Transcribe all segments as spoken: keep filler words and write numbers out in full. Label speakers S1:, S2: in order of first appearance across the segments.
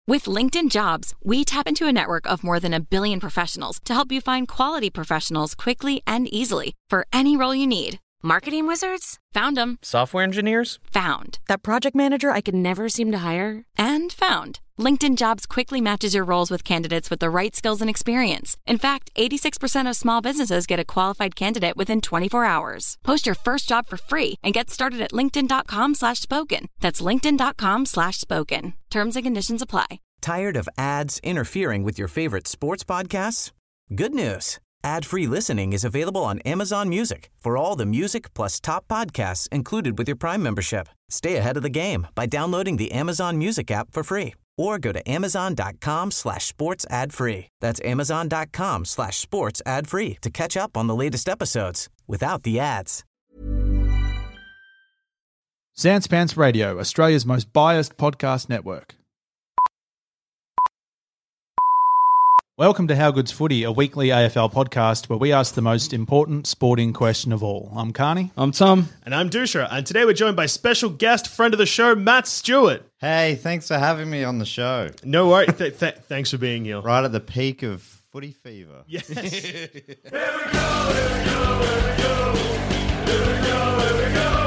S1: With LinkedIn Jobs, we tap into a network of more than a billion professionals to help you find quality professionals quickly and easily for any role you need. Marketing wizards? Found them.
S2: Software engineers?
S1: Found. That project manager I could never seem to hire? And found. LinkedIn Jobs quickly matches your roles with candidates with the right skills and experience. In fact, eighty-six percent of small businesses get a qualified candidate within twenty-four hours. Post your first job for free and get started at linkedin.com slash spoken. That's linkedin.com slash spoken. Terms and conditions apply.
S3: Tired of ads interfering with your favorite sports podcasts? Good news. Ad-free listening is available on Amazon Music for all the music plus top podcasts included with your Prime membership. Stay ahead of the game by downloading the Amazon Music app for free or go to amazon.com slash sports ad free. That's amazon.com slash sports ad free to catch up on the latest episodes without the ads.
S4: Sans Pants Radio, Australia's most biased podcast network. Welcome to How Good's Footy, a weekly A F L podcast where we ask the most important sporting question of all. I'm Carney.
S5: I'm Tom.
S6: And I'm Dusha. And today we're joined by special guest, friend of the show, Matt Stewart.
S5: Hey, thanks for having me on the show.
S6: No worries. Th- th- thanks for being here.
S5: Right at the peak of footy fever.
S6: Yes.
S7: Here we go, here we go, here we go, here we go, here we go, here we go.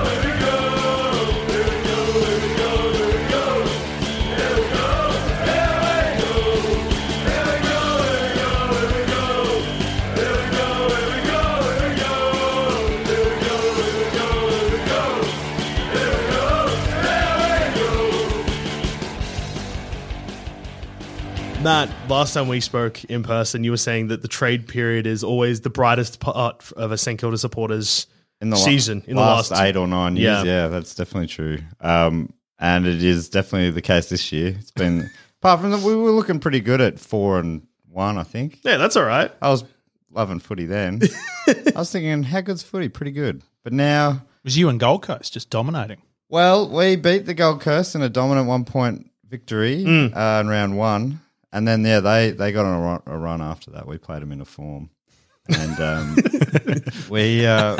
S6: Matt, last time we spoke in person, you were saying that the trade period is always the brightest part of a St Kilda supporters
S5: in the
S6: season.
S5: La-
S6: in the
S5: last,
S6: last
S5: eight or nine years,
S6: yeah.
S5: yeah, that's definitely true. Um, and it is definitely the case this year. It's been, apart from that, we were looking pretty good at four and one, I think.
S6: Yeah, that's all right.
S5: I was loving footy then. I was thinking, how good's footy? Pretty good. But now...
S4: It was you and Gold Coast just dominating.
S5: Well, we beat the Gold Coast in a dominant one-point victory
S6: Mm.
S5: uh, in round one. And then, yeah, they, they got on a run, a run after that. We played them in a form. And um, we uh,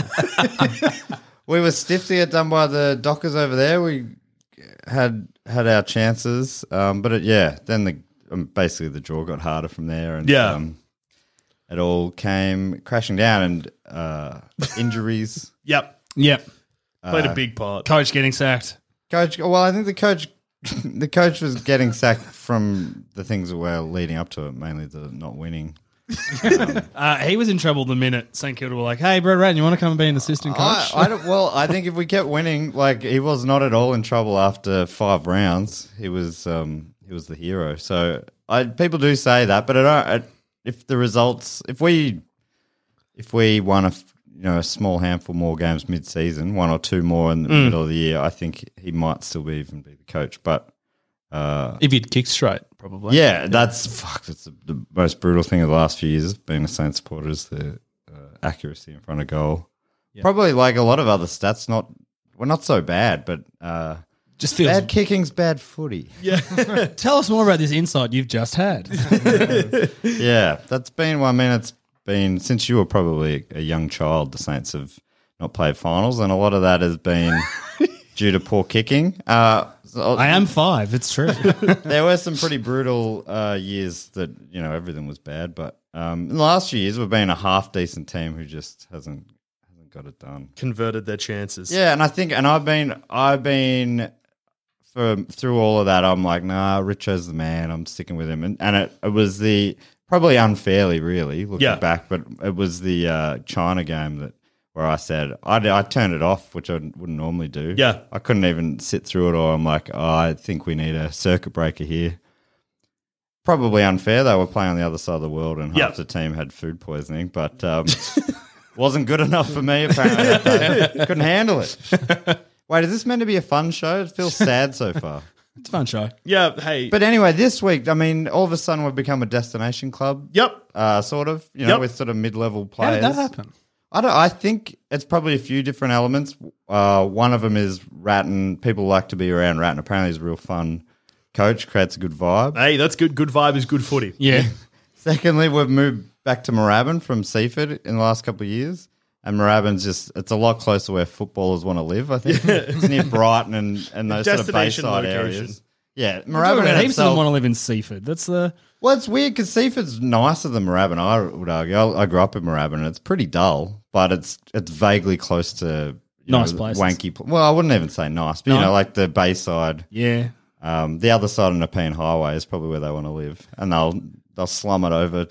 S5: we were stiffly done by the Dockers over there. We had had our chances. Um, but, it, yeah, then the um, basically the draw got harder from there. And
S6: Yeah.
S5: um, it all came crashing down. And uh, injuries.
S6: Yep.
S2: Yep.
S6: Played a big part.
S2: Coach getting sacked.
S5: Coach, well, I think the coach... the coach was getting sacked from the things that were leading up to it, mainly the not winning. Um,
S2: Uh, he was in trouble the minute St Kilda were like, hey, Brett Ratton, you want to come and be an assistant coach?
S5: I, I don't, well, I think if we kept winning, like he was not at all in trouble after five rounds. He was um, he was the hero. So I, people do say that, but I don't, I, if the results, if we if we won a you know a small handful more games mid season, one or two more in the
S2: Mm.
S5: middle of the year, I think he might still be even be the coach. But uh,
S4: If you'd kick straight, probably.
S5: yeah, that's fuck. That's the, the most brutal thing of the last few years. Being a Saints supporter is the uh, accuracy in front of goal.
S4: Yeah.
S5: Probably like a lot of other stats. Not well, not so bad, but uh,
S2: Just feels.
S5: bad kicking's bad footy.
S6: Yeah.
S2: Tell us more about this insight you've just had.
S5: Yeah, that's been. Well, I mean, it's been since you were probably a young child. The Saints have not played finals, and a lot of that has been due to poor kicking. Uh, so
S2: I am five. It's true.
S5: there were some pretty brutal uh, years that you know everything was bad, but um, in the last few years we've been a half decent team who just hasn't hasn't got it done.
S6: Converted their chances.
S5: Yeah, and I think, and I've been, I've been for through all of that. I'm like, nah, Richo's the man. I'm sticking with him, and and it, it was the probably unfairly, really looking
S6: Yeah.
S5: back, but it was the uh, China game that. Where I said, I, I turned it off, which I wouldn't normally do.
S6: Yeah.
S5: I couldn't even sit through it, or I'm like, oh, I think we need a circuit breaker here. Probably unfair. They were playing on the other side of the world and
S6: Yeah.
S5: half the team had food poisoning, but um, wasn't good enough for me, apparently. that day. Couldn't handle it. Wait, is this meant to be a fun show? It feels sad so far.
S2: It's a fun show.
S6: Yeah. Hey.
S5: But anyway, this week, I mean, all of a sudden we've become a destination club.
S6: Yep.
S5: Uh, sort of, you know,
S6: Yep.
S5: with sort of mid-level
S4: How
S5: players.
S4: did that happen?
S5: I don't. I think it's probably a few different elements. Uh, one of them is Ratton. People like to be around Ratton. Apparently, he's a real fun coach. Creates a good vibe.
S6: Hey, that's good. Good vibe is good footy.
S2: Yeah.
S5: Secondly, we've moved back to Moorabbin from Seaford in the last couple of years, and Moorabbin's just—it's a lot closer where footballers want to live. I think it's near Brighton and, and those sort of
S6: Destination
S5: bayside
S6: location.
S5: areas. Yeah,
S2: Moorabbin
S5: Moorabbin in
S2: heaps of them
S5: itself.
S2: want to live in Seaford. That's the
S5: Well, it's weird because Seaford's nicer than Moorabbin. I would argue. I, I grew up in Moorabbin, and it's pretty dull, but it's it's vaguely close to you
S2: Nice
S5: know,
S2: places.
S5: wanky. pl- Well, I wouldn't even say nice, but you
S2: No.
S5: know, like the Bayside,
S2: yeah.
S5: um, the other side of Nepean Highway is probably where they want to live, and they'll they'll slum it over over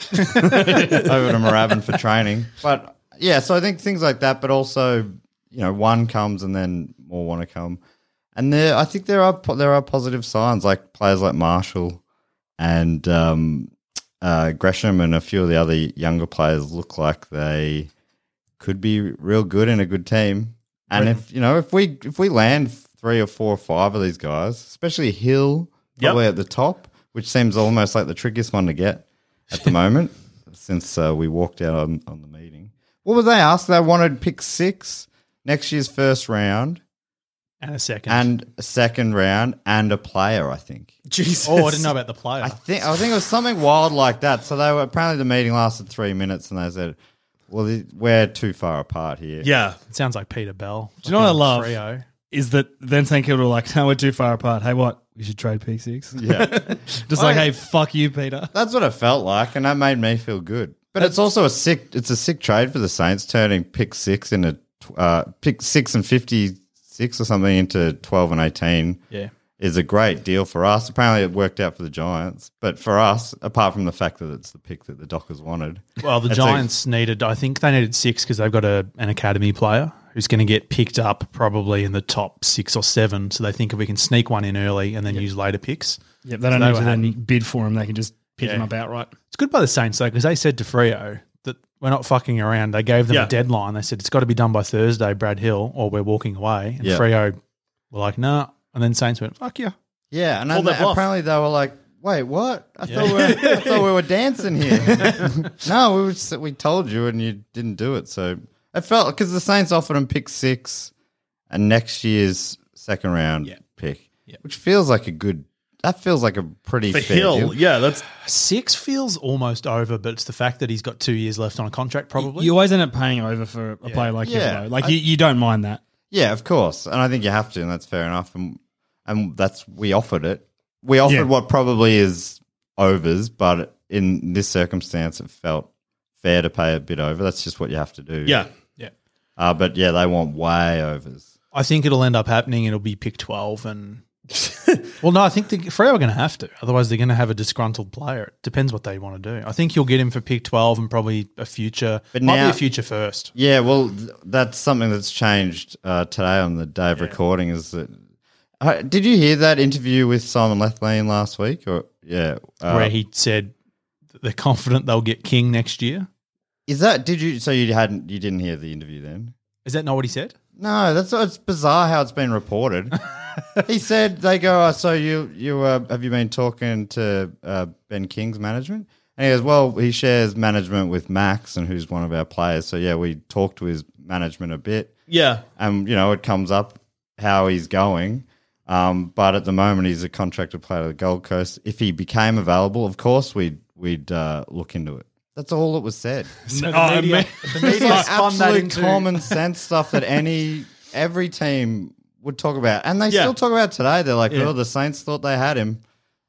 S5: to Moorabbin for training. But yeah, so I think things like that, but also you know, one comes and then more want to come, and there I think there are po- there are positive signs like players like Marshall and um, uh, Gresham and a few of the other younger players look like they could be real good in a good team. And if you know, if we if we land three or four or five of these guys, especially Hill, probably
S6: Yep.
S5: at the top, which seems almost like the trickiest one to get at the moment since uh, we walked out on, on the meeting. What was they asked? They wanted pick six next year's first round
S4: And a second.
S5: and a second round and a player, I think.
S6: Jesus.
S4: oh, I didn't know about the player.
S5: I think I think it was something wild like that. So they were apparently the meeting lasted three minutes, and they said, "Well, th- we're too far apart here."
S6: Yeah.
S4: It sounds like Peter Bell.
S2: Do you know what I
S4: Fucking
S2: love?
S4: Freo.
S2: Is that then St Kilda were like, no, we're too far apart. Hey, what? We should trade pick six.
S5: yeah.
S2: Just like, hey, fuck you, Peter.
S5: That's what it felt like, and that made me feel good. But it's also a sick. It's a sick trade for the Saints, turning pick six into uh, pick six and fifty six or something into twelve and eighteen.
S4: Yeah.
S5: Is a great deal for us. Apparently, it worked out for the Giants, but for us, apart from the fact that it's the pick that the Dockers wanted,
S4: Well, the
S5: It's a-
S4: Giants needed, I think they needed six because they've got a, an academy player who's going to get picked up probably in the top six or seven. So they think if we can sneak one in early and then use later picks.
S2: Yeah, they don't
S4: So
S2: need
S4: they
S2: to
S4: were
S2: then
S4: happy.
S2: bid for him. They can just pick
S4: Yeah.
S2: him up outright.
S4: It's good by the Saints though because they said to Freo that we're not fucking around. They gave them
S6: Yeah.
S4: a deadline. They said it's got to be done by Thursday, Brad Hill, or we're walking away. And
S5: Yeah.
S4: Freo were like, nah. And then Saints went, fuck you.
S5: yeah, and
S6: Called
S5: then
S6: their bluff.
S5: apparently they were like, "Wait, what? I thought we were, I thought we were dancing here." No, we were just, we told you, and you didn't do it. So it felt because the Saints offered them pick six and next year's second round
S4: Yeah.
S5: pick,
S4: Yeah.
S5: which feels like a good. That feels like a pretty
S6: For
S5: fair
S6: Hill,
S5: deal.
S6: yeah, that's
S4: Six feels almost over, but it's the fact that he's got two years left on a contract probably.
S2: You always end up paying over for a player like
S5: Yeah.
S2: Hill, though. Like,
S5: I-
S2: you, you don't mind that.
S5: Yeah, of course, and I think you have to, and that's fair enough. And and that's we offered it. We offered
S2: Yeah.
S5: what probably is overs, but in this circumstance, it felt fair to pay a bit over. That's just what you have to do.
S6: yeah.
S4: yeah.
S5: Uh, but yeah, they want way overs.
S4: I think it'll end up happening. It'll be pick twelve, and well, no, I think the Freo are going to have to. Otherwise, they're going to have a disgruntled player. It depends what they want to do. I think you'll get him for pick twelve and probably a future.
S5: But
S4: might
S5: now-
S4: be a future first.
S5: Yeah, well, th- that's something that's changed uh, today on the day of recording. Is that uh, did you hear that interview with Simon Lethlean last week? Or yeah, uh,
S4: where he said that they're confident they'll get King next year.
S5: is that? Did you? So you hadn't? You didn't hear the interview then?
S4: Is that not what he said?
S5: No, that's it's bizarre how it's been reported. He said they go, oh, so you you uh, have you been talking to uh, Ben King's management? And he goes, well, he shares management with Max, and who's one of our players. So yeah, we talked to his management a bit,
S6: Yeah.
S5: and you know it comes up how he's going. Um, but at the moment, he's a contracted player of the Gold Coast. If he became available, of course, we'd we'd uh, look into it. That's all that was said.
S2: No, I mean-
S5: The media
S4: spun that
S5: absolute
S4: into-
S5: common sense stuff that any every team would talk about, and they
S6: Yeah.
S5: still talk about today. They're like,
S2: Yeah.
S5: "Oh, the Saints thought they had him."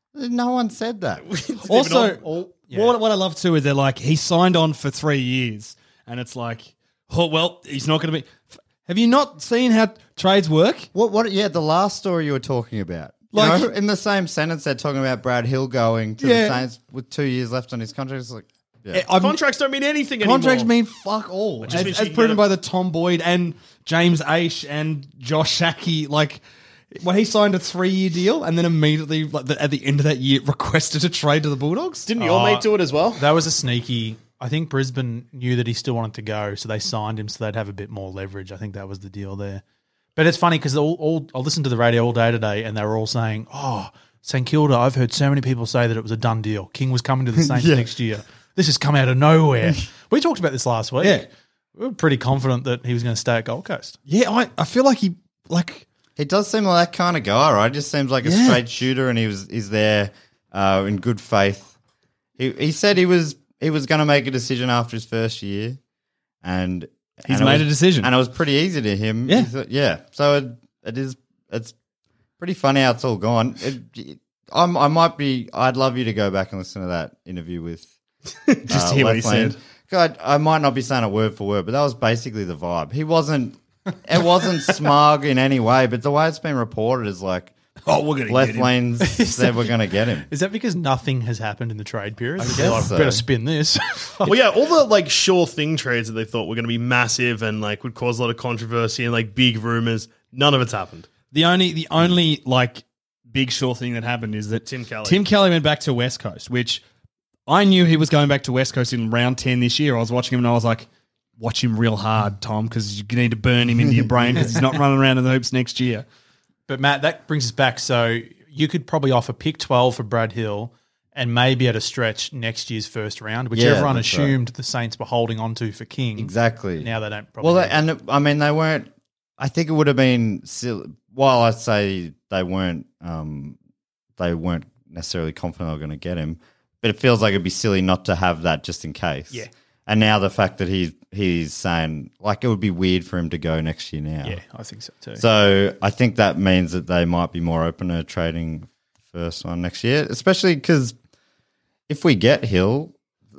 S5: No one said that.
S2: Also,
S4: all- yeah.
S2: what, what I love too is they're like, he signed on for three years, and it's like, oh, well, he's not going to be. Have you not seen how trades work?
S5: What? What? Yeah, the last story you were talking about.
S2: Like-
S5: Like in the same sentence, they're talking about Brad Hill going to
S2: Yeah.
S5: the Saints with two years left on his contract. It's like, yeah.
S2: I'm-
S6: Contracts don't mean anything
S2: Contracts
S6: anymore.
S2: mean fuck all,
S6: just
S2: as,
S6: means
S2: as
S6: you can
S2: proven
S6: get
S2: by
S6: a-
S2: the Tom Boyd and James Aish and Josh Shackey. Like, when he signed a three-year deal and then immediately, like the, at the end of that year, requested a trade to the Bulldogs.
S6: Didn't your mate do it as well?
S4: That was a sneaky. I think Brisbane knew that he still wanted to go, so they signed him so they'd have a bit more leverage. I think that was the deal there. But it's funny because all, all I listened to the radio all day today, and they were all saying, "Oh, St Kilda, I've heard so many people say that it was a done deal. King was coming to the Saints next year. This has come out of nowhere." We talked about this last week.
S2: Yeah.
S4: We were pretty confident that he was going to stay at Gold Coast.
S2: Yeah, I, I feel like he like
S5: He does seem like that kind of guy, right? Just seems like a
S2: Yeah.
S5: straight shooter, and he was he's there uh, in good faith. He he said he was he was going to make a decision after his first year, and
S2: He's
S5: and it
S2: made
S5: was-
S2: a decision.
S5: and it was pretty easy to him.
S2: Yeah.
S5: He thought- yeah. So it, it is it's pretty funny how it's all gone. It, I'm, I might be. I'd love you to go back and listen to that interview with
S6: Just
S5: uh,
S6: hear what he
S5: Lethland.
S6: said.
S5: God, I might not be saying it word for word, but that was basically the vibe. He wasn't. It wasn't smug in any way, but the way it's been reported is like,
S2: Oh, we're gonna
S5: left
S2: get him.
S5: lanes said we're going to get him.
S4: Is that because nothing has happened in the trade period?
S5: I
S4: They're
S5: guess
S4: like,
S5: so.
S4: better spin this.
S6: Well, yeah, all the like sure thing trades that they thought were going to be massive and like would cause a lot of controversy and like big rumors, none of it's happened.
S2: The only the only like big sure thing that happened is that
S6: Tim Kelly.
S2: Tim Kelly went back to West Coast, which I knew he was going back to West Coast in round ten this year. I was watching him and I was like, watch him real hard, Tom, because you need to burn him into your brain because he's not running around in the hoops next year.
S4: But Matt, that brings us back. So you could probably offer pick twelve for Brad Hill and maybe at a stretch next year's first round, which
S5: Yeah,
S4: everyone
S5: that's
S4: assumed the Saints were holding on to for King.
S5: Exactly.
S4: Now they don't probably.
S5: Well,
S4: have
S5: they, and I mean, they weren't. I think it would have been silly. While I say they weren't, um, they weren't necessarily confident they were going to get him, but it feels like it'd be silly not to have that just in case.
S6: Yeah.
S5: And now the fact that he's he's saying like it would be weird for him to go next year now.
S4: Yeah, I think so too.
S5: So I think that means that they might be more open to trading first one next year, especially because if we get Hill,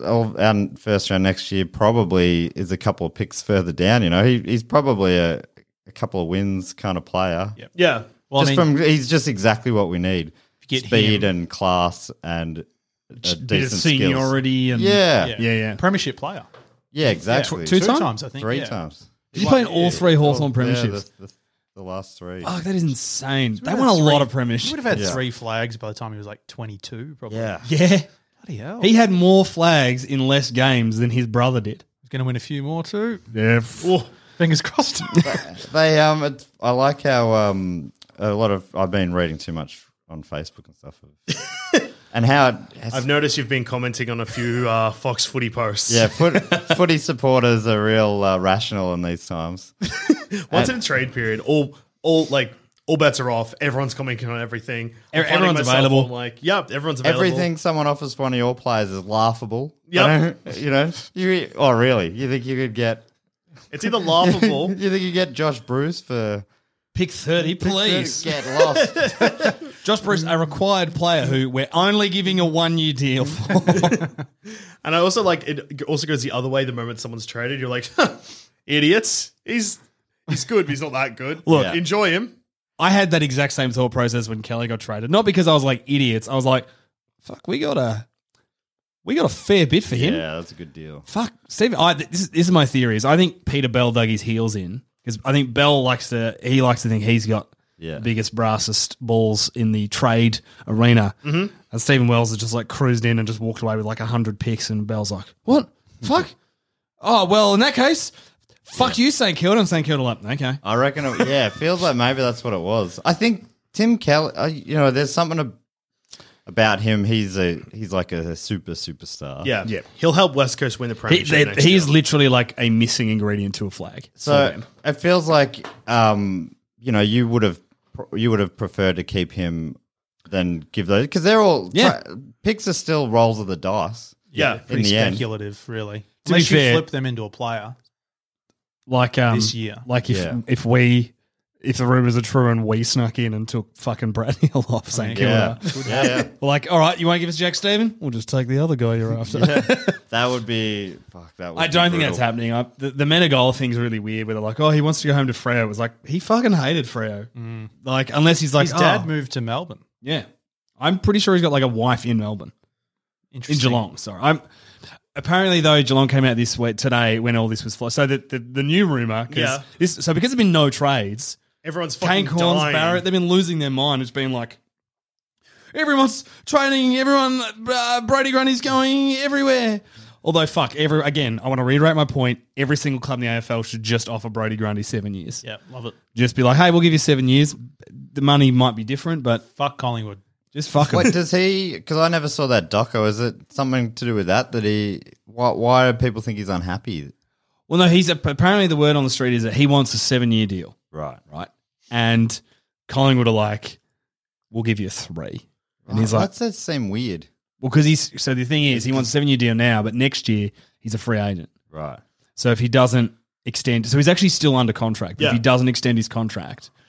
S5: our first round next year probably is a couple of picks further down. You know, he, he's probably a, a couple of wins kind of player.
S4: Yep.
S6: Yeah.
S4: Well, I
S5: just
S4: mean,
S5: from he's just exactly what we need:
S4: get
S5: speed
S4: him-
S5: and class and a
S2: Bit of
S5: decent skills.
S2: seniority and
S5: Yeah.
S4: yeah,
S2: yeah, yeah.
S4: Premiership player.
S5: Yeah, exactly.
S2: Two
S4: Two
S2: times?
S4: times, I think.
S5: Three
S4: yeah.
S5: times.
S2: Did you play in all three Hawthorn
S5: Yeah,
S2: premierships?
S5: the, the, the last three.
S2: Oh, that is insane. They
S4: Would
S2: won a
S4: have had
S2: lot
S4: three-
S2: of
S4: He
S2: premierships.
S4: would have had
S5: Yeah.
S4: three flags by the time he was like twenty-two, probably.
S5: Yeah.
S2: Yeah.
S4: Bloody hell.
S2: He had more flags in less games than his brother did.
S4: He's going to win a few more too.
S2: Yeah.
S4: Fingers crossed.
S5: They um, it's, I like how um, a lot of I've been reading too much on Facebook and stuff, of, and how it has,
S6: I've noticed you've been commenting on a few uh, Fox footy posts.
S5: yeah, foot, footy supporters are real uh, rational in these times.
S6: Once in a trade period, all all like all bets are off. Everyone's commenting on everything. I'm
S2: Ev-
S6: finding
S2: everyone's
S6: myself
S2: available.
S6: on, Like, yep, everyone's available.
S5: Everything someone offers for one of your players is laughable.
S6: Yep.
S5: I don't- you know, you oh really? You think you could get?
S6: It's either laughable.
S5: You think you get Josh Bruce for?
S2: Pick thirty, please.
S5: Get lost.
S2: Josh Bruce, a required player who we're only giving a one-year deal for.
S6: And I also like it also goes the other way the moment someone's traded. You're like, huh, idiots. He's he's good, but he's not that good.
S2: Look,
S5: Yeah.
S6: enjoy him.
S2: I had that exact same thought process when Kelly got traded. Not because I was like idiots. I was like, fuck, we got a we got a fair bit for him.
S5: Yeah, that's a good deal.
S2: Fuck, Steve. I, this, is, this is my theory. Is I think Peter Bell dug his heels in because I think Bell likes to. He likes to think he's got
S5: Yeah.
S2: the biggest, brassest balls in the trade arena. Mm-hmm. And Stephen Wells has just like cruised in and just walked away with like a hundred picks, and Bell's like, "What? Fuck? Oh well, in that case, fuck you, Saint Kilda." And Saint Kilda like, okay.
S5: I reckon. It, yeah, it feels like maybe that's what it was. I think Tim Kelly. Uh, you know, there's something ab- about him. He's a he's like a super superstar.
S6: Yeah, yeah. He'll help West Coast win the
S2: He,
S6: premiership.
S2: they,
S6: next
S2: he's
S6: year.
S2: literally like a missing ingredient to a flag. for
S5: So
S2: them.
S5: it feels like, um, you know, you would have you would have preferred to keep him than give those because they're all
S2: Yeah.
S5: tra- picks are still rolls of the dice.
S6: yeah.
S5: in
S4: Pretty
S5: the end.
S4: speculative, really.
S2: To be
S4: Unless you
S2: fair-
S4: flip them into a player.
S2: like um,
S4: this year.
S2: like if
S5: Yeah.
S2: if we. If the rumors are true and we snuck in and took fucking Brad Hill off Saint
S5: Yeah,
S2: Kilda,
S5: yeah, yeah.
S2: we're like, all right, you want to give us Jack Stephen? We'll just take the other guy you're after.
S5: That would be fuck. That would
S2: I
S5: be
S2: don't think
S5: brutal.
S2: that's happening. I, the, the Menegola thing's really weird where they're like, oh, he wants to go home to Freo. It was like, he fucking hated Freo. Like, unless he's like,
S4: His dad
S2: oh,
S4: moved to Melbourne.
S2: yeah. I'm pretty sure he's got like a wife in Melbourne. In
S4: Interesting.
S2: Geelong, sorry. I'm apparently though Geelong came out this week today when all this was flo- so the, the the new rumor 'cause
S6: Yeah.
S2: this so because there've been no trades,
S6: Everyone's
S2: Kane
S6: fucking
S2: Corns,
S6: dying.
S2: Barrett, they've been losing their mind. It's been like everyone's training, everyone uh, Brody Grundy's going everywhere. Although fuck, every again, I want to reiterate my point. Every single club in the A F L should just offer Brody Grundy seven years.
S4: Yeah, love it.
S2: Just be like, hey, we'll give you seven years. The money might be different, but
S4: Fuck Collingwood.
S2: just fuck 'em.
S5: Wait, does he? Because I never saw that doco. Is it something to do with that? That he? Why, why do people think he's unhappy?
S2: Well, no, he's apparently the word on the street is that he wants a seven-year deal,
S5: Right.
S2: right? And Collingwood are like, we'll give you three. And he's
S5: Oh,
S2: like,
S5: that does seem weird.
S2: well, because he's so the thing is, he wants a seven-year deal now, but next year he's a free agent.
S5: Right.
S2: So if he doesn't extend, so he's actually still under contract. But
S6: Yeah.
S2: if he doesn't extend his contract,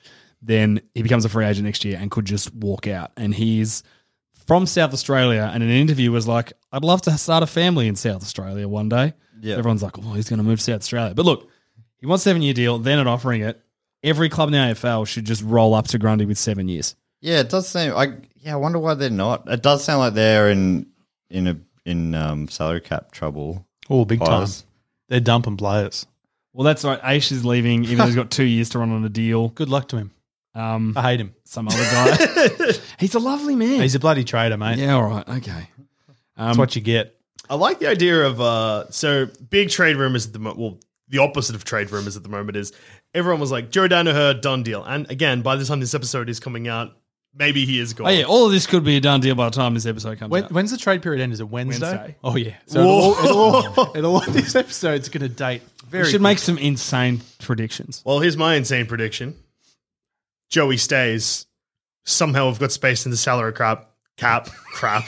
S2: then he becomes a free agent next year and could just walk out. And he's from South Australia, and in an interview was like, I'd love to start a family in South Australia one day.
S5: Yeah.
S2: Everyone's like, oh, he's going to move to South Australia. But look, he wants a seven-year deal. They're not offering it. Every club in the A F L should just roll up to Grundy with seven years.
S5: Yeah, it does seem. I yeah, I wonder why they're not. It does sound like they're in in a in um, salary cap trouble.
S4: Oh, big time.
S5: Players.
S4: They're dumping players.
S2: Well, that's right. Aish is leaving, even though he's got two years to run on a deal.
S4: Good luck to him.
S2: Um,
S4: I hate him.
S2: some other guy. He's a lovely man.
S4: He's a bloody trader, mate.
S2: yeah, all right. Okay.
S4: That's what you get.
S6: I like the idea of uh, so big trade rumors at the mo- well, the opposite of trade rumors at the moment is everyone was like Joe Danaher done deal, and again by the time this episode is coming out, maybe he is gone.
S2: Oh, yeah. All of this could be a done deal by the time this episode comes
S4: When,
S2: out.
S4: when's the trade period end? Is it Wednesday?
S2: Wednesday.
S4: Oh, yeah. So it'll all, it'll all, it'll all, this episode's going to date very
S2: We should make some insane predictions.
S6: Well, here's my insane prediction: Joey stays. Somehow we've got space in the salary cap. Cap crap.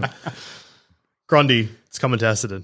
S6: Grundy, it's coming to Essendon.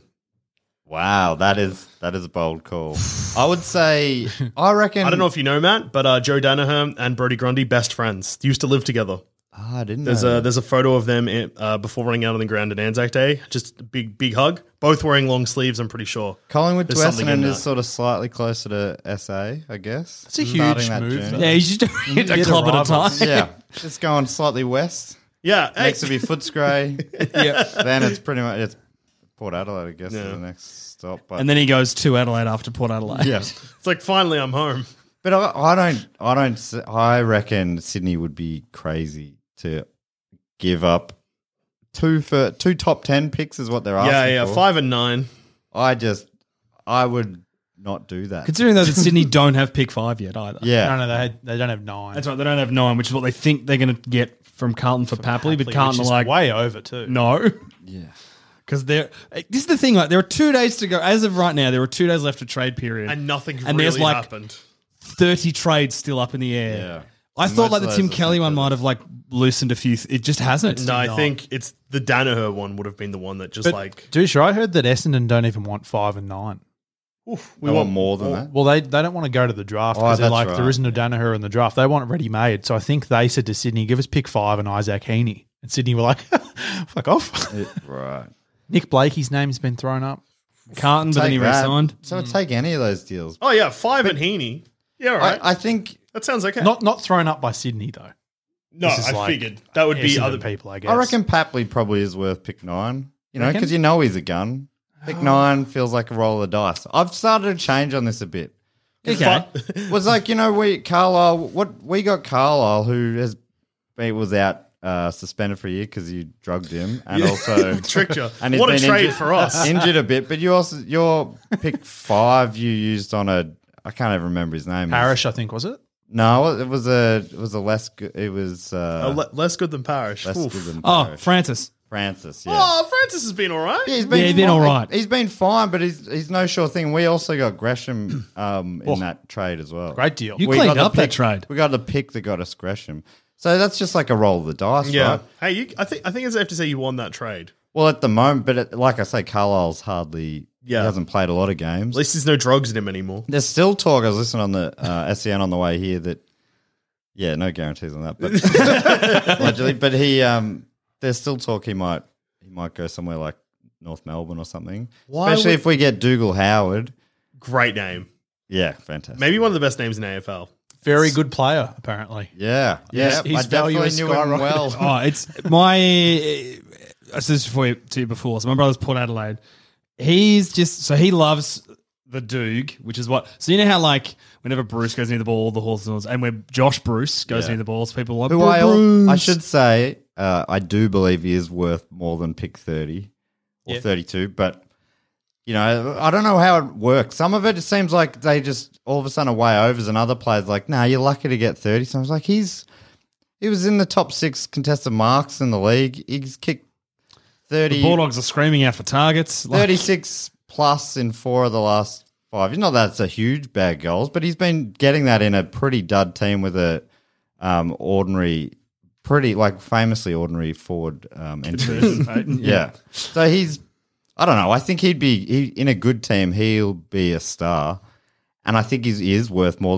S5: Wow, that is that is a bold call. I would say, I reckon.
S6: I don't know if you know, Matt, but uh, Joe Danaher and Brodie Grundy, best friends. They used to live together.
S5: Oh, I didn't
S6: There's
S5: know.
S6: a there's a photo of them in, uh, before running out on the ground at Anzac Day. Just a big big hug. Both wearing long sleeves. I'm pretty sure.
S5: Collingwood to
S6: There's something in
S5: Essendon
S6: that.
S5: is sort of slightly closer to S A, I guess.
S4: That's a
S5: Starting
S4: huge
S5: that
S4: move,
S5: journey.
S4: though.
S2: Yeah, he's just doing it a
S4: Get a
S2: club at a
S4: rival.
S2: time.
S5: Yeah, just going slightly west.
S6: Yeah, hey.
S5: Next to be Footscray.
S2: yeah.
S5: Then it's pretty much it's Port Adelaide, I guess,
S6: Yeah.
S5: is the next stop. But
S2: And then he goes to Adelaide after Port Adelaide.
S5: yeah,
S6: It's like finally I'm home.
S5: but I, I don't, I don't, s- I reckon Sydney would be crazy to give up two for two top ten picks is what they're asking.
S6: Yeah, yeah,
S5: for.
S6: five and nine.
S5: I just, I would not do that.
S2: Considering though that Sydney don't have pick five yet either.
S5: Yeah,
S4: No, no, they, had, they don't have nine.
S2: That's right. They don't have nine, which is what they think they're going to get from Carlton for Papley, but
S4: Which
S2: Carlton are
S4: is
S2: like,
S4: way over, too.
S2: no.
S5: yeah.
S2: Because they're this is the thing, like there are two days to go. As of right now, there are two days left of trade period,
S6: And nothing
S2: And
S6: really
S2: there's like
S6: happened.
S2: thirty trades still up in the air.
S5: Yeah.
S2: I
S5: And
S2: thought
S5: most
S2: like
S5: of
S2: the
S5: those
S2: Tim
S5: are
S2: Kelly one
S5: seconded.
S2: might have like loosened a few. Th- it just hasn't.
S6: No, I
S2: No.
S6: think it's the Danaher one would have been the one that just
S4: But,
S6: like
S4: Dusha, I heard that Essendon don't even want five and nine.
S6: oof,
S5: We want more than that.
S4: Well, they they don't want to go to the draft
S5: Oh,
S4: because they're
S5: that's
S4: like, there
S5: right.
S4: isn't a Danaher in the draft. They want it ready made. So I think they said to Sydney, give us pick five and Isaac Heaney. And Sydney were like, fuck off.
S5: It- right.
S4: Nick Blakey's name's been thrown up.
S2: Carlton, but then he
S5: Take that.
S2: re-signed.
S5: So take any of those deals.
S6: oh yeah, five and Heaney. Yeah, all right.
S5: I, I think
S6: that sounds okay.
S4: Not not thrown up by Sydney, though.
S6: no,
S4: this is
S6: I
S4: like
S6: figured that would be
S4: Essendon
S6: other
S4: people, I guess.
S5: I reckon Papley probably is worth pick nine. You know,
S4: Reckon?
S5: because you know he's a gun. Pick nine feels like a roll of the dice. I've started to change on this a bit.
S2: Okay.
S5: It was like, you know, we Carlisle. What we got Carlisle, who has he was out uh, suspended for a year because you drugged him, and also
S6: tricked you.
S5: And he's
S6: What a
S5: been
S6: trade
S5: injured-
S6: for us.
S5: Injured a bit, but you also your pick five you used on a I can't even remember his name.
S4: Parrish, I think, was it?
S5: No, it was a it was a less good. It was uh,
S6: Uh, le- less good than Parrish.
S5: less
S6: Oof.
S5: good than
S2: Oh,
S5: Parrish.
S2: Francis.
S5: Francis. Yeah.
S6: Oh, Francis has been all right.
S5: Yeah, he's been,
S2: Yeah, he's been
S5: fine.
S2: all right.
S5: He's been fine, but he's he's no sure thing. We also got Gresham um, in that trade as well.
S4: Great deal.
S2: You
S5: We
S2: cleaned
S5: got the
S2: up that
S5: pick-
S2: trade.
S5: We got the pick that got us Gresham. So that's just like a roll of the dice,
S6: Yeah.
S5: right?
S6: Hey, you, I think I think it's safe to say you won that trade.
S5: Well, at the moment, but it, like I say, Carlisle's hardly.
S6: Yeah.
S5: He hasn't played a lot of games.
S6: At least there's no drugs in him anymore.
S5: There's still talk. I was listening on the uh, S E N on the way here that. Yeah, no guarantees on that, but allegedly. But he, um, there's still talk he might he might go somewhere like North Melbourne or something.
S6: Why
S5: Especially
S6: would-
S5: if we get Dougal Howard.
S6: Great name.
S5: Yeah, fantastic.
S6: Maybe one of the best names in A F L.
S4: Very good player, apparently.
S5: Yeah, yeah.
S4: His- his
S5: I
S4: value
S5: definitely
S4: has
S5: knew him
S4: skyrocketed.
S5: well.
S2: Oh, it's my. I said this before to you before. So my brother's Port Adelaide. He's just so he loves the Doog, which is what. So you know how like whenever Bruce goes near the ball, the horses, and when Josh Bruce goes
S5: Yeah.
S2: near the balls, people are like
S5: Who I,
S2: Bruce.
S5: I should say, uh, I do believe he is worth more than pick thirty or
S4: Yeah.
S5: thirty-two, but you know, I don't know how it works. Some of it, it seems like they just all of a sudden are way overs, and other players like, nah, you're lucky to get thirty. So I was like, he's he was in the top six contested marks in the league. He's kicked thirty,
S2: The Bulldogs are screaming out for targets. Like,
S5: thirty-six plus in four of the last five. It's not that it's a huge bag of goals, but he's been getting that in a pretty dud team with a um, ordinary, pretty like famously ordinary forward um, entries. yeah. So he's, I don't know. I think he'd be he, in a good team. He'll be a star, and I think he's, he is worth more than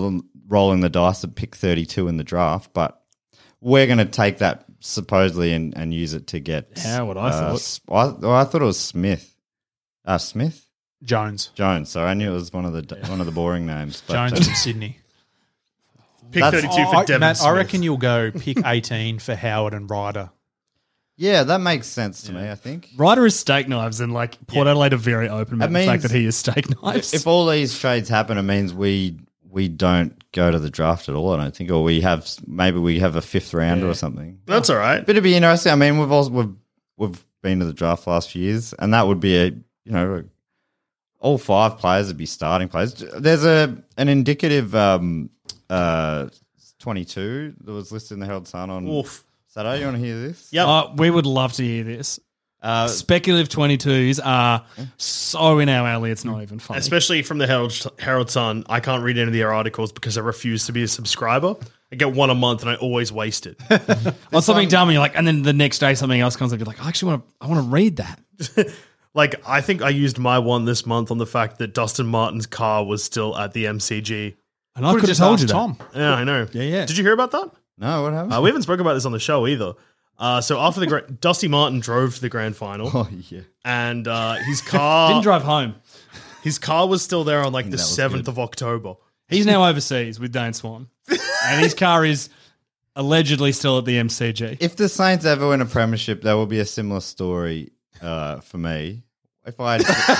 S5: rolling the dice at pick thirty-two in the draft, but we're going to take that supposedly and, and use it to get
S2: Howard, I
S5: uh,
S2: thought.
S5: S- I, well, I thought it was Smith. Uh, Smith?
S4: Jones.
S5: Jones. Sorry, I knew it was one of the one of the boring names. But,
S4: Jones
S5: uh,
S4: from Sydney.
S6: Pick
S5: That's-
S6: thirty-two
S4: Oh,
S6: for
S4: I-
S6: Devin
S4: Matt,
S6: Smith.
S4: I reckon you'll go pick eighteen for Howard and Ryder.
S5: yeah, that makes sense to me, I think.
S2: Ryder is steak knives, and like Port Adelaide are very open about
S5: That
S2: the fact
S5: means-
S2: that he is steak knives.
S5: If all these trades happen, it means we we don't go to the draft at all, I don't think. Or we have, maybe we have a fifth rounder or something.
S6: That's all right.
S5: But it'd be interesting. I mean, we've also, we've, we've been to the draft the last few years, and that would be a, you know, all five players would be starting players. There's a an indicative um, uh, twenty-two that was listed in the Herald Sun on
S6: Oof.
S5: Saturday. You want to hear this?
S6: Yep.
S2: Uh, we would love to hear this.
S5: Uh,
S2: Speculative twenty-twos are so in our alley, it's not even funny.
S6: Especially from the Herald, Herald Sun, I can't read any of their articles because I refuse to be a subscriber. I get one a month and I always waste it.
S2: On something dumb, and you're like, and then the next day something else comes up. You're like, I actually want to, I want to read that.
S6: Like, I think I used my one this month on the fact that Dustin Martin's car was still at the M C G.
S2: And I
S4: Could've
S2: could have
S4: just
S2: told you
S4: asked
S2: that.
S4: Tom.
S6: Yeah, I know.
S2: Yeah, yeah.
S6: Did you hear about that?
S5: no, what happened?
S6: Uh, we haven't spoken about this on the show either. Uh, so after the gra- Dusty Martin drove to the grand final,
S5: oh, yeah.
S6: and uh, his car
S2: Didn't drive home.
S6: his car was still there on like the
S5: that was
S6: seventh
S5: good.
S6: of October.
S2: He's now overseas with Dane Swan, and his car is allegedly still at the M C G.
S5: If the Saints ever win a premiership, there will be a similar story uh, for me. If I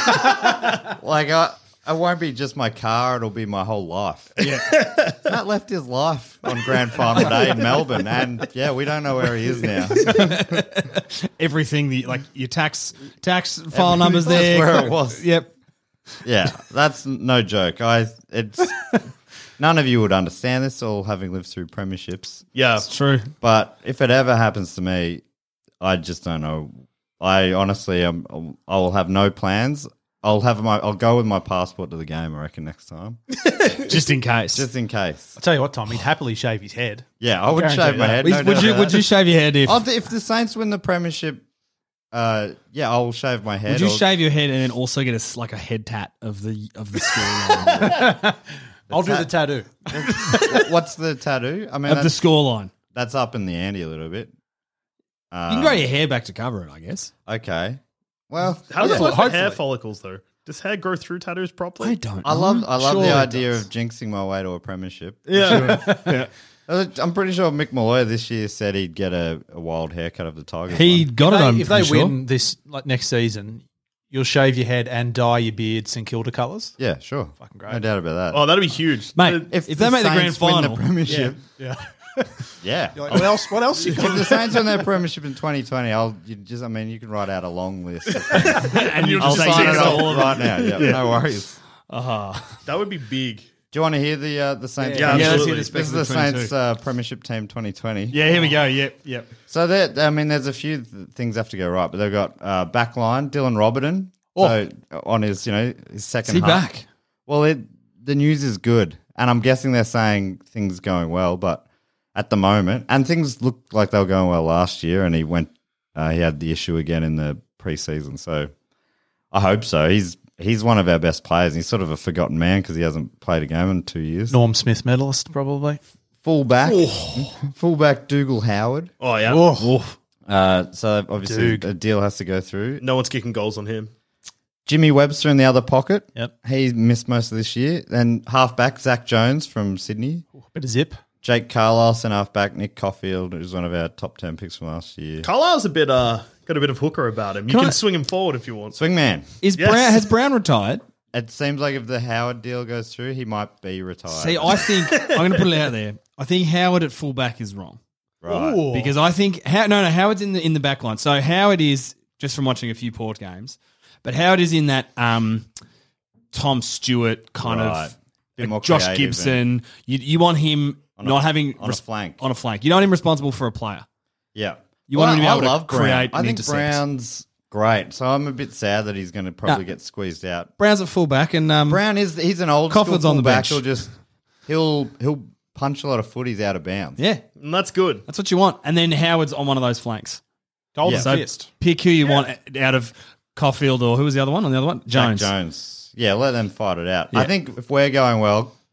S5: like, I, it won't be just my car; it'll be my whole life.
S2: Yeah,
S5: Matt left his life on grand final day in Melbourne, and yeah, we don't know where he is now.
S2: everything the like your tax tax file numbers
S5: That's
S2: there.
S5: where it was.
S2: Yep.
S5: Yeah, that's no joke. I it's none of you would understand this, all having lived through premierships.
S6: Yeah,
S2: It's true.
S5: But if it ever happens to me, I just don't know. I honestly, um, I'll have no plans. I'll have my. I'll go with my passport to the game. I reckon next time,
S2: Just in case.
S5: just in case.
S4: I'll tell you what, Tom, he'd happily shave his head.
S5: Yeah, I would
S4: Guarantee
S5: shave my
S4: that.
S5: head.
S2: would,
S5: no
S2: would
S5: doubt
S2: you
S5: about
S2: would you
S5: that.
S2: shave your head if
S5: I'll- if the Saints win the premiership? Uh, yeah, I'll shave my head.
S2: would you
S5: I'll-
S2: shave your head and then also get a s like a head tat of the of the scoreline
S4: I'll do the tattoo.
S5: What's the tattoo? I mean,
S2: of the
S5: that's,
S2: scoreline?
S5: that's up in the ante a little bit.
S2: You
S5: Um,
S2: can grow your hair back to cover it, I guess.
S5: Okay. Well,
S6: how does
S4: Yeah,
S6: it work for hair
S4: hopefully.
S6: follicles though? Does hair grow through tattoos properly?
S2: I don't.
S5: I love I love
S2: Sure
S5: the
S2: it
S5: idea
S2: does.
S5: of jinxing my way to a premiership.
S6: Yeah.
S5: I'm pretty sure Mick Malloy this year said he'd get a, a wild haircut of the Tigers.
S2: He
S5: one.
S2: got
S4: If
S2: it.
S4: they,
S2: I'm
S4: if they
S2: pretty sure.
S4: win this like next season, you'll shave your head and dye your beard St Kilda colours.
S5: Yeah, sure.
S4: Fucking great.
S5: No doubt about that.
S6: Oh, that'd be huge,
S2: Mate, if,
S5: the
S2: they make the grand
S5: Saints win
S2: final,
S5: the premiership,
S4: Yeah.
S5: yeah.
S4: You're like, what else? What else you
S5: If
S4: got?
S5: the Saints win their premiership in twenty twenty, I'll you just I mean you can write out a long list. Of things.
S2: and you
S5: I'll
S2: just
S5: sign
S2: say
S5: it
S2: all
S5: off
S2: of
S5: right now. Yeah, no worries.
S6: that would be big.
S5: Do you want to hear the uh, the Saints?
S6: Yeah,
S5: premiership?
S6: absolutely.
S5: This is the Saints uh, premiership team twenty twenty.
S2: Yeah, here we go. Yep, yep.
S5: So there, I mean, there's a few th- things have to go right, but they've got uh, back line Dylan Roberton. So on his, you know, his second.
S2: Is he
S5: half.
S2: back?
S5: Well, it, the news is good, and I'm guessing they're saying things going well, but at the moment, and things looked like they were going well last year, and he went, uh, he had the issue again in the preseason. So I hope so. He's he's one of our best players. And he's sort of a forgotten man because he hasn't played a game in two years.
S4: Norm Smith medalist, probably.
S5: Fullback, fullback Dougal Howard.
S6: Oh yeah.
S5: Uh, so obviously
S4: Duke.
S5: a deal has to go through.
S6: No one's kicking goals on him.
S5: Jimmy Webster in the other pocket.
S4: Yep.
S5: He missed most of this year. Then halfback Zach Jones from Sydney.
S4: Bit of zip.
S5: Jake Carlisle, centre halfback. Nick Caulfield, who's one of our top ten picks from last year.
S6: Carlisle's a bit uh got a bit of hooker about him. You
S2: Can
S6: can,
S2: I-
S6: swing him forward if you want.
S5: Swingman.
S2: Is
S6: Yes.
S2: Brown has Brown retired?
S5: It seems like if the Howard deal goes through, he might be retired.
S2: See, I think I'm going to put it out there. I think Howard at fullback is wrong
S5: right.
S2: because I think How, no, no, Howard's in the in the back line. So Howard is just from watching a few Port games, but Howard is in that um, Tom Stewart kind
S5: Right.
S2: of
S5: Bit more
S2: Josh
S5: creative
S2: Gibson. You you want him
S5: a-
S2: not having
S5: on a flank.
S2: on a flank. You don't want him responsible for a player.
S5: Yeah.
S2: You want him to be
S5: I
S2: able to
S5: love Brown.
S2: create
S5: I
S2: and
S5: think
S2: intersect.
S5: Brown's great. So I'm a bit sad that he's going to probably
S2: No.
S5: get squeezed out.
S2: Brown's at fullback and um,
S5: Brown is he's an old
S2: Caulfield's
S5: school
S2: on the
S5: fullback.
S2: bench.
S5: He'll just he'll he'll punch a lot of footies out of bounds.
S2: yeah,
S6: And that's good.
S2: that's what you want. And then Howard's on one of those flanks.
S4: Golden
S5: Yeah.
S2: So
S4: fist.
S2: pick who you want out of Caulfield or who was the other one on the other one?
S5: Jack
S2: Jones.
S5: Jones. Yeah, let them fight it out.
S2: Yeah.
S5: I think if we're going well,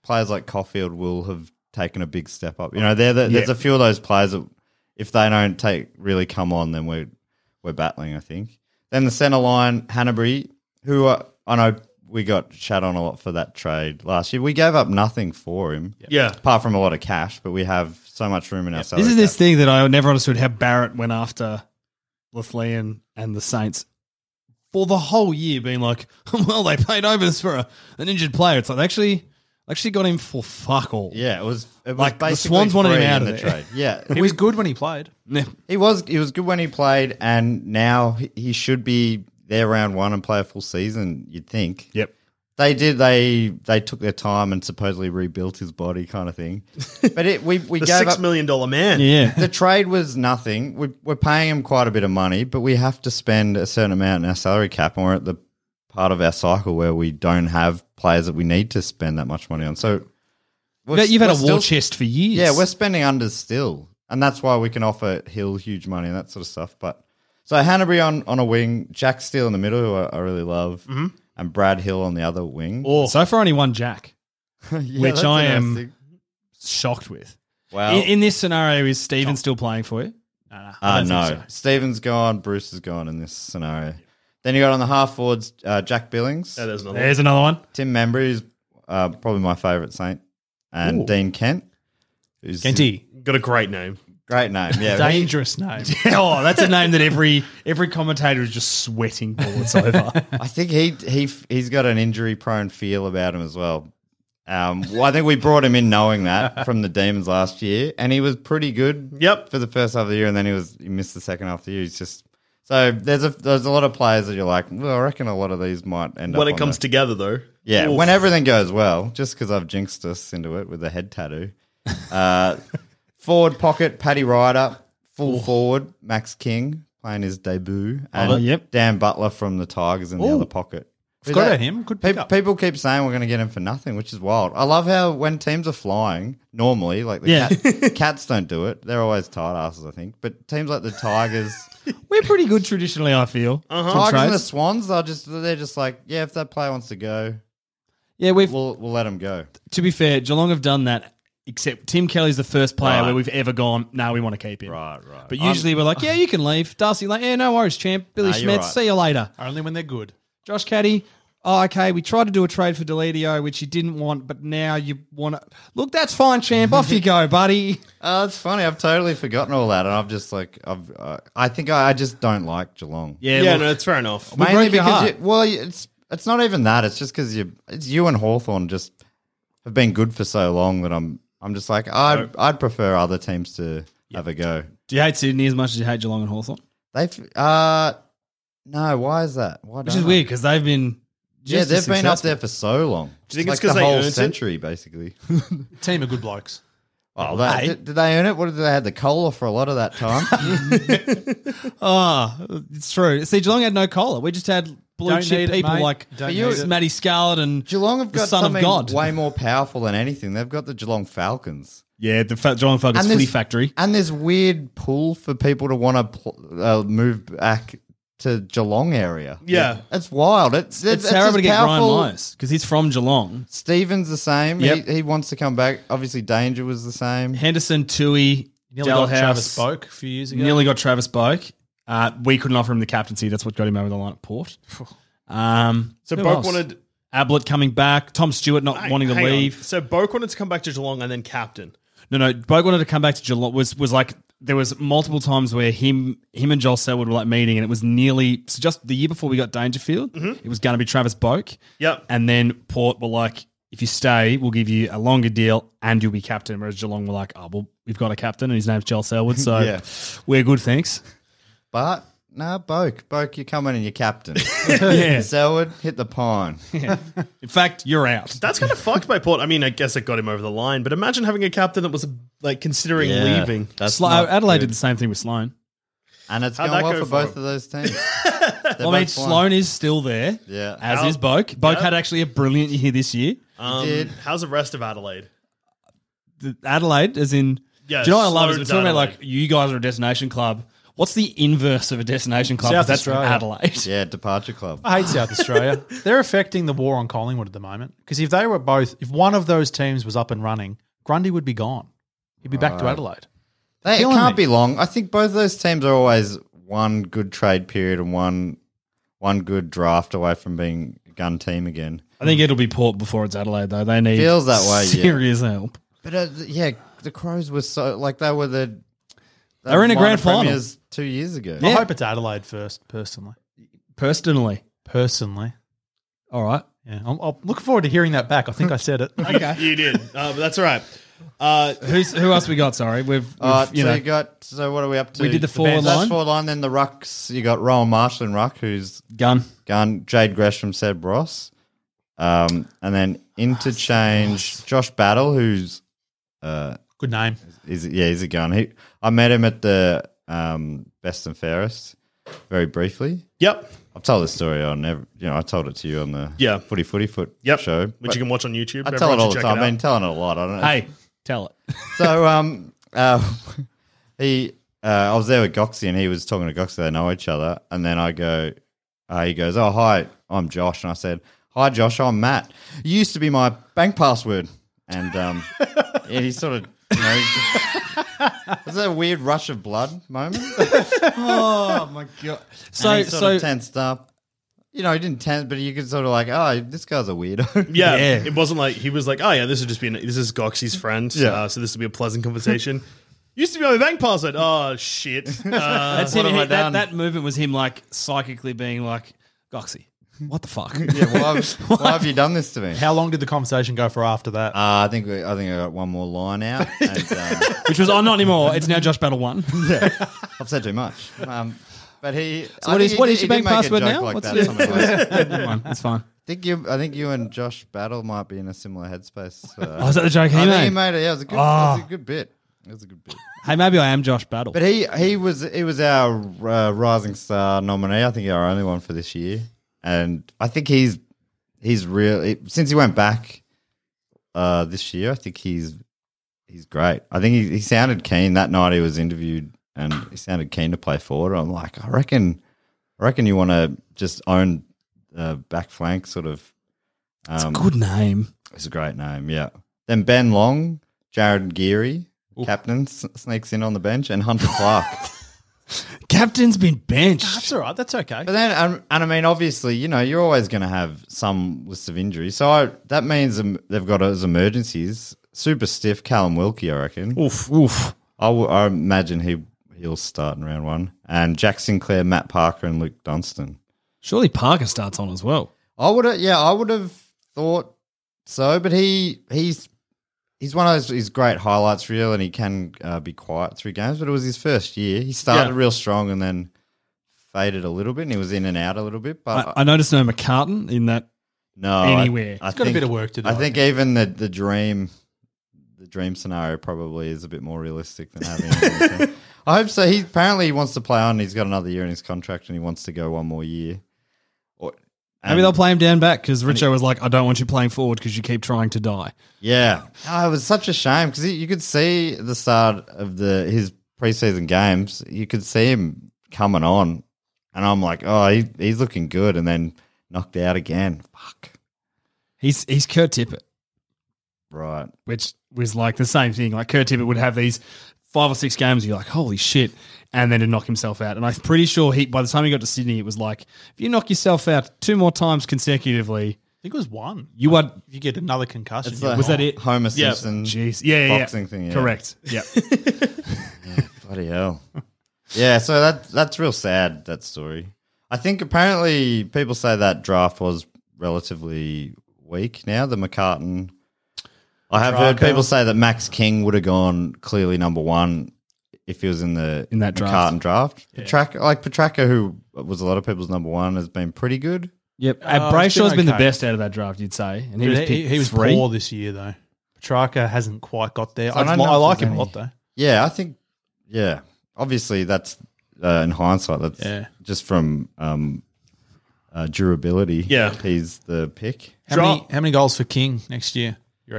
S5: players like Caulfield will have taken a big step up. You know, they're the, there's a few of those players that if they don't take really come on, then we're we're battling. I think. Then the centre line, Hanbury, who are, I know we got shat on a lot for that trade last year. We gave up nothing for him,
S6: Yeah.
S5: apart from a lot of cash, but we have so much room in our salary
S2: This is this
S5: cap.
S2: thing that I never understood how Barrett went after Lithlean and the Saints for the whole year, being like, well, they paid overs for a, an injured player. It's like they actually actually got him for fuck all.
S5: Yeah, it was it was
S2: Like, the
S5: basically
S2: Swans wanted him
S5: free
S2: out
S5: in
S2: of
S5: the
S2: there.
S5: trade. Yeah,
S4: He was good when he played.
S2: Yeah.
S5: he was he was good when he played, and now he, he should be there round one and play a full season. You'd think.
S2: Yep.
S5: They did. They they took their time and supposedly rebuilt his body, kind of thing. But it we we
S6: The
S5: gave
S6: six
S5: up.
S6: million dollar man.
S2: Yeah.
S5: The trade was nothing. We, we're paying him quite a bit of money, but we have to spend a certain amount in our salary cap, and we're at the part of our cycle where we don't have players that we need to spend that much money on. So we're-
S2: You've had a
S5: we're
S2: war
S5: still-
S2: chest for years.
S5: Yeah, we're spending under still, and that's why we can offer Hill huge money and that sort of stuff. But so Hanbury on, on a wing, Jack Steele in the middle, who I, I really love,
S2: Mm-hmm.
S5: and Brad Hill on the other wing.
S2: So far, only one Jack.
S5: Yeah,
S2: which
S5: that's
S2: I am-
S5: interesting.
S2: Shocked with.
S5: Well,
S2: In, in this scenario, is Steven still playing for you?
S5: Uh, no. Stephen's gone. Bruce is gone in this scenario. Then you got on the half forwards, uh, Jack Billings,
S6: Yeah, there's another
S2: There's another one.
S5: Tim Membry, who's uh, probably my favourite Saint, and Dean Kent. Who's
S4: Kenty.
S6: one. Got a great name.
S5: Great name. Yeah.
S4: Dangerous name.
S2: Oh, that's a name that every every commentator is just sweating bullets over.
S5: I think he he he's got an injury-prone feel about him as well. Um, well, I think we brought him in knowing that from the Demons last year, and he was pretty good.
S6: Yep.
S5: For the first half of the year, and then he was he missed the second half of the year. He's just so there's a there's a lot of players that you're like, well, I reckon a lot of these might end up
S6: When it
S5: on
S6: comes
S5: the-
S6: together, though.
S5: Yeah,
S6: Oof.
S5: when everything goes well, just because I've jinxed us into it with the head tattoo. Uh, forward pocket, Paddy Ryder. Full forward, Max King playing his debut. And
S2: Oh, yep.
S5: Dan Butler from the Tigers in the
S4: Ooh.
S5: other pocket.
S4: Forgot
S5: That-
S4: about him. Good
S5: Pe-
S4: pickup.
S5: People keep saying we're going to get him for nothing, which is wild. I love how when teams are flying, normally, like the
S2: Yeah.
S5: cat, cats don't do it. They're always tight asses, I think. But teams like the Tigers,
S2: We're pretty good traditionally, I feel. Uh-huh.
S5: Tigers and the Swans, they're just they're just like, yeah, if that player wants to go,
S2: Yeah, we've.
S5: we'll we'll let him go.
S2: To be fair, Geelong have done that. Except Tim Kelly's the first player
S5: Right.
S2: where we've ever gone, no, we want to keep him.
S5: Right, right.
S2: But usually we're like, yeah, you can leave. Darcy, like, yeah, no worries, champ. Billy
S5: Nah, you're
S2: Schmitz,
S5: right.
S2: see you later.
S4: Only when they're good.
S2: Josh Caddy, oh, okay, we tried to do a trade for Deledio, which you didn't want, but now you want to. Look, that's fine, champ. Off you go, buddy.
S5: Oh, it's funny. I've totally forgotten all that, and I've just like I've. Uh, I think I, I just don't like Geelong.
S2: Yeah,
S6: Yeah,
S2: look,
S6: no, it's fair enough.
S2: We broke your heart.
S5: you, well, it's it's not even that. It's just because you, it's you and Hawthorn just have been good for so long that I'm I'm just like I'd I'd prefer other teams to have a go.
S2: do you hate Sydney as much as you hate Geelong and Hawthorn?
S5: They've uh no. Why is that? Why
S2: Which
S5: don't
S2: is
S5: I?
S2: weird because they've been.
S5: Yeah,
S2: just
S5: they've
S2: as
S5: been up
S2: successful.
S5: there for so long.
S6: Do you think
S5: like
S6: it's 'cause
S5: the
S6: they
S5: whole
S6: earned it?
S5: century, basically?
S4: Team of good blokes.
S5: Oh, that,
S2: Hey.
S5: did, did they earn it? What did they had the cola for a lot of that time?
S2: Oh, it's true. See, Geelong had no collar. We just had blue
S4: Don't
S2: chip
S4: need it,
S2: people
S4: mate.
S2: like
S4: Don't
S5: need it.
S2: Matty Scarlett and
S5: Geelong have
S2: the
S5: got
S2: son of
S5: something
S2: God.
S5: way more powerful than anything. They've got the Geelong Falcons.
S2: Yeah, the fa- Geelong Falcons
S5: And
S2: footy
S5: there's-
S2: factory.
S5: And there's weird pull for people to want to pl- uh, move back to Geelong area.
S6: Yeah.
S5: It's wild. It's, it's,
S2: It's terrible
S5: as
S2: to get
S5: powerful-
S2: Ryan Myers because he's from Geelong.
S5: Stevens the same.
S2: Yep.
S5: He, he wants to come back. Obviously, Danger was the same.
S2: Henderson, Tui,
S4: Nearly got
S2: Delhouse,
S4: Travis Boak a few years ago.
S2: Nearly got Travis Boak. Uh, we couldn't offer him the captaincy. That's what got him over the line at Port. Um,
S6: So
S2: who
S6: Boak
S2: else?
S6: wanted.
S2: Ablett coming back. Tom Stewart not
S6: Hang-
S2: wanting to
S6: hang on.
S2: leave.
S6: So Boak wanted to come back to Geelong and then captain.
S2: No, no. Boak wanted to come back to Geelong. Was was like there was multiple times where him him and Joel Selwood were like meeting, and it was nearly so just the year before we got Dangerfield. It was going to be Travis Boak.
S6: Yep.
S2: And then Port were like, if you stay, we'll give you a longer deal and you'll be captain. Whereas Geelong were like, oh, well, we've got a captain and his name's Joel Selwood, so
S5: Yeah.
S2: we're good, thanks.
S5: But, no, Boak. Boak, you're coming and you're captain.
S2: Yeah.
S5: Selwood, hit the pine.
S2: In fact, you're out.
S6: That's kind of fucked by Port. I mean, I guess it got him over the line, but imagine having a captain that was like considering
S5: Yeah.
S6: leaving.
S5: That's
S2: Slo-
S5: not
S2: Adelaide
S5: good.
S2: did the same thing with Sloan.
S5: And it's
S6: How'd
S5: going
S6: that
S5: well
S6: go
S5: for
S6: for
S5: both
S6: him?
S5: of those teams.
S2: Well, I mean, Sloan is still there,
S5: Yeah.
S2: as
S6: How-
S2: is Boak. Boak
S6: Yeah.
S2: had actually a brilliant year this year.
S6: Um,
S5: did.
S6: How's the rest of Adelaide?
S2: The Adelaide, as in,
S6: Yeah,
S2: do you know what I love? Is
S6: Sloan's
S2: we're talking about
S6: Adelaide.
S2: like you guys are a destination club. What's the inverse of a destination club?
S4: South
S2: That's
S4: Australia.
S2: Adelaide.
S5: Yeah, departure club.
S4: I hate South Australia. They're affecting the war on Collingwood at the moment. Because if they were both, if one of those teams was up and running, Grundy would be gone. He'd be back to Adelaide.
S5: They, it
S4: killing
S5: can't
S4: me.
S5: be long. I think both of those teams are always one good trade period and one one good draft away from being a gun team again.
S2: I think it'll be Port before it's Adelaide, though. They need
S5: Feels that way, yeah.
S2: serious help.
S5: But uh, yeah, the Crows were so like they were the
S2: They were in a
S5: minor
S2: grand final.
S5: premiers two years ago.
S4: I hope it's Adelaide first, personally.
S2: Personally.
S4: Personally.
S2: All right.
S4: Yeah, I'm, I'm looking forward to hearing that back. I think I said it.
S2: Okay.
S6: You did, uh, but that's all right. Uh,
S2: Who's who else we got? Sorry, we've, we've
S5: Uh,
S2: you
S5: so
S2: know
S5: you got so what are we up to?
S2: we did the forward
S5: That's
S2: line.
S5: forward line. Then the rucks. You got Rowan Marshall in ruck, who's
S2: gun.
S5: gun. Jade Gresham, Seb Ross, um, and then interchange Josh Battle, who's uh,
S4: Good name.
S5: He's, yeah, he's a gun. He, I met him at the um, Best and Fairest very briefly.
S6: yep,
S5: I've told this story on, every, you know, I told it to you on the
S6: Yeah.
S5: Footy Footy Foot
S6: yep.
S5: show.
S6: which
S5: but
S6: you can watch on YouTube.
S5: I tell it
S6: Everyone
S5: all
S6: should
S5: the
S6: check
S5: time.
S6: it
S5: I've been
S6: out.
S5: telling it a lot. I don't know.
S2: Hey, tell it.
S5: So um, uh, he, uh, I was there with Goxie, and he was talking to Goxie. They know each other, and then I go, uh, he goes, "Oh, hi, I'm Josh," and I said, "Hi, Josh, I'm Matt. You used to be my bank password," and um, yeah, he sort of. You know, was that a weird rush of blood moment?
S2: Oh my god! So
S5: And he sort
S2: so
S5: of tensed up. You know, he didn't tense, but you could sort of like, oh, this guy's a weirdo.
S6: Yeah,
S2: Yeah.
S6: it wasn't like he was like, oh yeah, this would just be an, this is Goxie's friend,
S5: Yeah.
S6: uh, so this would be a pleasant conversation. Used to be my bank password. Oh shit! Uh,
S2: that's
S5: what
S2: him.
S5: have I
S2: he- that,
S5: done?
S2: that movement was him like psychically being like, Goxie, what the fuck?
S5: yeah, why, why have you done this to me?
S4: How long did the conversation go for after that?
S5: Uh, I think we, I think I got one more line out. And, uh,
S2: Which was oh not anymore. It's now Josh Battle one.
S5: I've said too much. Um, but he,
S2: So
S5: I
S2: what
S5: think
S2: is
S5: he
S2: what
S5: did-
S2: is
S5: he
S2: your
S5: did
S2: bank
S5: make a
S2: password
S5: joke
S2: now?
S5: Like
S2: What's
S5: that
S2: your-
S5: something like that.
S2: Never mind, it's fine.
S5: I think you, I think you and Josh Battle might be in a similar headspace. Uh,
S2: Oh, is that the joke he
S5: I think
S2: made?
S5: he made it. Yeah, it was a good, it
S2: Oh.
S5: was a good bit. It was a good bit.
S2: Hey, maybe I am Josh Battle.
S5: But he he was he was our uh, Rising Star nominee. I think our only one for this year, and I think he's he's real since he went back uh, this year. I think he's he's great. I think he, he sounded keen that night. He was interviewed, and he sounded keen to play forward. I'm like, I reckon, I reckon you want to just own uh, back flank, sort of. Um,
S2: Good name.
S5: It's a great name, yeah. Then Ben Long, Jared Geary. Captain s- sneaks in on the bench, and Hunter Clark.
S2: Captain's been benched.
S4: That's all right. That's okay.
S5: But then, um, and I mean, obviously, you know, you're always going to have some list of injuries. So I, that means um, they've got as emergencies. Super stiff, Callum Wilkie, I reckon.
S2: Oof, oof.
S5: I, w- I imagine he he'll start in round one. And Jack Sinclair, Matt Parker, and Luke Dunstan.
S2: Surely Parker starts on as well.
S5: I would have, yeah, I would have thought so. But he he's he's one of those his great highlights reel, and he can uh, be quiet through games. But it was his first year. He started
S6: Yeah.
S5: real strong, and then faded a little bit, and he was in and out a little bit. But
S2: I, I noticed no McCartan in that.
S5: no,
S2: anywhere.
S5: I, I
S4: He's got a
S5: think-
S4: bit of work to do,
S5: I
S4: I
S5: think even the the dream, the dream scenario probably is a bit more realistic than having. him. I hope so. He apparently he wants to play on. He's got another year in his contract, and he wants to go one more year. Or,
S2: Maybe
S5: and-
S2: they'll play him down back because Richo was like, I don't want you playing forward because you keep trying to die.
S5: Yeah, oh, it was such a shame because you could see the start of the his preseason games. You could see him coming on, and I'm like, oh, he, he's looking good, and then knocked out again. Fuck.
S2: He's he's Kurt Tippett,
S5: Right.
S2: which was like the same thing. Like Kurt Tippett would have these five or six games, you're like, holy shit, and then to knock himself out. And I'm pretty sure he, by the time he got to Sydney, it was like, if you knock yourself out two more times consecutively,
S4: I think it was one.
S2: you are.
S4: If you get another concussion,
S5: It's
S4: you're
S5: the
S2: Was that
S5: Ho-
S2: it?
S5: Homer
S6: Yeah.
S5: Simpson
S2: Jeez, yeah, yeah,
S5: boxing
S2: yeah.
S5: thing. Yeah.
S2: Correct. Yeah.
S5: Bloody hell. Yeah, so that that's real sad, that story. I think apparently people say that draft was relatively weak now, the McCartan. I have heard
S2: Petrarca.
S5: people say that Max King would have gone clearly number one if he was in the
S2: In that draft.
S5: McCartan draft. Petrarca, like Petrarca, who was a lot of people's number one, has been pretty good.
S2: Yep.
S4: Uh,
S2: Uh,
S4: it's
S2: Brayshaw's
S4: been
S2: been the
S4: okay.
S2: best out of that draft, you'd say. And he
S4: He,
S2: was
S4: he,
S2: picked
S4: he was
S2: three.
S4: poor this year, though. Petrarca hasn't quite got there.
S5: So I
S4: I,
S5: don't
S4: li-
S5: know
S4: I
S5: if
S4: like
S5: there's
S4: him a
S5: any-
S4: lot, though.
S5: Yeah, I think, yeah. Obviously, that's uh, in hindsight, that's
S4: Yeah.
S5: just from um, uh, durability.
S6: Yeah.
S5: He's the pick.
S4: How many,
S6: Draw-
S4: how many goals for King next year, you reckon?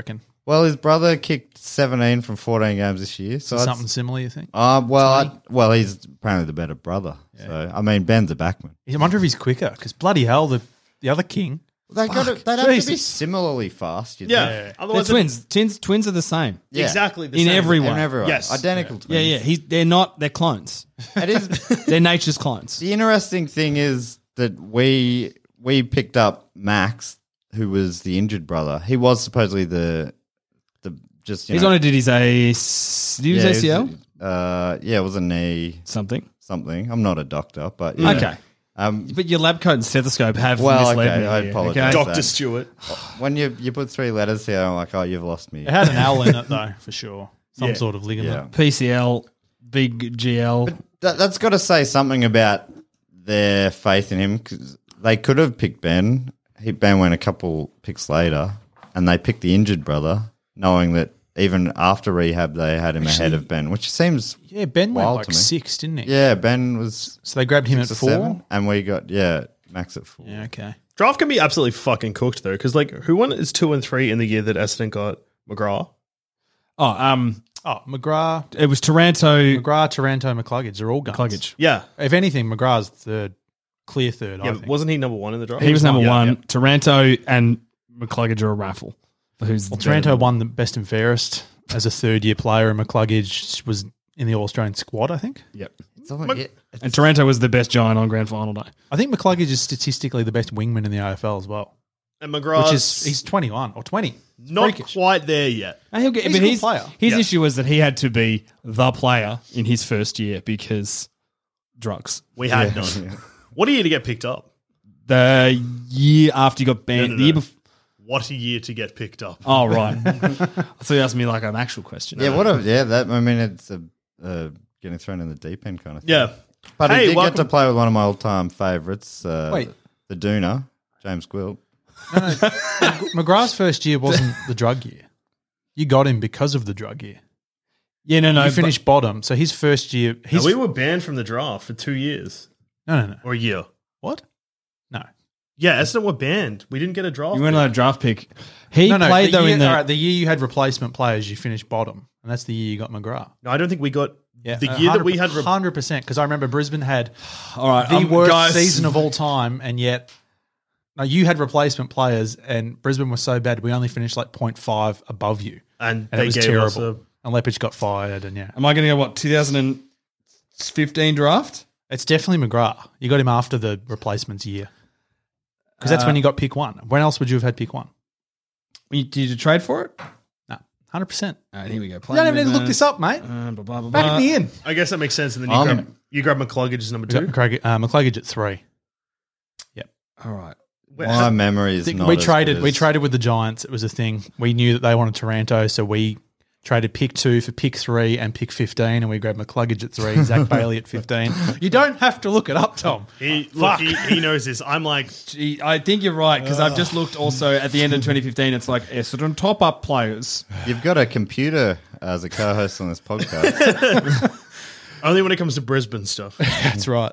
S5: Well, his brother kicked seventeen from fourteen games this year. So
S4: So
S5: I'd-
S4: something similar, you think?
S5: Uh, well, I, well, he's apparently the better brother. So I mean, Ben's a backman.
S4: I wonder if he's quicker because bloody hell, the the other king.
S5: They got to, they'd have to be
S4: Jesus.
S5: similarly fast. You'd
S6: Yeah.
S5: think.
S2: They're
S6: Otherwise,
S2: twins. Twins. Twins are the same.
S5: Yeah.
S6: exactly the
S2: In
S6: same.
S2: every way.
S5: And everyone.
S6: Yes.
S5: Identical twins.
S2: Yeah, yeah. He's. They're not. They're clones.
S5: It is.
S2: They're nature's clones.
S5: The interesting thing is that we we picked up Max, who was the injured brother. He was supposedly the the just. You
S2: He's
S5: know,
S2: on a. Did his a? Did
S5: yeah,
S2: his
S5: he
S2: A C L?
S5: was- Uh, yeah, it was a knee
S2: Something.
S5: something. I'm not a doctor, but yeah.
S2: Okay.
S5: Um,
S2: But your lab coat and stethoscope have
S5: Well,
S2: misled
S5: okay,
S2: me.
S5: I
S2: here,
S5: apologise.
S6: Doctor
S5: that.
S6: Stewart.
S5: when you you put three letters here, I'm like, oh, you've lost me.
S4: It had an L in it though, for sure. Some
S6: Yeah.
S4: sort of ligament.
S5: Yeah.
S2: P C L, big G L.
S5: That, that's got to say something about their faith in him. 'Cause they could have picked Ben. He, Ben went a couple picks later, and they picked the injured brother, knowing that even after rehab, they had him ahead of Ben, which seems
S4: Yeah, Ben went
S5: wild
S4: like
S5: to me.
S4: six, didn't he?
S5: Yeah, Ben was
S4: So they grabbed him at
S5: six or
S4: four.
S5: seven, and we got yeah Max at four.
S4: Yeah, okay.
S6: Draft can be absolutely fucking cooked though, because like who won is two and three in the year that Essendon got McGrath?
S2: Oh, um,
S4: Oh, McGrath,
S2: it was Taranto.
S4: McGrath, Taranto, McCluggage. They're all guns.
S2: Cluggage.
S6: Yeah,
S4: If anything, McGrath's third, clear third.
S6: yeah.
S4: I think.
S6: Wasn't he number one in the draft?
S2: He was number
S6: Yeah,
S2: one.
S6: yeah.
S2: Taranto and McCluggage are a raffle. For who's
S4: Well,
S2: the
S4: Taranto
S2: better.
S4: won the best and fairest as a third year player, and McCluggage was in the All Australian squad. I think.
S2: Yep.
S5: It's almost- yeah,
S2: And Taranto was the best giant on grand final day.
S4: I think McCluggage is statistically the best wingman in the A F L as well.
S6: And McGrath,
S4: Which is he's twenty one or twenty.
S6: not
S4: Freakish.
S6: quite there yet.
S2: And he'll get,
S4: He's
S2: but
S4: a good
S2: his,
S4: player.
S2: his
S6: Yeah.
S2: issue was that he had to be the player in his first year because drugs.
S6: We had none. What a year to get picked up.
S2: The year after you got banned,
S6: No, no,
S2: the year
S6: no.
S2: before.
S6: What a year to get picked up.
S2: Oh, right. So you asked me like an actual question.
S5: yeah, what a yeah. That I mean, it's a uh, getting thrown in the deep end kind of thing.
S6: Yeah.
S5: but
S6: Hey,
S5: he did
S6: welcome-
S5: get to play with one of my all time favourites. Uh,
S4: Wait.
S5: the Dooner, James Gwilt.
S4: No, no. McGrath's first year wasn't the drug year. You got him because of the drug year.
S2: Yeah, no, no.
S4: You
S2: but-
S4: finished bottom, so his first year.
S6: No,
S4: His,
S6: we were banned from the draft for two years
S4: no, no, no.
S6: or a year.
S4: What? No.
S6: Yeah, Essendon were banned. We didn't get a draft.
S2: You weren't
S6: pick.
S2: allowed a draft pick. He
S4: no, no.
S2: played
S4: the
S2: though
S4: year,
S2: in the.
S4: all right, the year you had replacement players, you finished bottom, and that's the year you got McGrath.
S6: No, I don't think we got
S4: Yeah,
S6: the year that we had. Re-
S4: hundred percent. Because I remember Brisbane had
S2: all right,
S4: the
S2: um,
S4: worst
S2: guys,
S4: season of all time, and yet no, you had replacement players, and Brisbane was so bad we only finished like zero point five above you,
S6: and
S4: and
S6: they
S4: it was
S6: gave
S4: terrible.
S6: us a.
S4: And Lepage got fired, and yeah,
S2: Am I going to go what two thousand fifteen draft?
S4: it's definitely McGrath. You got him after the replacements year because that's when you got pick one. When else would you have had pick one?
S2: You- Did you trade for it?
S4: No, hundred percent.
S2: All right, here we go.
S4: You don't even need to look this up, mate.
S2: Uh, blah, blah, blah,
S4: Back
S2: blah.
S4: me in.
S6: I guess that makes sense. And then you
S5: Um,
S6: grab you grab McCluggage as number
S4: We got
S6: two.
S4: Craig, uh, McCluggage at three.
S2: All right.
S6: Wait,
S5: My
S6: how-
S5: memory is not.
S4: we
S5: as
S4: traded.
S5: good
S4: We
S5: as-
S4: traded with the Giants. It was a thing. We knew that they wanted Taranto, so we traded pick two for pick three and pick fifteen, and we grabbed McCluggage at three, Zach Bailey at fifteen. You don't have to look it up, Tom.
S6: He, look, he, he knows this. I'm like,
S2: Gee, I think you're right because I've just looked also at the end of twenty fifteen. It's like Essendon top up players.
S5: You've got a computer as a co-host on this podcast.
S6: only when it comes to Brisbane stuff.
S4: That's right.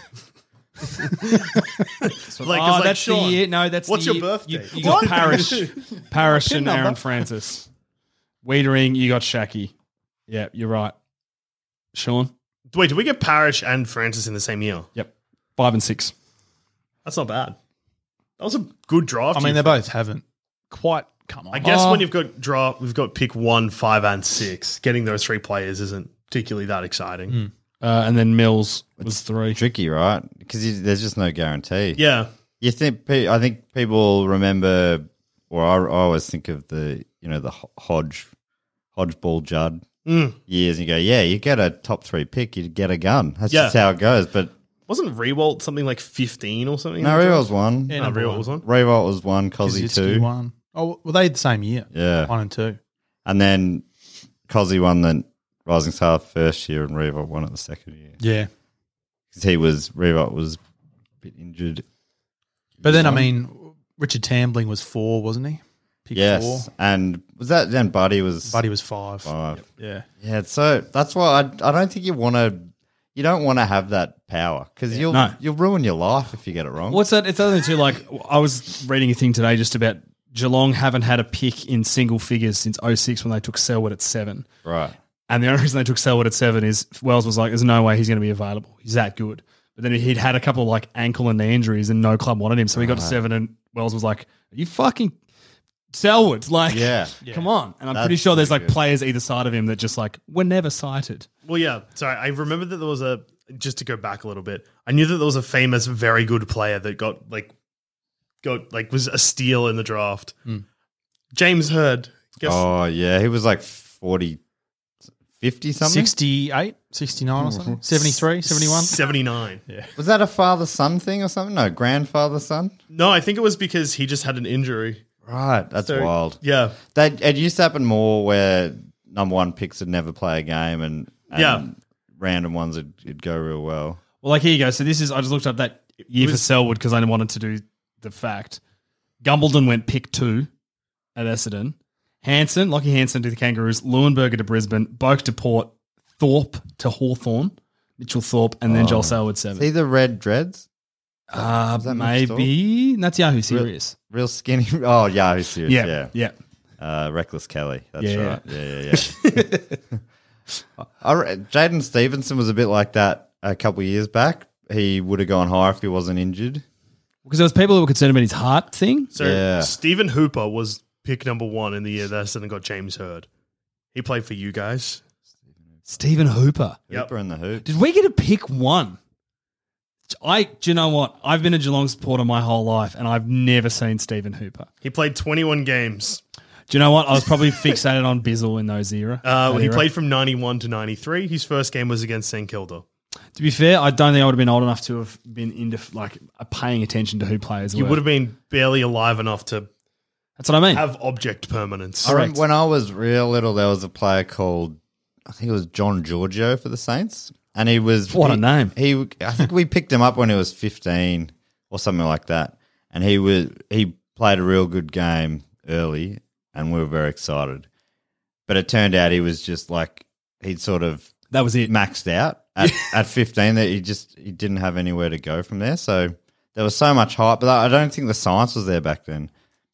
S6: Like, 'cause,
S2: oh,
S6: like,
S2: that's
S6: Sean,
S2: the year. No, that's
S6: what's
S2: the
S6: your
S2: year-
S6: birthday?
S2: You, you got
S6: What?
S2: Parish, Parish, and
S4: number.
S2: Aaron Francis. Wiedering, you got Shaki. Yeah, you're right. Sean.
S6: Wait, did we get Parrish and Francis in the same year?
S2: Yep, five and six.
S6: That's not bad. That was a good draft.
S4: I mean,
S6: year
S4: they
S6: for-
S4: both haven't quite come on.
S6: I guess
S2: Oh.
S6: when you've got draft, we've got pick one, five, and six. Getting those three players isn't particularly that exciting.
S2: Uh, and then Mills was three.
S5: Tricky, right? Because there's just no guarantee.
S6: Yeah,
S5: You think? pe- I think people remember, or I, I always think of the you know the Ho- Hodge, Hodge Ball Judd
S6: Mm.
S5: years, and you go, yeah, you get a top three pick, you get a gun. That's
S6: Yeah.
S5: just how it goes. But
S6: wasn't Rewalt something like fifteen or something?
S5: no, Rewalt's one.
S4: Yeah,
S6: No,
S4: number
S6: Rewalt
S4: one.
S6: was one.
S5: Rewalt was one, Cozzy
S4: Kaczynski
S5: two,
S4: one. Oh, well, they had the same year.
S5: yeah,
S4: One and two.
S5: and then Cozzy won the Rising Star first year, and Rewalt won it the second year.
S4: Yeah.
S5: Because he was Rewalt was a bit injured.
S4: But then, I mean, Richard Tambling was four, wasn't he? Pick
S5: Yes,
S4: four.
S5: and was that then? Buddy was
S4: Buddy was five.
S5: five.
S4: Yeah.
S5: Yeah, so that's why I, I don't think you want to. You don't want to have that power because you'll
S2: No.
S5: you'll ruin your life if you get it wrong.
S2: What's that? It's other than too. Like I was reading a thing today just about Geelong haven't had a pick in single figures since oh six when they took Selwood at seven.
S5: Right.
S2: And the only reason they took Selwood at seven is Wells was like, there's no way he's going to be available. He's that good. But then he'd had a couple of like ankle and knee injuries and no club wanted him. So he got to seven and Wells was like, are you fucking Selwood? Like,
S5: Yeah.
S2: come on. And I'm
S5: That's
S2: pretty sure there's like
S5: pretty good.
S2: players either side of him that just like were never cited.
S6: Well, yeah. Sorry, I remember that there was a, just to go back a little bit, I knew that there was a famous, very good player that got like, got like, was a steal in the draft. James Hurd. Guess,
S5: Oh, yeah. He was like forty, fifty something.
S4: sixty-eight, sixty-nine or something? seventy-three, seventy-one?
S6: seventy-nine. Yeah.
S5: Was that a father-son thing or something? No, grandfather-son?
S6: No, I think it was because he just had an injury.
S5: Right. That's
S6: So,
S5: wild.
S6: Yeah.
S5: That, it used to happen more where number one picks would never play a game and, and
S6: Yeah.
S5: random ones would it'd go real well.
S2: Well, like here you go. So this is, I just looked up that year for
S6: was-
S2: Selwood because I wanted to do the fact. Gumbledon went pick two at Essendon. Hansen, Lockie Hansen to the Kangaroos, Leuenberger to Brisbane, Boak to Port, Thorpe to Hawthorn, Mitchell Thorpe, and then Joel Selwood seven.
S5: See the red dreads?
S2: Uh,
S5: is that Mitch
S2: maybe that's Yahoo Serious.
S5: Real skinny. Oh, yeah, he's serious.
S2: Yeah,
S5: Yeah.
S2: yeah.
S5: Uh, Reckless Kelly. That's
S2: Yeah,
S5: right. Yeah, yeah, yeah. I re- Jaden Stevenson was a bit like that a couple of years back. He would have gone higher if he wasn't injured.
S2: Because there was people who were concerned about his heart thing.
S6: So
S5: Yeah.
S6: Stephen Hooper was pick number one in the year that Essendon got James Hurd. He played for you guys.
S2: Stephen Hooper.
S6: Yep.
S5: Hooper in the hoop.
S2: Did we get to pick one? I do you know what? I've been a Geelong supporter my whole life, and I've never seen Stephen Hooper.
S6: He played twenty-one games.
S2: Do you know what? I was probably fixated on Bizzle in those era.
S6: Uh,
S2: that
S6: he
S2: era.
S6: played from ninety-one to ninety-three. His first game was against St Kilda.
S2: To be fair, I don't think I would have been old enough to have been into like paying attention to who players
S6: You
S2: were.
S6: would have been barely alive enough to
S2: That's what I mean.
S6: have object permanence.
S5: I remember when I was real little, there was a player called, I think it was John Giorgio for the Saints. And he was...
S2: What a
S5: he-
S2: name.
S5: He, I think we picked him up when he was fifteen or something like that. And he was he played a real good game early and we were very excited. But it turned out he was just like, he'd sort of
S2: That was it.
S5: maxed out at, at fifteen that he just he didn't have anywhere to go from there. So there was so much hype, but I don't think the science was there back then.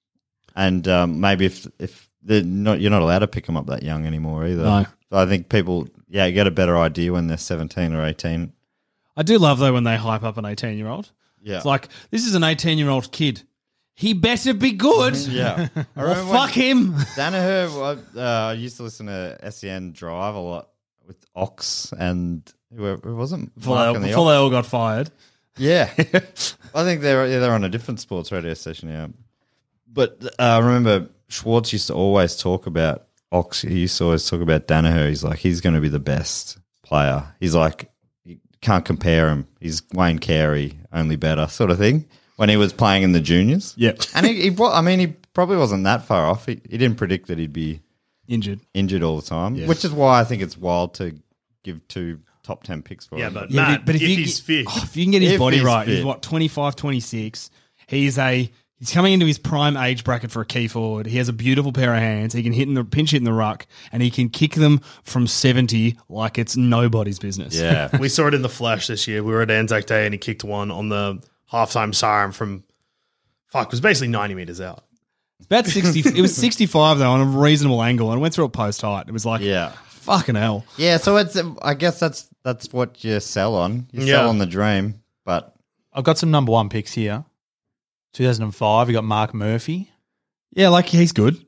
S5: And um, maybe if if they're not, you're not allowed to pick them up that young anymore either.
S2: No.
S5: So I think people, yeah, get a better idea when they're seventeen or eighteen.
S2: I do love though when they hype up an eighteen-year-old.
S5: Yeah.
S2: It's like, this is an eighteen-year-old kid. He better be good.
S5: Yeah. I
S2: Or
S5: remember
S2: fuck him.
S5: Danaher, uh, I used to listen to S E N Drive a lot with Ox and whoever, it wasn't
S2: Before,
S5: Mark
S2: they,
S5: and the
S2: before
S5: Ox.
S2: they all got fired.
S5: Yeah, I think they're yeah, they're on a different sports radio station now. But uh, I remember Schwartz used to always talk about Ox. He used to always talk about Danaher. He's like, he's going to be the best player. He's like, you can't compare him. He's Wayne Carey, only better, sort of thing. When he was playing in the juniors,
S2: Yep.
S5: and he, he wa- I mean, he probably wasn't that far off. He, he didn't predict that he'd be
S2: Injured.
S5: injured all the time,
S2: Yeah.
S5: which is why I think it's wild to give two top ten picks for
S6: Yeah,
S5: him.
S6: but
S2: Yeah,
S6: Matt,
S2: but if,
S6: if,
S2: you,
S6: he's fit,
S2: oh, if you can get his
S5: If
S2: body
S5: he's
S2: right, he's
S5: fit.
S2: what, twenty-five, twenty-six. He's a he's coming into his prime age bracket for a key forward. He has a beautiful pair of hands. He can hit in the pinch hit in the ruck, and he can kick them from seventy like it's nobody's business.
S5: yeah,
S6: we saw it in the flesh this year. We were at Anzac Day and he kicked one on the halftime siren from, fuck, it was basically ninety meters out.
S2: About sixty. It was sixty-five though on a reasonable angle, and it went through a post height. It was like,
S5: yeah.
S2: fucking hell.
S5: Yeah, so it's. I guess that's that's what you sell on. You
S6: Yeah.
S5: sell on the dream, but
S4: I've got some number one picks here. two thousand five, we got Mark Murphy.
S2: Yeah, like he's good.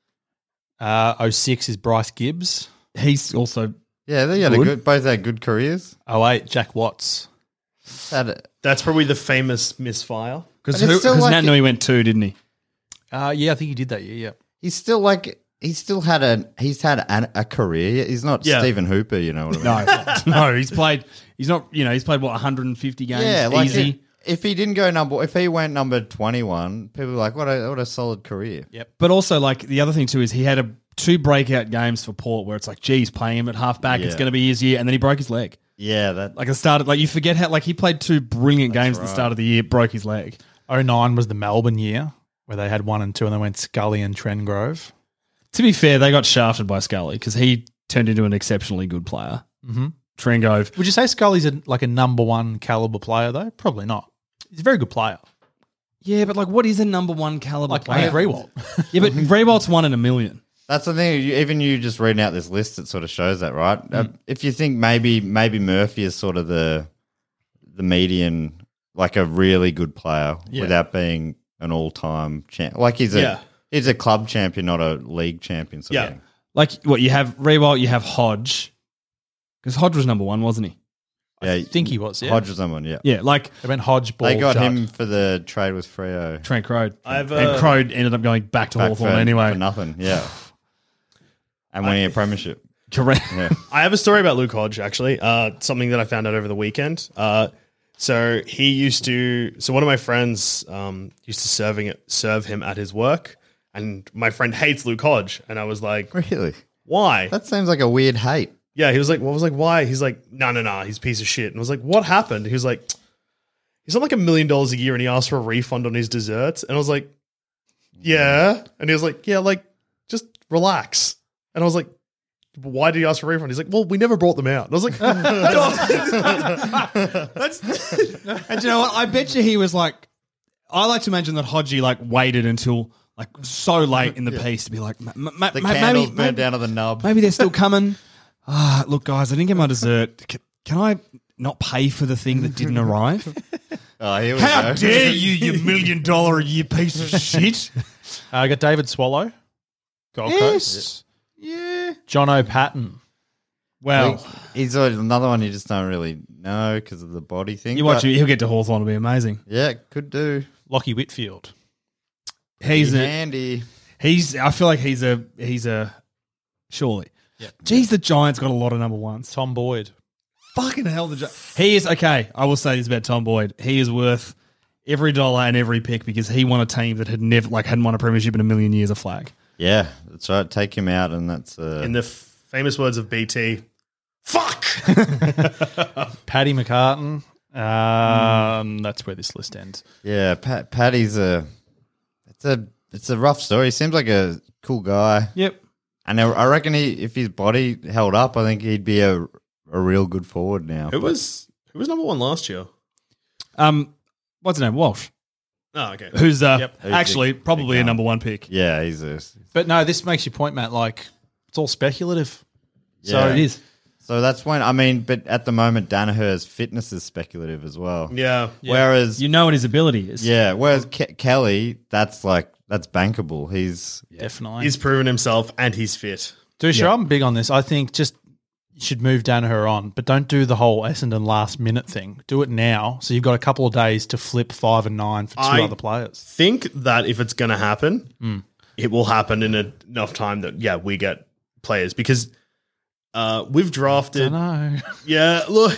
S4: Uh, oh six is Bryce Gibbs.
S2: He's also
S5: yeah, they had a
S2: Good.
S5: good. Both had good careers.
S4: oh eight, Jack Watts.
S5: Had a-
S6: That's probably the famous misfire.
S2: because
S5: But it's still like
S2: Nat
S5: it-
S2: knew he went two, didn't he?
S4: Uh, yeah, I think he did that year, yeah.
S5: he's still like he's still had a he's had an, a career. He's not
S6: Yeah.
S5: Stephen Hooper, you know what I mean?
S2: No, no, he's played. He's not. You know, he's played what one hundred fifty games.
S5: Yeah, like
S2: easy.
S5: if, if he didn't go number, if he went number twenty-one, people are like, what a what a solid career.
S2: But also, like the other thing too is he had a two breakout games for Port where it's like, geez, playing him at halfback, it's
S5: Yeah.
S2: going to be his year, and then he broke his leg.
S5: Yeah, that
S2: Like it started, like you forget how, like he played two brilliant games at the start of the year, broke his leg.
S4: oh nine was the Melbourne year where they had one and two and they went Scully and Trengrove.
S2: To be fair, they got shafted by Scully because he turned into an exceptionally good player. Mm-hmm. Trengove.
S4: Would you say Scully's a, like a number one caliber player though? Probably not. He's a very good player.
S2: Yeah, but like, what is a number one caliber
S4: Like
S2: player?
S4: Hank Rewalt.
S2: Yeah, but Rewalt's one in a million.
S5: That's the thing. You, even you just reading out this list, it sort of shows that, right?
S2: Mm.
S5: Uh, if you think maybe maybe Murphy is sort of the the median, like a really good player
S4: Yeah.
S5: without being an all time champ. Like he's a
S6: Yeah.
S5: he's a club champion, not a league champion. Sort
S6: Yeah.
S5: of thing.
S2: Like, what, you have Rewalt, you have Hodge. Because Hodge was number one, wasn't he?
S5: Yeah,
S4: I think he was, yeah.
S5: Hodge was someone. Yeah,
S2: Yeah, like
S4: They went Hodge, Ball,
S5: they got
S4: Judd.
S5: him for the trade with Freo.
S2: Trent Crode.
S6: I've, uh,
S2: and Crode ended up going back to
S5: Back
S2: Hawthorn
S5: for,
S2: anyway.
S5: for nothing. Yeah, and winning a premiership.
S2: Correct.
S5: Yeah.
S6: I have a story about Luke Hodge, actually. Uh, something that I found out over the weekend. Uh, so he used to. So one of my friends um, used to serving it, serve him at his work, and my friend hates Luke Hodge, and I was like,
S5: Really,
S6: "Why?"
S5: that seems like a weird hate.
S6: Yeah, he was like, "What?" was like, "Why?" He's like, "No, no, no, he's a piece of shit." And I was like, "What happened?" He was like, "He's on like a million dollars a year, and he asked for a refund on his desserts." And I was like, "Yeah," and he was like, "Yeah, like just relax." And I was like, "Why did he ask for a refund?" He's like, "Well, we never brought them out." And I was like,
S2: That's and you know what? I bet you he was like, I like to imagine that Hodgie like waited until like so late in the piece to be like, ma- ma-
S5: The
S2: ma-
S5: candles
S2: maybe,
S5: burned
S2: maybe,
S5: down to the nub.
S2: maybe they're still coming. Ah, look, guys, I didn't get my dessert. Can, can I not pay for the thing that didn't arrive?
S5: Oh, here we
S2: How
S5: go.
S2: dare you, you million dollar a year piece of shit?
S4: Uh, I got David Swallow, Gold Coast.
S2: Yeah.
S4: John O'Patton.
S2: Well,
S5: He's another one you just don't really know because of the body thing.
S2: you watch
S5: but
S2: him, he'll get to Hawthorn, it'll be amazing.
S5: Yeah, could do.
S4: Lockie Whitfield.
S2: He's
S5: Be
S2: a,
S5: handy.
S2: he's, I feel like he's a, he's a, surely. Yeah. Geez, the Giants got a lot of number ones.
S4: Tom Boyd.
S2: Fucking hell, the Gi- he is okay. I will say this about Tom Boyd: he is worth every dollar and every pick because he won a team that had never, like, hadn't won a premiership in a million years. A flag.
S5: Yeah, that's right. Take him out, and that's uh,
S6: in the f- famous words of B T, "Fuck."
S4: Paddy McCartan. Um, That's where this list ends.
S5: yeah. Pat, Paddy's a it's a it's a rough story. He seems like a cool guy,
S2: Yep.
S5: and I I reckon he if his body held up, I think he'd be a a real good forward now.
S6: Who was who was number one last year?
S2: Um, what's his name? Walsh.
S6: Oh, okay.
S2: Who's uh,
S6: Yep.
S2: actually
S5: Big-
S2: probably
S5: big
S2: a
S5: gun.
S2: number one pick.
S5: Yeah, he's a
S4: But no, this makes your point, Matt. Like, it's all speculative.
S2: So
S5: Yeah.
S2: it is.
S5: So that's when I mean, but at the moment, Danaher's fitness is speculative as well.
S6: Yeah.
S5: Whereas,
S2: You know what his ability is.
S5: yeah, whereas Ke- Kelly, that's like that's bankable. He's
S4: Definitely.
S6: He's proven himself and he's fit.
S4: Dusha, I'm big on this. I think just you should move Danaher on, but don't do the whole Essendon last minute thing. Do it now, so you've got a couple of days to flip five and nine for two
S6: I-
S4: other players.
S6: Think that if it's going to happen, it will happen in a, enough time that, yeah, we get players because uh, we've drafted.
S4: No.
S6: Yeah, look.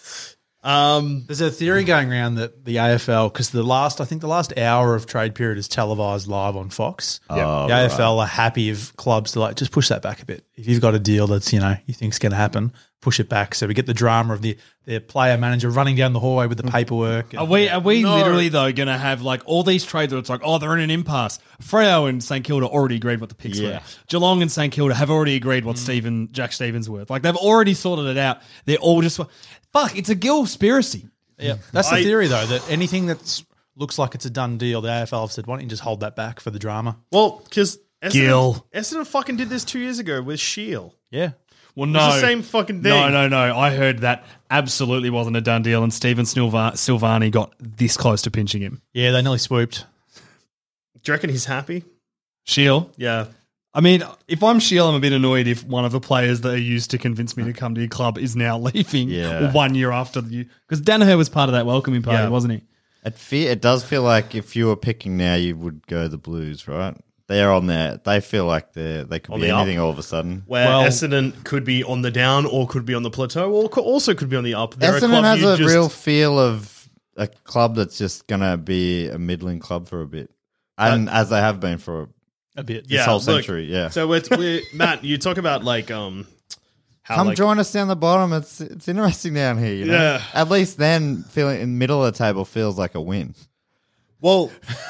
S6: um,
S4: There's a theory going around that the A F L, because the last, I think the last hour of trade period is televised live on Fox.
S5: Oh,
S4: the A F L are happy if clubs to like just push that back a bit. If you've got a deal that's, you know, you think's going to happen, push it back. So we get the drama of the their player manager running down the hallway with the paperwork.
S2: Are we, are we
S6: No.
S2: literally, though, going to have like all these trades where it's like, oh, they're in an impasse? Freo and St Kilda already agreed what the picks
S5: Yeah.
S2: were. Geelong and St Kilda have already agreed what Stephen, Jack Stevens worth. Like, they've already sorted it out. They're all just, fuck, it's a Gilspiracy.
S4: Yeah, that's the
S6: I-
S4: theory though, that anything that looks like it's a done deal, the A F L have said, why don't you just hold that back for the drama?
S6: well, because
S2: Gill.
S6: Essendon fucking did this two years ago with Shield.
S4: Yeah.
S2: Well,
S6: It's
S2: no.
S6: the same fucking thing.
S2: No, no, no. I heard that absolutely wasn't a done deal, and Stephen Silva- Silvani got this close to pinching him.
S4: Yeah, they nearly swooped.
S6: Do you reckon he's happy?
S2: Shield.
S6: Yeah.
S2: I mean, if I'm Shield, I'm a bit annoyed if one of the players that are used to convince me to come to your club is now leaving
S5: Yeah.
S2: one year after you. Because Danaher was part of that welcoming party,
S6: Yeah.
S2: wasn't he?
S5: it. Fe- it does feel like if you were picking now, you would go the Blues, right? They're on there. They feel like they they could
S6: On
S5: be
S6: the up.
S5: anything all of a sudden.
S6: Where
S4: Well-
S6: Essendon could be on the down or could be on the plateau or co- also could be on the up. They're a
S5: Essendon
S6: club
S5: has
S6: you
S5: a
S6: just-
S5: real feel of a club that's just gonna be a middling club for a bit, and as they have been for
S4: A bit.
S5: this whole
S6: look,
S5: century. Yeah.
S6: So we're, we're Matt, you talk about like um how
S5: Come
S6: like,
S5: join us down the bottom. It's it's interesting down here. You know?
S6: Yeah.
S5: At least then, feeling in the middle of the table feels like a win.
S6: well,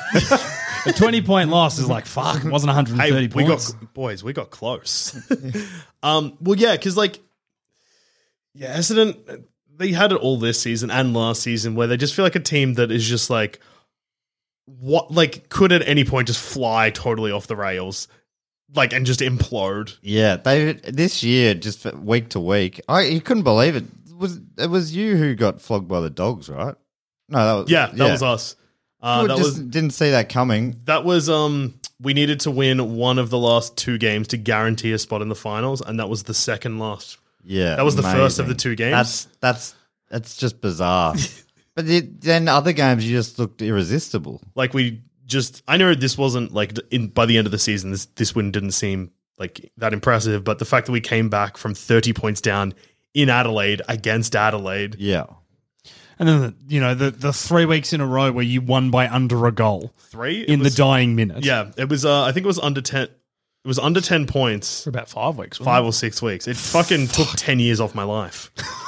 S2: A twenty-point loss is like, fuck, it wasn't one hundred thirty
S6: hey, we
S2: points.
S6: got boys, we got close. um, well, yeah, because like, yeah, Essendon they had it all this season and last season where they just feel like a team that is just like what like could at any point just fly totally off the rails, like and just implode.
S5: Yeah, they this year just week to week. I you couldn't believe it. it was it was you who got flogged by the Dogs, right? No, that was
S6: Yeah, that was us. Uh,
S5: We
S6: that
S5: just
S6: was
S5: didn't see that coming.
S6: that was um. We needed to win one of the last two games to guarantee a spot in the finals, and that was the second last.
S5: Yeah,
S6: That was the first of
S5: amazing.
S6: the two games.
S5: That's that's that's just bizarre. But the, then other games you just looked irresistible.
S6: Like we just, I know this wasn't like in by the end of the season, this this win didn't seem like that impressive, but the fact that we came back from thirty points down in Adelaide against Adelaide,
S5: Yeah,
S2: And then, the, you know, the, the three weeks in a row where you won by under a goal
S6: three
S2: in
S6: It was-
S2: the dying minute.
S6: Yeah, it was. Uh, I think it was under ten. It was under ten points,
S4: For about five weeks. wasn't
S6: five
S4: it?
S6: or six weeks. It fucking took ten years off my life.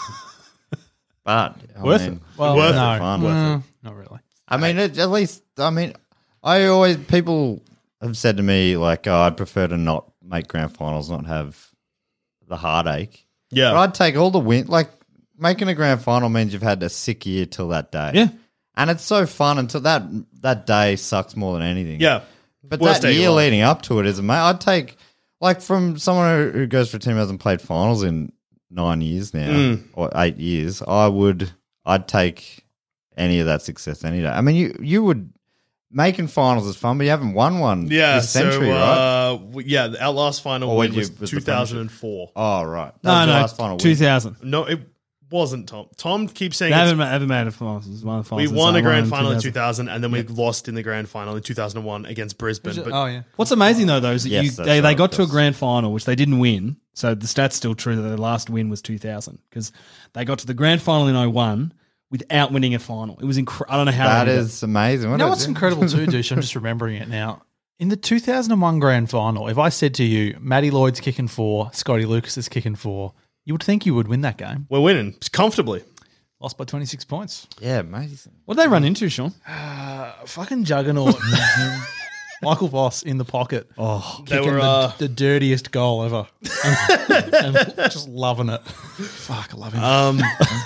S5: but I
S4: Worth
S5: mean,
S4: it. Well,
S6: Worth it.
S4: no,
S5: Fun.
S4: Mm, not really.
S5: I mean, it, at least I mean, I always people have said to me like, "Oh, I'd prefer to not make grand finals, not have the heartache."
S6: Yeah,
S5: But I'd take all the win. Like making a grand final means you've had a sick year till that day.
S2: Yeah.
S5: and it's so fun until that that day sucks more than anything.
S6: yeah.
S5: But
S6: Worst
S5: that
S6: day
S5: year
S6: of life.
S5: leading up to it is amazing. I'd take, like, from someone who, who goes for a team who hasn't played finals in nine years now,
S6: Mm.
S5: or eight years, I would, I'd take any of that success any day. I mean, you you would, making finals is fun, but you haven't won one
S6: Yeah,
S5: this century,
S6: so,
S5: right?
S6: uh, we- yeah, our last final
S5: Or
S6: win
S5: when you-
S6: was
S5: was the
S6: two thousand four.
S5: Oh, right. That
S2: No,
S5: was your
S2: no,
S5: last final
S2: two
S5: win.
S2: thousand.
S6: No, it wasn't Tom. Tom keeps saying
S2: They
S6: it's-
S2: haven't ma- ever made a finals. It's one of the
S6: we
S2: finals in
S6: won a
S2: Samoa
S6: grand
S2: in
S6: final in two thousand, and then we lost in the grand final in two thousand one against Brisbane. But
S4: Oh, yeah.
S2: What's amazing though, though, is that
S5: Yes,
S2: you,
S5: that's
S2: they, they
S5: right,
S2: got to a
S5: yes.
S2: grand final, which they didn't win. So the stat's still true that their last win was two thousand because they got to the grand final in oh one without winning a final. It was incredible. I don't know how
S5: That
S2: they did
S5: is amazing.
S4: You know what's incredible too, Douche? I'm just remembering it now. In the two thousand one grand final, if I said to you, Matty Lloyd's kicking four, Scotty Lucas is kicking four, you would think you would win that game.
S6: we're winning comfortably.
S4: Lost by twenty-six points.
S5: Yeah, amazing.
S2: What did they run into, Sean?
S4: Uh, fucking juggernaut. Michael Voss in the pocket. Oh,
S6: They
S4: kicking
S6: were,
S4: the,
S6: uh,
S4: the dirtiest goal ever. and just loving it. Fuck, I love him.
S6: Um,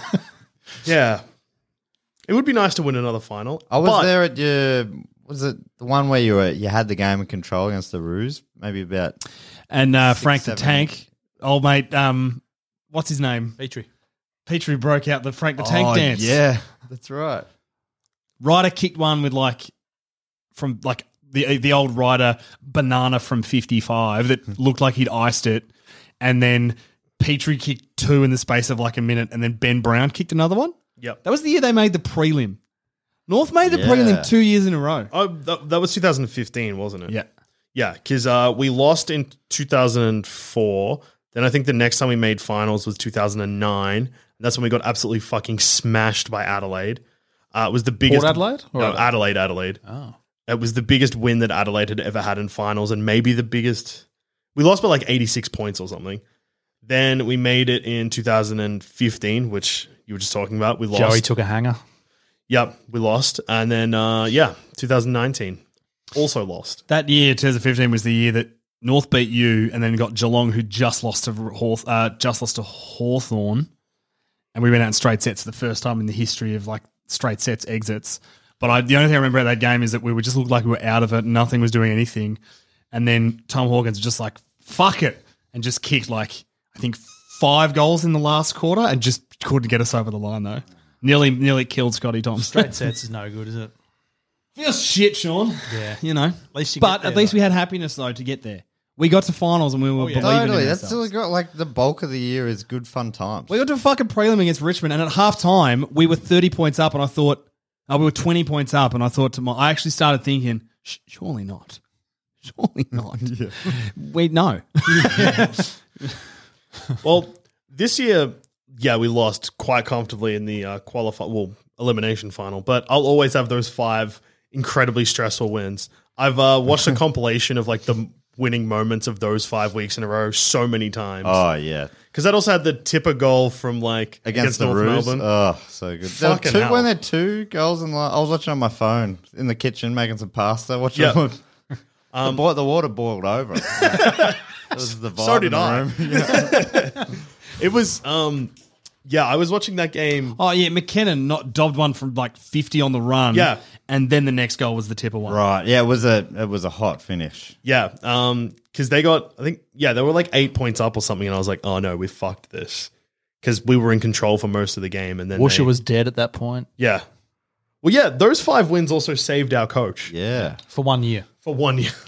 S6: yeah, it would be nice to win another final.
S5: I was
S6: but
S5: there at your, was it the one where you were, you had the game in control against the Roos? Maybe about,
S2: And uh, Frank the
S5: seven.
S2: Tank, old mate, um, what's his name?
S4: Petrie.
S2: Petrie broke out the Frank the Tank
S5: oh,
S2: dance.
S5: yeah, that's right.
S2: Ryder kicked one with like from like the the old Ryder banana from fifty-five that looked like he'd iced it, and then Petrie kicked two in the space of like a minute, and then Ben Brown kicked another one.
S6: Yep.
S2: That was the year they made the prelim. North made the
S5: Yeah.
S2: prelim two years in a row.
S6: Oh, that, that was two thousand fifteen, wasn't it?
S2: Yeah.
S6: Yeah, because uh, we lost in two thousand four. Then I think the next time we made finals was two thousand nine. And that's when we got absolutely fucking smashed by Adelaide. Uh, it was the biggest.
S4: Adelaide? Or
S6: No, Adelaide, Adelaide.
S4: Oh.
S6: It was the biggest win that Adelaide had ever had in finals, and maybe the biggest. We lost by like eighty-six points or something. Then we made it in two thousand fifteen, which you were just talking about. We lost.
S4: Joey took a hanger.
S6: Yep, we lost. And then, uh, yeah, two thousand nineteen, also lost.
S2: That year, twenty fifteen, was the year that North beat you, and then got Geelong, who just lost to Hawth- uh, just lost to Hawthorn, and we went out in straight sets for the first time in the history of like straight sets exits. But I, the only thing I remember about that game is that we were just looked like we were out of it. Nothing was doing anything, and then Tom Hawkins was just like fuck it, and just kicked like I think five goals in the last quarter, and just couldn't get us over the line though. Nearly, nearly killed Scotty Thompson.
S4: Straight sets is no good, is it?
S2: Feels shit, Sean.
S4: Yeah.
S2: You know. At
S4: least you
S2: but
S4: get there,
S2: at least
S4: though.
S2: we had happiness though to get there. We got to finals and we were
S4: Oh, yeah.
S2: believing
S5: Totally.
S2: in
S5: That's
S2: ourselves.
S5: still got like the bulk of the year is good fun times.
S2: We got to a fucking prelim against Richmond, and at half time we were thirty points up, and I thought, oh, we were twenty points up, and I thought to my, I actually started thinking, Sh- surely not, surely not. We no.
S6: Well, this year, yeah, we lost quite comfortably in the uh, qualify well elimination final, but I'll always have those five incredibly stressful wins. I've uh, watched a compilation of like the winning moments of those five weeks in a row so many times.
S5: Oh, yeah.
S6: Because that also had the tipper goal from like
S5: Against,
S6: against,
S5: the
S6: North
S5: Roos.
S6: Melbourne.
S5: Oh, so good. There were
S6: Fucking
S5: two,
S6: hell.
S5: when there two goals in the, I was watching on my phone in the kitchen making some pasta. Watching
S6: Yeah.
S5: them. the, boi- the water boiled over. It was the vibe
S6: So
S5: in
S6: did
S5: the
S6: I.
S5: room. Yeah.
S6: It was, um, yeah, I was watching that game.
S2: Oh yeah, McKinnon not dobbed one from like fifty on the run.
S6: Yeah.
S2: and then the next goal was the tipper one.
S5: Right. Yeah, it was a it was a hot finish.
S6: Yeah, um, because they got, I think, yeah, they were like eight points up or something, and I was like, oh no, we fucked this, because we were in control for most of the game, and then
S4: Woosher
S6: they-
S4: was dead at that point
S6: yeah, well, yeah, those five wins also saved our coach
S5: Yeah.
S4: for one year.
S6: for one year.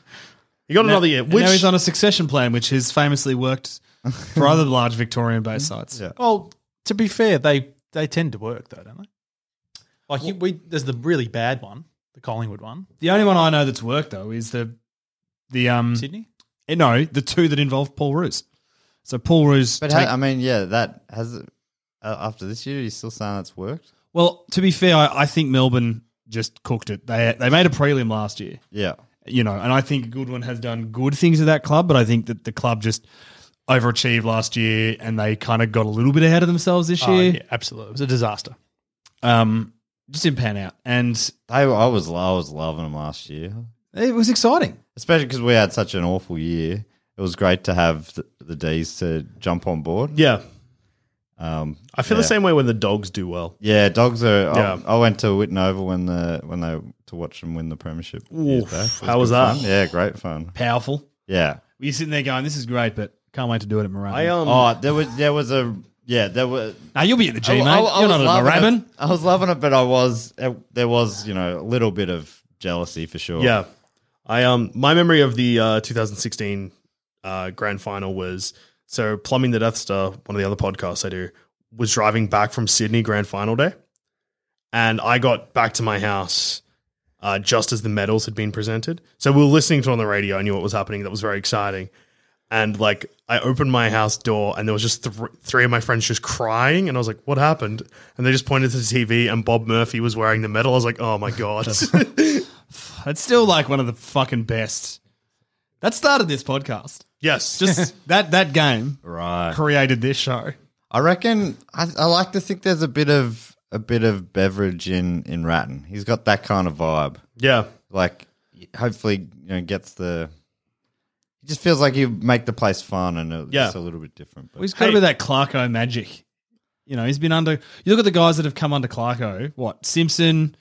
S6: He got another year,
S2: And
S6: which
S2: now he's on a succession plan, which has famously worked for other large Victorian-based sites.
S5: Yeah.
S4: Well, to be fair, they they tend to work though, don't they? Like you, we, there's the really bad one, the Collingwood one,
S2: The only one I know that's worked though is the the um
S4: Sydney.
S2: eh, no the two that involve Paul Roos. So Paul Roos.
S5: But
S2: take-
S5: ha- I mean, yeah, that has uh, after this year, he's still saying it's worked.
S2: well, to be fair, I, I think Melbourne just cooked it. They they made a prelim last year.
S5: Yeah.
S2: You know, and I think Goodwin has done good things at that club, but I think that the club just overachieved last year and they kind of got a little bit ahead of themselves this
S4: Oh,
S2: year.
S4: yeah, absolutely. It was a disaster.
S2: Um, just didn't pan out. And
S5: I, I was I was loving him last year,
S2: it was exciting.
S5: especially because we had such an awful year. It was great to have the, the D's to jump on board.
S6: yeah,
S5: Um,
S6: I feel
S5: yeah.
S6: the same way when the Dogs do well.
S5: Yeah, dogs are.
S6: Yeah.
S5: I, I went to Whitten Oval when the when they to watch them win the premiership. years
S6: Oof,
S5: back. It
S6: how was
S5: good
S6: that?
S5: fun. Yeah, great fun.
S2: Powerful.
S5: Yeah.
S2: You're sitting there going, this is great, but can't wait to do it at Moorabbin.
S6: I um,
S5: Oh, there was there was a yeah there was.
S2: Now you'll be at the G,
S5: I-
S2: mate.
S5: I- I
S2: You're
S5: was
S2: not at
S5: loving
S2: Moorabbin.
S5: it. I was loving it, but I was uh, there was you know a little bit of jealousy for sure.
S6: yeah, I um, my memory of the uh, twenty sixteen uh, grand final was so Plumbing the Death Star, one of the other podcasts I do, was driving back from Sydney grand final day, and I got back to my house uh, just as the medals had been presented. So we were listening to it on the radio. I knew what was happening. That was very exciting. And like, I opened my house door and there was just th- three of my friends just crying. And I was like, what happened? And they just pointed to the T V and Bob Murphy was wearing the medal. I was like, oh my God.
S2: It's still like one of the fucking best. That started this podcast.
S6: yes.
S2: Just that that game
S5: Right.
S2: created this show.
S5: I reckon I, I like to think there's a bit of a bit of beverage in in Ratton. He's got that kind of vibe.
S6: yeah.
S5: Like, hopefully, you know, gets the. It just feels like you make the place fun and it's
S6: Yeah.
S5: a little bit different. But
S2: Well, he's got
S6: Hey.
S2: a bit of that Clarko magic. You know, he's been under. You look at the guys that have come under Clarko. What Simpson,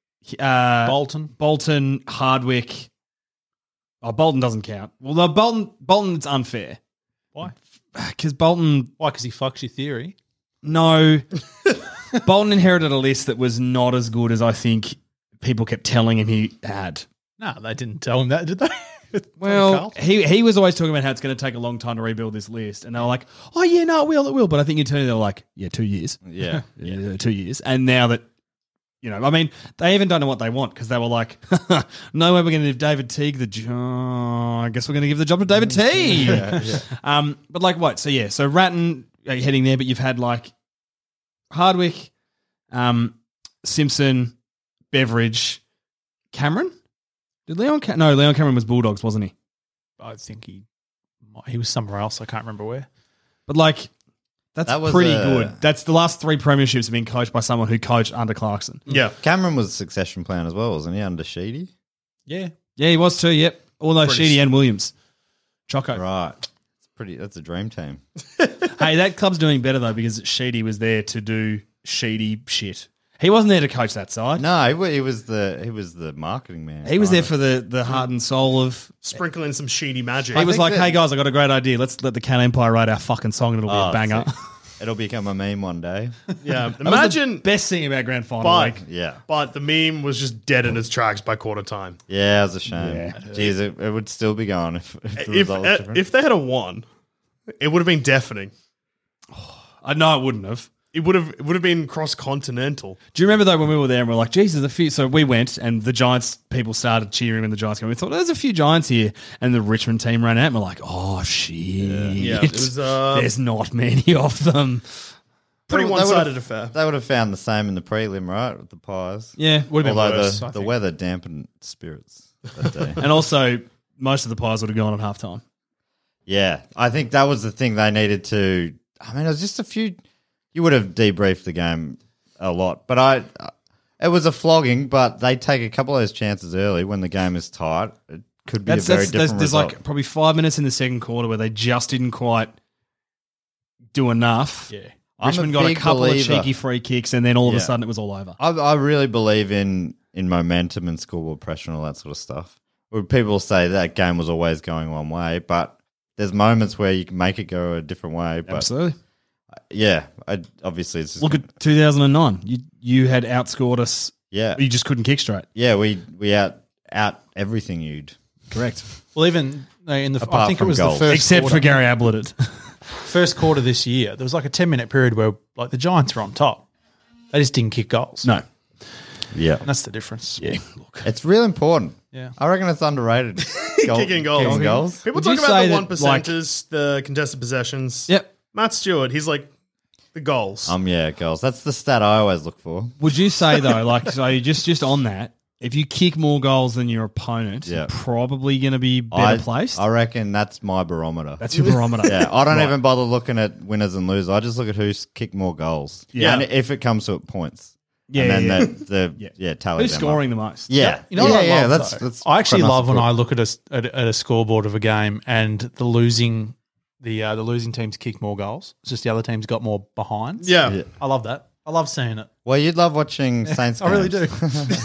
S2: uh,
S4: Bolton.
S2: Bolton, Hardwick. Oh, Bolton doesn't count. Well, no, Bolton, Bolton, it's unfair
S4: Why?
S2: because Bolton.
S4: Why? Because he fucks your theory.
S2: No, Bolton inherited a list that was not as good as I think people kept telling him he had.
S4: No, they didn't tell him that, did they?
S2: Well, he he was always talking about how it's going to take a long time to rebuild this list, and they were like, "Oh yeah, no, it will, it will." But I think internally they were like, "Yeah, two years,
S5: yeah.
S2: yeah, two years." And now that you know, I mean, they even don't know what they want because they were like, "No way, we're going to give David Teague the job. I guess we're going to give the job to David Teague."
S5: yeah, yeah.
S2: Um, but like what? So yeah, so Ratton uh, heading there, but you've had like Hardwick, um, Simpson, Beveridge, Cameron. Did Leon? Cam- no, Leon Cameron was Bulldogs, wasn't he?
S4: I think he he was somewhere else. I can't remember where.
S2: But like, that's
S5: That was
S2: pretty
S5: a-
S2: good. That's the last three premierships have been coached by someone who coached under Clarkson.
S6: Yeah.
S5: Cameron was a succession plan as well, wasn't he? Under Sheedy.
S4: Yeah.
S2: Yeah, he was too. Yep, although
S6: Pretty
S2: Sheedy
S6: s-
S2: and Williams, Choco.
S5: Right. It's pretty. That's a dream team.
S2: Hey, that club's doing better though because Sheedy was there to do Sheedy shit. He wasn't there to coach that side.
S5: No, he, wa- he was the he was the marketing man.
S2: He was there
S5: kind
S2: for the the heart and soul of.
S6: Sprinkle in some sheedy magic.
S2: He was
S5: think
S2: like,
S5: that-
S2: "Hey guys, I got a great idea. Let's let the Cat Empire write our fucking song, and it'll be
S5: Oh,
S2: a banger."
S5: sick. It'll become a meme one day.
S6: yeah.
S2: That was the
S6: Imagine.
S2: best thing about grand final
S6: But,
S2: week.
S5: Yeah.
S6: but the meme was just dead in its tracks by quarter time.
S5: Yeah, it was a shame.
S2: Yeah.
S5: Jeez, it, it would still be going if, if the
S6: If
S5: result was
S6: uh,
S5: different.
S6: if they had a won, it would have been deafening.
S2: I know it wouldn't have.
S6: It would have it would have been cross continental.
S2: Do you remember though when we were there and we are like, "Jesus, a few." So we went and the Giants people started cheering when the Giants came. We thought, "There's a few Giants here," and the Richmond team ran out. And we're like, "Oh shit!
S6: Yeah, it was, uh,
S2: There's not many of them."
S6: Pretty
S5: They
S6: one
S5: would've-
S6: sided affair.
S5: They would have found the same in the prelim, right? With the Pies.
S2: Yeah, would have been
S5: Although
S2: worse.
S5: the,
S2: I
S5: the
S2: think.
S5: weather dampened spirits that day.
S2: And also, most of the Pies would have gone at halftime.
S5: Yeah, I think that was the thing they needed to. I mean, it was just a few. You would have debriefed the game a lot, but I. It was a flogging, but they take a couple of those chances early when the game is tight. It could be
S2: That's,
S5: a very
S2: that's, there's,
S5: different
S2: there's
S5: result.
S2: like probably five minutes in the second quarter where they just didn't quite do enough.
S4: Yeah.
S5: I'm a
S2: Richmond got a
S5: big
S2: couple
S5: believer.
S2: of cheeky free kicks, and then all of
S5: Yeah.
S2: a sudden it was all over.
S5: I, I really believe in in momentum and scoreboard pressure and all that sort of stuff. Where people say that game was always going one way, but there's moments where you can make it go a different way. But
S2: Absolutely.
S5: yeah, I, obviously it's just,
S2: Look at two thousand nine. You you had outscored us.
S5: yeah,
S2: You just couldn't kick straight.
S5: yeah. We we out out everything you'd.
S2: Correct.
S4: Well, even uh, in the, I
S5: Apart
S4: think it
S5: from
S4: was
S5: goals.
S4: the first
S2: Except
S4: quarter,
S2: for Gary Ablett. it.
S4: first quarter this year, there was like a ten minute period where like the Giants were on top. They just didn't kick goals.
S2: No.
S5: Yeah,
S4: And that's the difference.
S2: Yeah. Look.
S5: it's real important.
S4: Yeah.
S5: I reckon it's underrated. Goal-
S6: Kicking goals.
S5: Kicking goals.
S6: People
S2: Would
S6: talk
S2: you
S6: about
S2: say
S6: the
S2: that,
S6: one percenters, the contested possessions.
S2: Yep.
S6: Matt Stewart, he's like the goals.
S5: Um, yeah, goals. That's the stat I always look for.
S2: Would you say though, like, so just just on that, if you kick more goals than your opponent,
S5: Yeah.
S2: you're probably going to be better
S5: I,
S2: placed?
S5: I reckon that's my barometer.
S2: That's your barometer.
S5: yeah, I don't
S2: Right.
S5: even bother looking at winners and losers. I just look at who's kicked more goals.
S2: Yeah.
S5: and if it comes to it, points.
S2: Yeah,
S5: and then
S2: yeah.
S5: the, the
S2: Yeah.
S5: yeah, tally.
S2: Who's
S5: them
S2: scoring
S5: up.
S2: the most?
S5: Yeah,
S4: You know
S5: yeah,
S4: what I
S5: yeah.
S4: love,
S5: that's,
S4: though?
S5: that's
S4: I actually
S5: quite nice
S4: love
S5: to
S4: when
S5: put.
S4: I look at a, s- at, a- at a scoreboard of a game and the losing the uh, the losing teams kick more goals. It's just the other team's got more behinds.
S6: yeah.
S5: Yeah.
S4: I love that. I love seeing it.
S5: Well, you'd love watching Saints.
S4: I really
S5: games.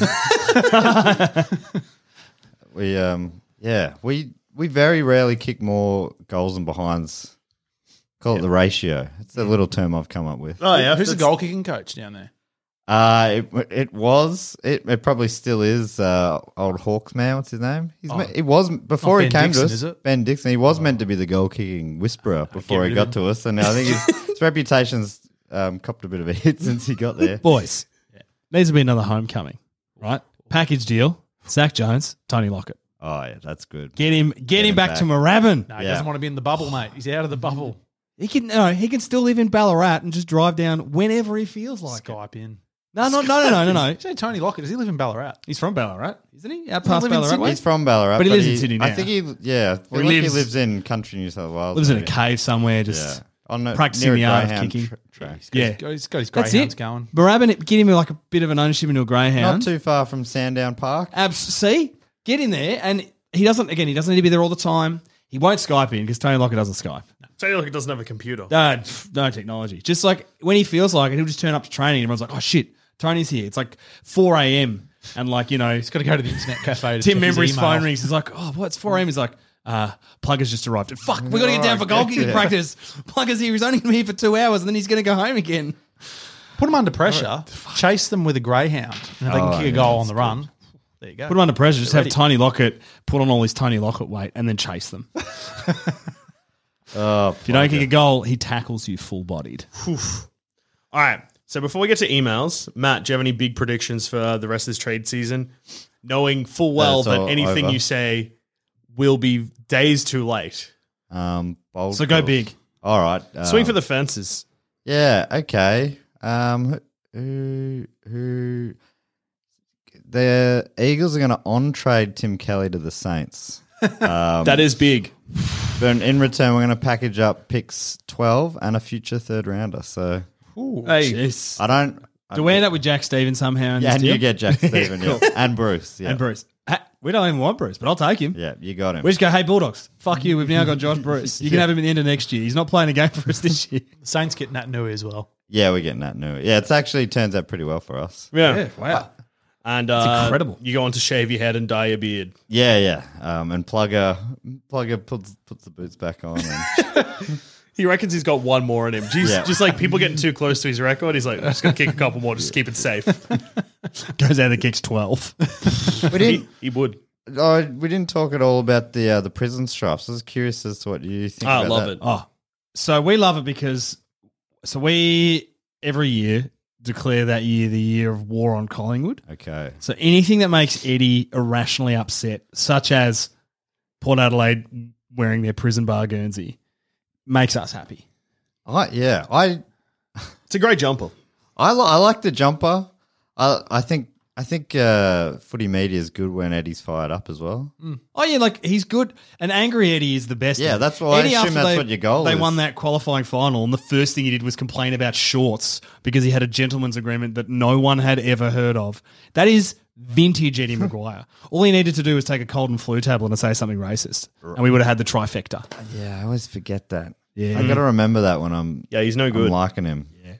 S4: do.
S5: We um yeah we we very rarely kick more goals than behinds. Call it the ratio. It's a little term I've come up with.
S6: Oh, yeah.
S4: Who's the
S6: that's-
S4: goal kicking coach down there?
S5: Uh, it, it was. It, it probably still is. Uh, old Hawks man. What's his name? He's
S4: Oh.
S5: me- it was before
S4: Not
S5: he
S4: Ben
S5: came
S4: Dixon,
S5: to us.
S4: is it?
S5: Ben Dixon. He was meant to be the goal kicking whisperer before
S4: rid
S5: he
S4: of
S5: got to us, and I think his, his reputation's um, copped a bit of a hit since he got there.
S2: Boys, needs to be another homecoming, right? Package deal. Zach Jones, Tony Lockett.
S5: Oh yeah, that's good.
S2: Get him, get, him
S5: him
S2: back,
S5: back.
S2: to Moorabbin.
S4: No, he
S5: Yeah.
S4: doesn't want to be in the bubble, mate. He's out of the bubble.
S2: He can, no, he can still live in Ballarat and just drive down whenever he feels like it.
S4: Skype in.
S2: No, no, no, no, no, no, no.
S4: You say Tony Lockett, does he live in Ballarat?
S2: He's from Ballarat, isn't he? Out
S4: he
S2: past
S4: live in
S2: Ballarat
S4: Sydney?
S2: way?
S5: He's from Ballarat,
S2: But he lives in Sydney
S5: I
S2: now.
S5: think he, yeah, I feel
S2: Or he
S5: like
S2: lives-
S5: he lives in country New South Wales.
S2: Lives in a
S5: maybe.
S2: cave somewhere, just
S5: Yeah, on a,
S2: practicing
S5: near a
S2: the art of
S5: Greyhound
S2: kicking.
S5: tra- track.
S2: yeah.
S4: He's got, he's got his
S2: That's
S4: greyhounds
S2: it.
S4: going.
S2: Moorabbin, get him like a bit of an ownership into a greyhound.
S5: Not too far from Sandown Park.
S2: Abs- see, get in there, and he doesn't. Again, he doesn't need to be there all the time. He won't Skype in because Tony Lockett doesn't Skype.
S6: Tony Lockett doesn't have a computer.
S2: No, pff, no technology. Just like when he feels like it, he'll just turn up to training. And everyone's like, "Oh shit, Tony's here." It's like four a.m. and like you know,
S4: He's got to go to the internet cafe to
S2: Tim
S4: check his
S2: Membry's
S4: email.
S2: phone rings. He's like, "Oh, what? It's four a.m." He's like, "Uh, Plugger's just arrived." Fuck, we got to get down for goal kicking
S5: Yeah.
S2: practice. Plugger's here. He's only going to be here for two hours, and then he's going to go home again.
S4: Put them under pressure, chase them with a greyhound, and if they can
S5: Oh,
S4: kick a
S5: yeah,
S4: goal on
S5: that's
S4: the run, there you go.
S2: Put him under pressure. Just have
S4: ready.
S2: Tony Lockett put on all his Tony Lockett weight, and then chase them.
S5: Oh,
S2: If you don't kick a goal, he tackles you full bodied.
S6: All right. So before we get to emails, Matt, do you have any big predictions for the rest of this trade season? Knowing full well
S5: That's
S6: that
S5: all
S6: anything
S5: over.
S6: you say will be days too late.
S5: Um, bold
S2: So go
S5: calls.
S2: big.
S5: All right.
S6: Swing
S5: um,
S6: for the fences.
S5: Yeah. Okay. Um, who who? The Eagles are going to on trade Tim Kelly to the Saints. Um,
S6: That is big.
S5: but in return, we're going to package up picks twelve and a future third rounder. So
S6: Hey,
S2: Jeez.
S5: I don't. I,
S2: Do we end up with Jack Stevens somehow? In
S5: yeah,
S2: this
S5: and
S2: deal?
S5: you get Jack Stephen yeah. and Bruce. Yeah.
S2: and Bruce. Ha- We don't even want Bruce, but I'll take him.
S5: Yeah, you got him.
S2: We just go, hey, Bulldogs, fuck you. We've now got Josh Bruce. You can have him at the end of next year. He's not playing a game for us this year.
S4: The Saints get Nat Nui as well.
S5: yeah, we're getting that new. Yeah, it's actually turns out pretty well for us.
S6: yeah.
S2: wow.
S6: And uh,
S2: incredible.
S6: You go on to shave your head and dye your beard.
S5: Yeah, yeah. Um, and Plugger, Plugger puts puts the boots back on. And
S6: He reckons he's got one more in him. Jeez,
S5: Yeah.
S6: just like people getting too close to his record, he's like, I'm just going to kick a couple more, just keep it safe.
S2: Goes out and kicks twelve.
S5: we
S6: he,
S5: didn't.
S6: he would.
S5: Oh, we didn't talk at all about the uh, the prison strafes. I was curious as to what you think.
S6: I
S5: about
S6: love
S5: that.
S6: it.
S2: Oh, so we love it because, so we, every year, declare that year the year of war on Collingwood.
S5: Okay.
S2: So anything that makes Eddie irrationally upset, such as Port Adelaide wearing their prison bar Guernsey, makes us happy.
S5: I yeah. I
S6: It's a great jumper.
S5: I, li- I like the jumper. I I think I think uh, footy media is good when Eddie's fired up as well.
S2: Oh yeah, like he's good. And angry Eddie is the best.
S5: Yeah, that's what- I assume
S2: after
S5: that's
S2: they,
S5: what your goal
S2: They
S5: is.
S2: won that qualifying final, and the first thing he did was complain about shorts because he had a gentleman's agreement that no one had ever heard of. That is vintage Eddie Maguire. All he needed to do was take a cold and flu tablet and say something racist, and we would have had the trifecta.
S5: Yeah, I always forget that.
S2: Yeah.
S5: I got to remember that when I'm
S6: Yeah, he's no
S5: I'm
S6: good.
S5: liking him.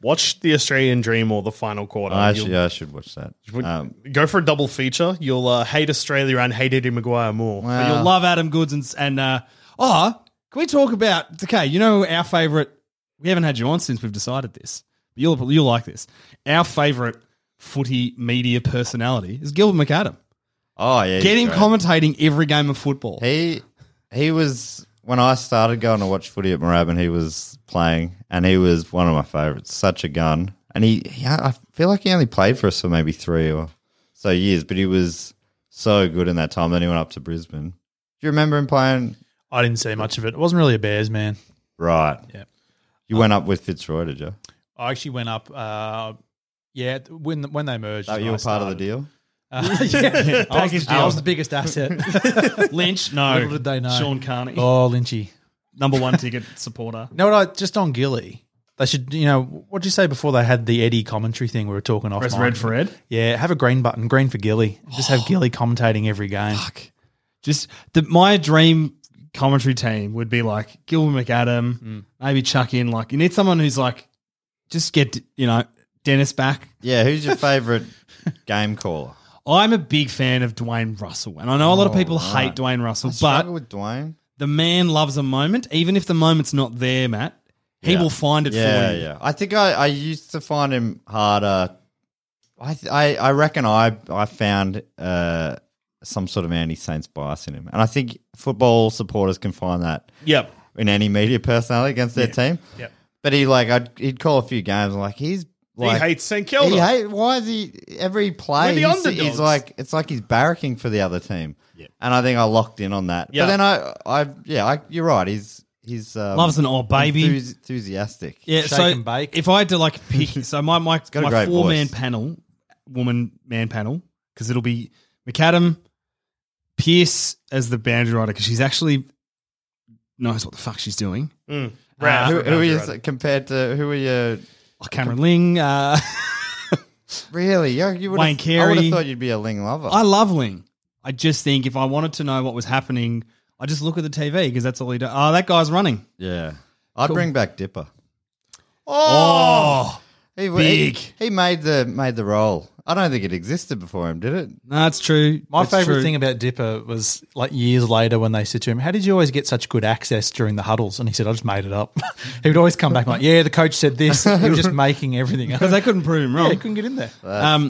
S6: watch the Australian Dream or the final quarter.
S5: I
S6: You'll-
S5: should, yeah, I should watch that. Um,
S6: Go for a double feature. You'll uh, hate Australia and hate Eddie Maguire more.
S2: But
S5: well,
S2: you'll love Adam Goods and and uh, oh, can we talk about? It's okay, you know our favorite. We haven't had you on since we've decided this. But you'll you'll like this. Our favorite footy media personality is Gilbert McAdam.
S5: oh yeah, he's
S2: Get him
S5: great.
S2: commentating every game of football.
S5: He he was when I started going to watch footy at Moorabbin. He was playing, and he was one of my favourites. Such a gun, and he, he I feel like he only played for us for maybe three or so years, but he was so good in that time. Then he went up to Brisbane. Do you remember him playing?
S4: I didn't see much of it. It wasn't really a Bears man.
S5: Right.
S4: Yeah.
S5: You went up with Fitzroy, did you?
S4: I actually went up. Uh, yeah, when when they merged,
S5: Oh,
S4: is
S5: you
S4: when
S5: were
S4: I
S5: part of the
S4: started.
S5: deal.
S4: Uh, yeah, I was,
S2: Package
S4: I was
S2: deal.
S4: the biggest asset.
S2: Lynch, no.
S4: Little did they know.
S2: Sean Carney,
S4: Oh, Lynchy.
S2: number one ticket supporter.
S4: You know what? I, just on Gilly, they should. You know, what'd you say before they had the Eddie commentary thing? We were talking off.
S2: Press
S4: mic?
S2: red for Ed.
S4: Yeah, have a green button, green for Gilly. Just have Gilly commentating every game.
S2: Just the, my dream commentary team would be like Gilbert McAdam, maybe chuck in like you need someone who's like just get you know Dennis back.
S5: Yeah. Who's your favourite game caller?
S2: I'm a big fan of Dwayne Russell, and I know a lot of people
S5: right.
S2: hate Dwayne Russell,
S5: I
S2: but
S5: struggle with Dwayne.
S2: the man loves a moment, even if the moment's not there, Matt. He
S5: Yeah.
S2: will find it
S5: Yeah,
S2: for you.
S5: yeah. I think I, I used to find him harder. I th- I, I reckon I I found uh, some sort of anti-Saints bias in him, and I think football supporters can find that
S6: Yep.
S5: in any media personality against their team.
S6: Yep.
S5: But he like I'd, he'd call a few games and like he's like
S6: he hates St Kilda.
S5: He hate, why is he every play?
S6: We're the
S5: he's,
S6: underdogs.
S5: he's like it's like he's barracking for the other team, and I think I locked in on that.
S6: Yeah.
S5: But then I I yeah I, you're right. He's he's um,
S2: Loves an old baby.
S5: enthus- enthusiastic.
S2: Yeah,
S4: Shake
S2: so
S4: and bake.
S2: if I had to like pick, so my my,
S5: got a
S2: my
S5: great
S2: four man
S5: voice.
S2: panel, woman man panel, because it'll be McAdam, Pierce as the boundary rider because she's actually knows what the fuck she's doing.
S6: Mm.
S2: Uh,
S6: Rad
S5: Who,
S6: for a
S5: who are
S6: boundary
S5: you
S6: rider.
S5: compared to? Who are you?
S2: Oh, Cameron Ling. Uh,
S5: Really? You, you would
S2: Wayne
S5: have, I would
S2: Carey.
S5: have thought you'd be a Ling lover.
S2: I love Ling. I just think if I wanted to know what was happening, I just look at the T V because that's all he does. Oh, that guy's running.
S5: yeah, I'd
S2: Cool.
S5: bring back Dipper.
S2: Oh,
S5: He,
S2: Big.
S5: He, he made the made the role. I don't think it existed before him, did it?
S2: no, that's true.
S4: My
S2: That's
S4: favourite
S2: true.
S4: thing about Dipper was like years later when they said to him, "How did you always get such good access during the huddles?" And he said, "I just made it up." He would always come back like, "Yeah, the coach said this." He was just making everything up
S2: because they couldn't prove him
S4: Yeah,
S2: wrong.
S4: he couldn't get in there.
S2: Um,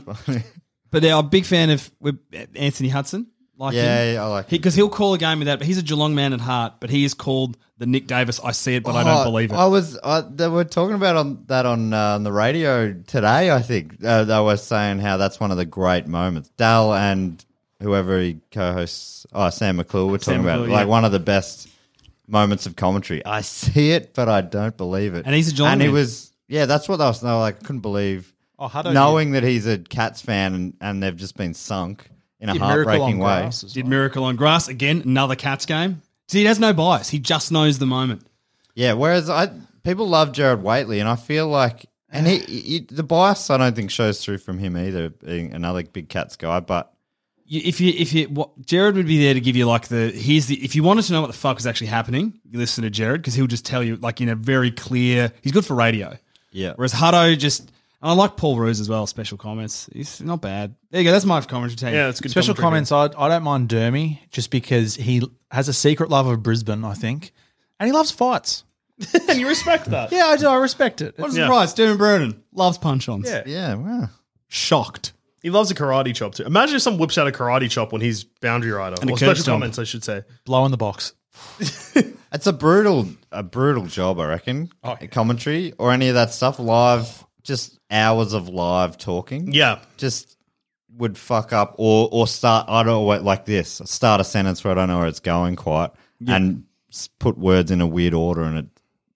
S2: but yeah, I'm a big fan of with Anthony Hudson. Like
S5: Yeah,
S2: him.
S5: yeah, I like him.
S2: because he'll call a game with that. But he's a Geelong man at heart. But he is called the Nick Davis. I see it, but I don't
S5: Oh,
S2: believe it.
S5: I was. I, they were talking about on that on, uh, on the radio today. I think uh, they were saying how that's one of the great moments. Dal and whoever he co-hosts, oh Sam McClure, were talking
S2: Sam
S5: about
S2: McClure,
S5: like
S2: yeah.
S5: one of the best moments of commentary. I see it, but I don't believe it.
S2: And he's a Geelong
S5: And he
S2: man.
S5: was. Yeah, that's what they was. They were like, couldn't believe
S4: Oh, Hutto
S5: knowing that he's a Cats fan and, and they've just been sunk in a
S4: did Miracle
S5: heartbreaking
S4: on
S5: way.
S4: grass as
S2: Did
S4: well.
S2: Miracle on Grass again? Another Cats game. See, he has no bias. He just knows the moment.
S5: Yeah, whereas I people love Jared Waitley, and I feel like, and he, he the bias I don't think shows through from him either, being another big Cats guy. But
S2: You, if you, if you, what, Jared would be there to give you like the here's the. If you wanted to know what the fuck was actually happening, you listen to Jared because he'll just tell you like in a very clear. He's good for radio.
S5: yeah,
S2: Whereas Hutto just. And I like Paul Roos as well. Special comments. He's not bad. There you go. That's my commentary team.
S6: Yeah, it's good.
S4: Special
S6: commentary.
S4: comments, I, I don't mind Dermy just because he has a secret love of Brisbane, I think. And he loves fights.
S6: And you respect that.
S4: Yeah, I do. I respect it.
S2: What a
S6: Yeah.
S2: surprise. Stephen Burden loves punch-ons.
S4: Yeah.
S5: yeah. Wow.
S2: Shocked.
S6: He loves a karate chop too. Imagine if someone whips out a karate chop when he's boundary rider.
S2: And a
S6: Or
S2: curb
S6: special
S2: stomp.
S6: comments, I should say.
S4: Blow in the box.
S5: It's a brutal, a brutal job, I reckon.
S4: Oh, yeah.
S5: Commentary or any of that stuff, live, just hours of live talking.
S6: Yeah.
S5: just would fuck up or or start. I don't know what like this. Start a sentence where I don't know where it's going quite, and s- put words in a weird order, and it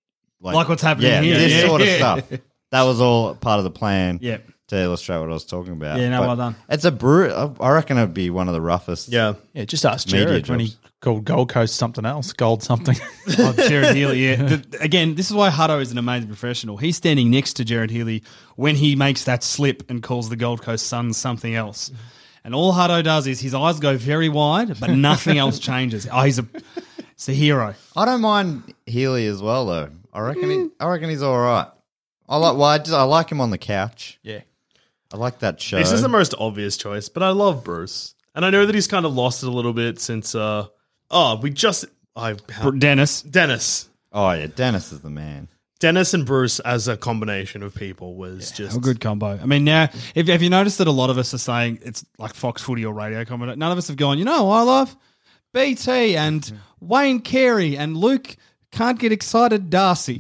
S2: Like what's happening
S5: yeah,
S2: here.
S5: this
S2: Yeah,
S5: sort of
S2: yeah.
S5: stuff. That was all part of the plan.
S2: Yeah.
S5: To illustrate what I was talking about.
S2: Yeah, no,
S5: But
S2: well done.
S5: It's a brutal. I reckon it'd be one of the roughest.
S6: Yeah.
S4: Yeah, just ask
S5: Media
S4: Jared when he
S5: jobs.
S4: called Gold Coast something else. Gold something.
S2: Oh, Jared Healy, yeah. The- again, this is why Hutto is an amazing professional. He's standing next to Jared Healy when he makes that slip and calls the Gold Coast Suns something else. And all Hutto does is his eyes go very wide, but nothing else changes. Oh, he's a, he's a hero.
S5: I don't mind Healy as well, though. I reckon. He, I reckon he's all right. I like. Well, I, just, I like him on the couch.
S4: Yeah.
S5: I like that show.
S6: This is the most obvious choice, but I love Bruce. And I know that he's kind of lost it a little bit since, uh, oh, we just, I,
S2: Dennis.
S6: Dennis.
S5: Oh yeah, Dennis is the man.
S6: Dennis and Bruce as a combination of people was just
S2: A good combo. I mean, now, if, if you notice that a lot of us are saying it's like Fox Footy or radio comment, none of us have gone, you know, I love B T and Wayne Carey and Luke can't get excited Darcy.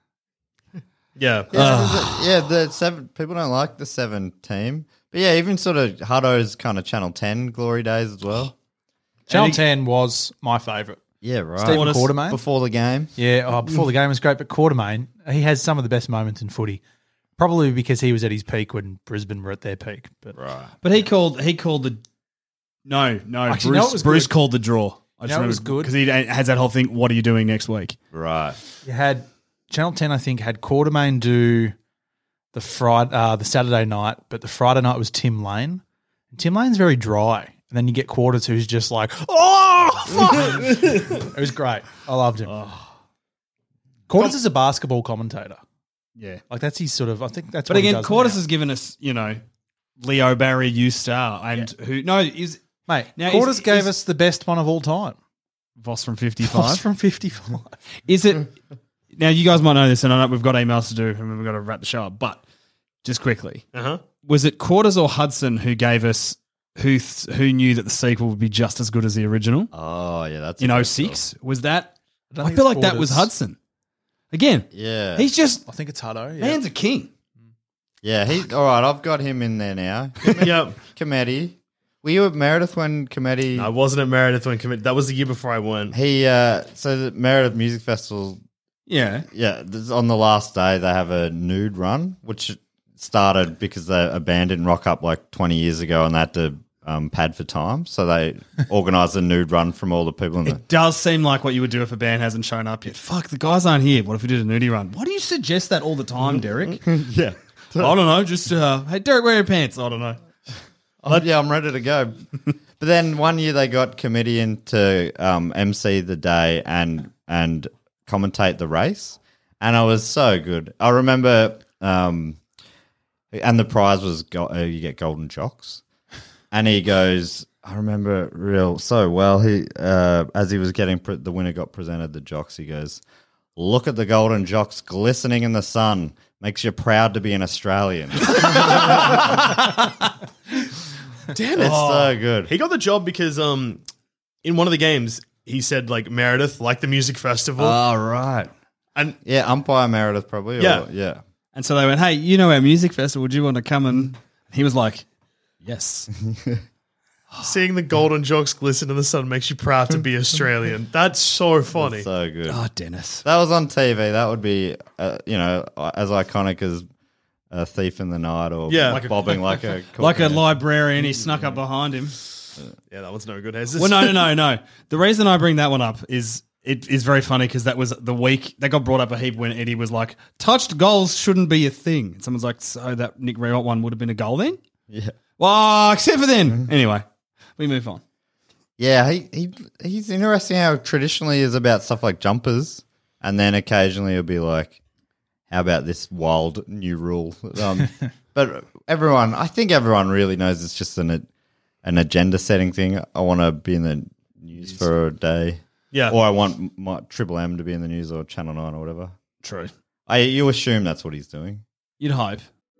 S6: Yeah.
S5: Yeah, there's a- yeah. The seven people don't like the seven team, but yeah, even sort of Hutto's kind of Channel Ten glory days as well.
S4: Channel
S2: he-
S4: ten was my favourite.
S5: Yeah, right.
S4: Stephen Quartermain.
S5: Before the game.
S4: Yeah, oh, before the game was great, but Quartermain, he has some of the best moments in footy. Probably because he was at his peak when Brisbane were at their peak. But
S5: Right.
S2: But he called he called the no no
S4: Actually,
S2: Bruce
S4: no, it was
S2: Bruce
S4: good.
S2: called the draw. I
S4: No, it was good.
S2: because he has that whole thing. What are you doing next week?
S5: Right.
S4: you had Channel ten, I think, had Quartermain do the Friday, uh, the Saturday night, but the Friday night was Tim Lane. And Tim Lane's very dry. And then you get Quarters who's just like, oh, fuck. It was great. I loved him. Quarters is a basketball commentator.
S2: Yeah,
S4: Like that's his sort of, I think that's
S2: but
S4: what he
S2: again,
S4: does
S2: Quartus
S4: now.
S2: has given us you know Leo Barry, U Star, and who no is
S4: Mate,
S2: Now,
S4: Quarters
S2: is-
S4: gave
S2: is-
S4: us the best one of all time.
S2: Voss from fifty
S4: Voss
S2: five.
S4: from fifty-five.
S2: Is it now? You guys might know this, and I know we've got emails to do, and we've got to wrap the show up. But just quickly,
S6: Uh-huh.
S2: was it Quarters or Hudson who gave us who th- who knew that the sequel would be just as good as the original
S5: Oh yeah, that's
S2: in
S5: a
S2: oh
S5: good
S2: six? Was that?
S4: don't
S2: I,
S4: think
S2: feel
S4: it's
S2: like that was
S4: Quarters.
S2: Hudson. Again,
S5: call. Yeah.
S2: he's just
S4: I think it's Hutto. Yeah.
S2: man's a king.
S5: yeah, he all right, I've got him in there now.
S6: Yep.
S5: Cometti. Were you at Meredith when Cometti
S6: I wasn't at Meredith when commit. That was the year before I went.
S5: he uh so the Meredith Music Festival,
S2: Yeah,
S5: yeah, this- on the last day they have a nude run, which started because they, a band didn't rock up like twenty years ago and they had to um, pad for time. So they organised a nude run from all the people in the
S2: it does seem like what you would do if a band hasn't shown up yet. Fuck, the guys aren't here. What if we did a nudie run? Why do you suggest that all the time, Derek?
S6: Yeah.
S2: I don't know. Just uh, hey, Derek, wear your pants. I don't know.
S5: Oh, yeah, I'm ready to go. But then one year they got comedian to um, M C the day and and commentate the race, and I was so good. I remember, um, and the prize was go- uh, you get golden jocks, and he goes. I remember it real so well. He uh, as he was getting pre- the winner got presented the jocks. He goes, "Look at the golden jocks glistening in the sun. Makes you proud to be an Australian."
S6: Damn
S5: It's so good.
S6: He got the job because um, in one of the games, he said, like, Meredith, like the music festival.
S2: Oh, right.
S6: and
S5: Yeah, umpire Meredith probably. Or,
S6: Yeah.
S5: yeah.
S2: And so they went, hey, you know our music festival. Would you want to come? And he was like, yes.
S6: seeing the golden jocks glisten in the sun makes you proud to be Australian. That's so funny.
S5: So good.
S2: Oh, Dennis.
S5: That was on T V. That would be, uh, you know, as iconic as a Thief in the Night or
S6: Yeah.
S5: like bobbing like a
S2: Like a librarian, he snuck up behind him.
S6: Yeah, that one's no good. Has
S2: Well, no, no, no, no. The reason I bring that one up is it is very funny because that was the week that got brought up a heap when Eddie was like, touched goals shouldn't be a thing. And someone's like, so that Nick Riot one would have been a goal then?
S5: Yeah.
S2: Well, except for then. Anyway, we move on.
S5: Yeah, he, he he's interesting how traditionally is about stuff like jumpers, and then occasionally it'll be like, how about this wild new rule? Um, but everyone, I think everyone really knows it's just an an agenda setting thing. I want to be in the news for a day.
S6: Yeah.
S5: Or I want my Triple M to be in the news or Channel nine or whatever.
S2: True.
S5: I You assume that's what he's doing.
S2: You'd hope.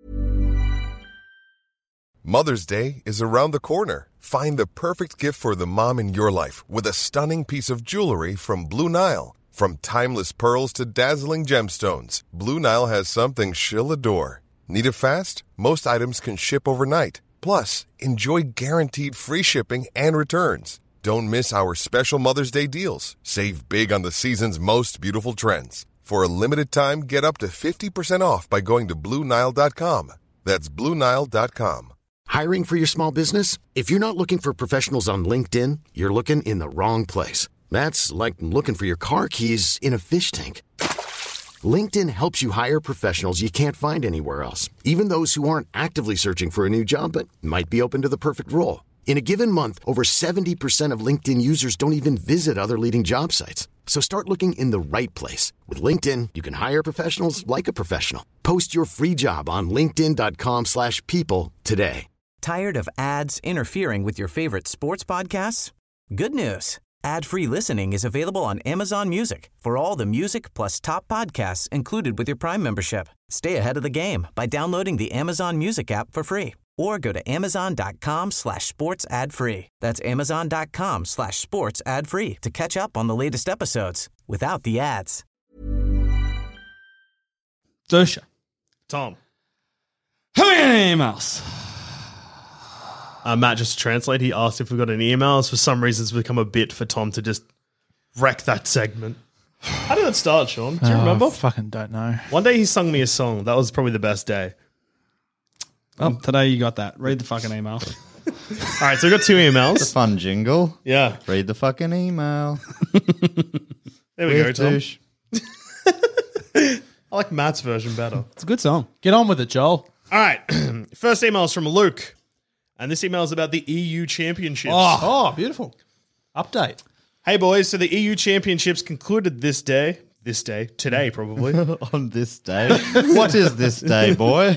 S8: Mother's Day is around the corner. Find the perfect gift for the mom in your life with a stunning piece of jewelry from Blue Nile. From timeless pearls to dazzling gemstones, Blue Nile has something she'll adore. Need it fast? Most items can ship overnight. Plus, enjoy guaranteed free shipping and returns. Don't miss our special Mother's Day deals. Save big on the season's most beautiful trends. For a limited time, get up to fifty percent off by going to Blue Nile dot com. That's Blue Nile dot com.
S9: Hiring for your small business? If you're not looking for professionals on LinkedIn, you're looking in the wrong place. That's like looking for your car keys in a fish tank. LinkedIn helps you hire professionals you can't find anywhere else, even those who aren't actively searching for a new job but might be open to the perfect role. In a given month, over seventy percent of LinkedIn users don't even visit other leading job sites. So start looking in the right place. With LinkedIn, you can hire professionals like a professional. Post your free job on linkedin.com slash people today.
S3: Tired of ads interfering with your favorite sports podcasts? Good news. Ad-free listening is available on Amazon Music for all the music plus top podcasts included with your Prime membership. Stay ahead of the game by downloading the Amazon Music app for free or go to amazon.com slash sports ad free. That's amazon.com slash sports ad free to catch up on the latest episodes without the ads.
S2: Dusha.
S6: Tom.
S2: How many emails?
S6: Uh, Matt, just to translate, he asked if we got any emails. For some reason, it's become a bit for Tom to just wreck that segment. How did it start, Sean? Do you
S4: Oh,
S6: remember?
S4: I fucking don't know.
S6: One day he sung me a song. That was probably the best day.
S2: Oh, today you got that. Read the fucking email.
S6: All right, so we got two
S5: It's a
S6: emails.
S5: fun jingle.
S6: Yeah.
S5: Read the fucking email.
S6: There we go,
S5: With
S6: Tom.
S5: douche.
S6: I like Matt's version better.
S2: It's a good song.
S4: Get on with it, Joel.
S6: All right. First email is from Luke. And this email is about the E U Championships.
S4: Oh, beautiful. Update.
S6: Hey, boys. So the E U Championships concluded this day. This day. Today, probably.
S5: On this day. What is this day, boy?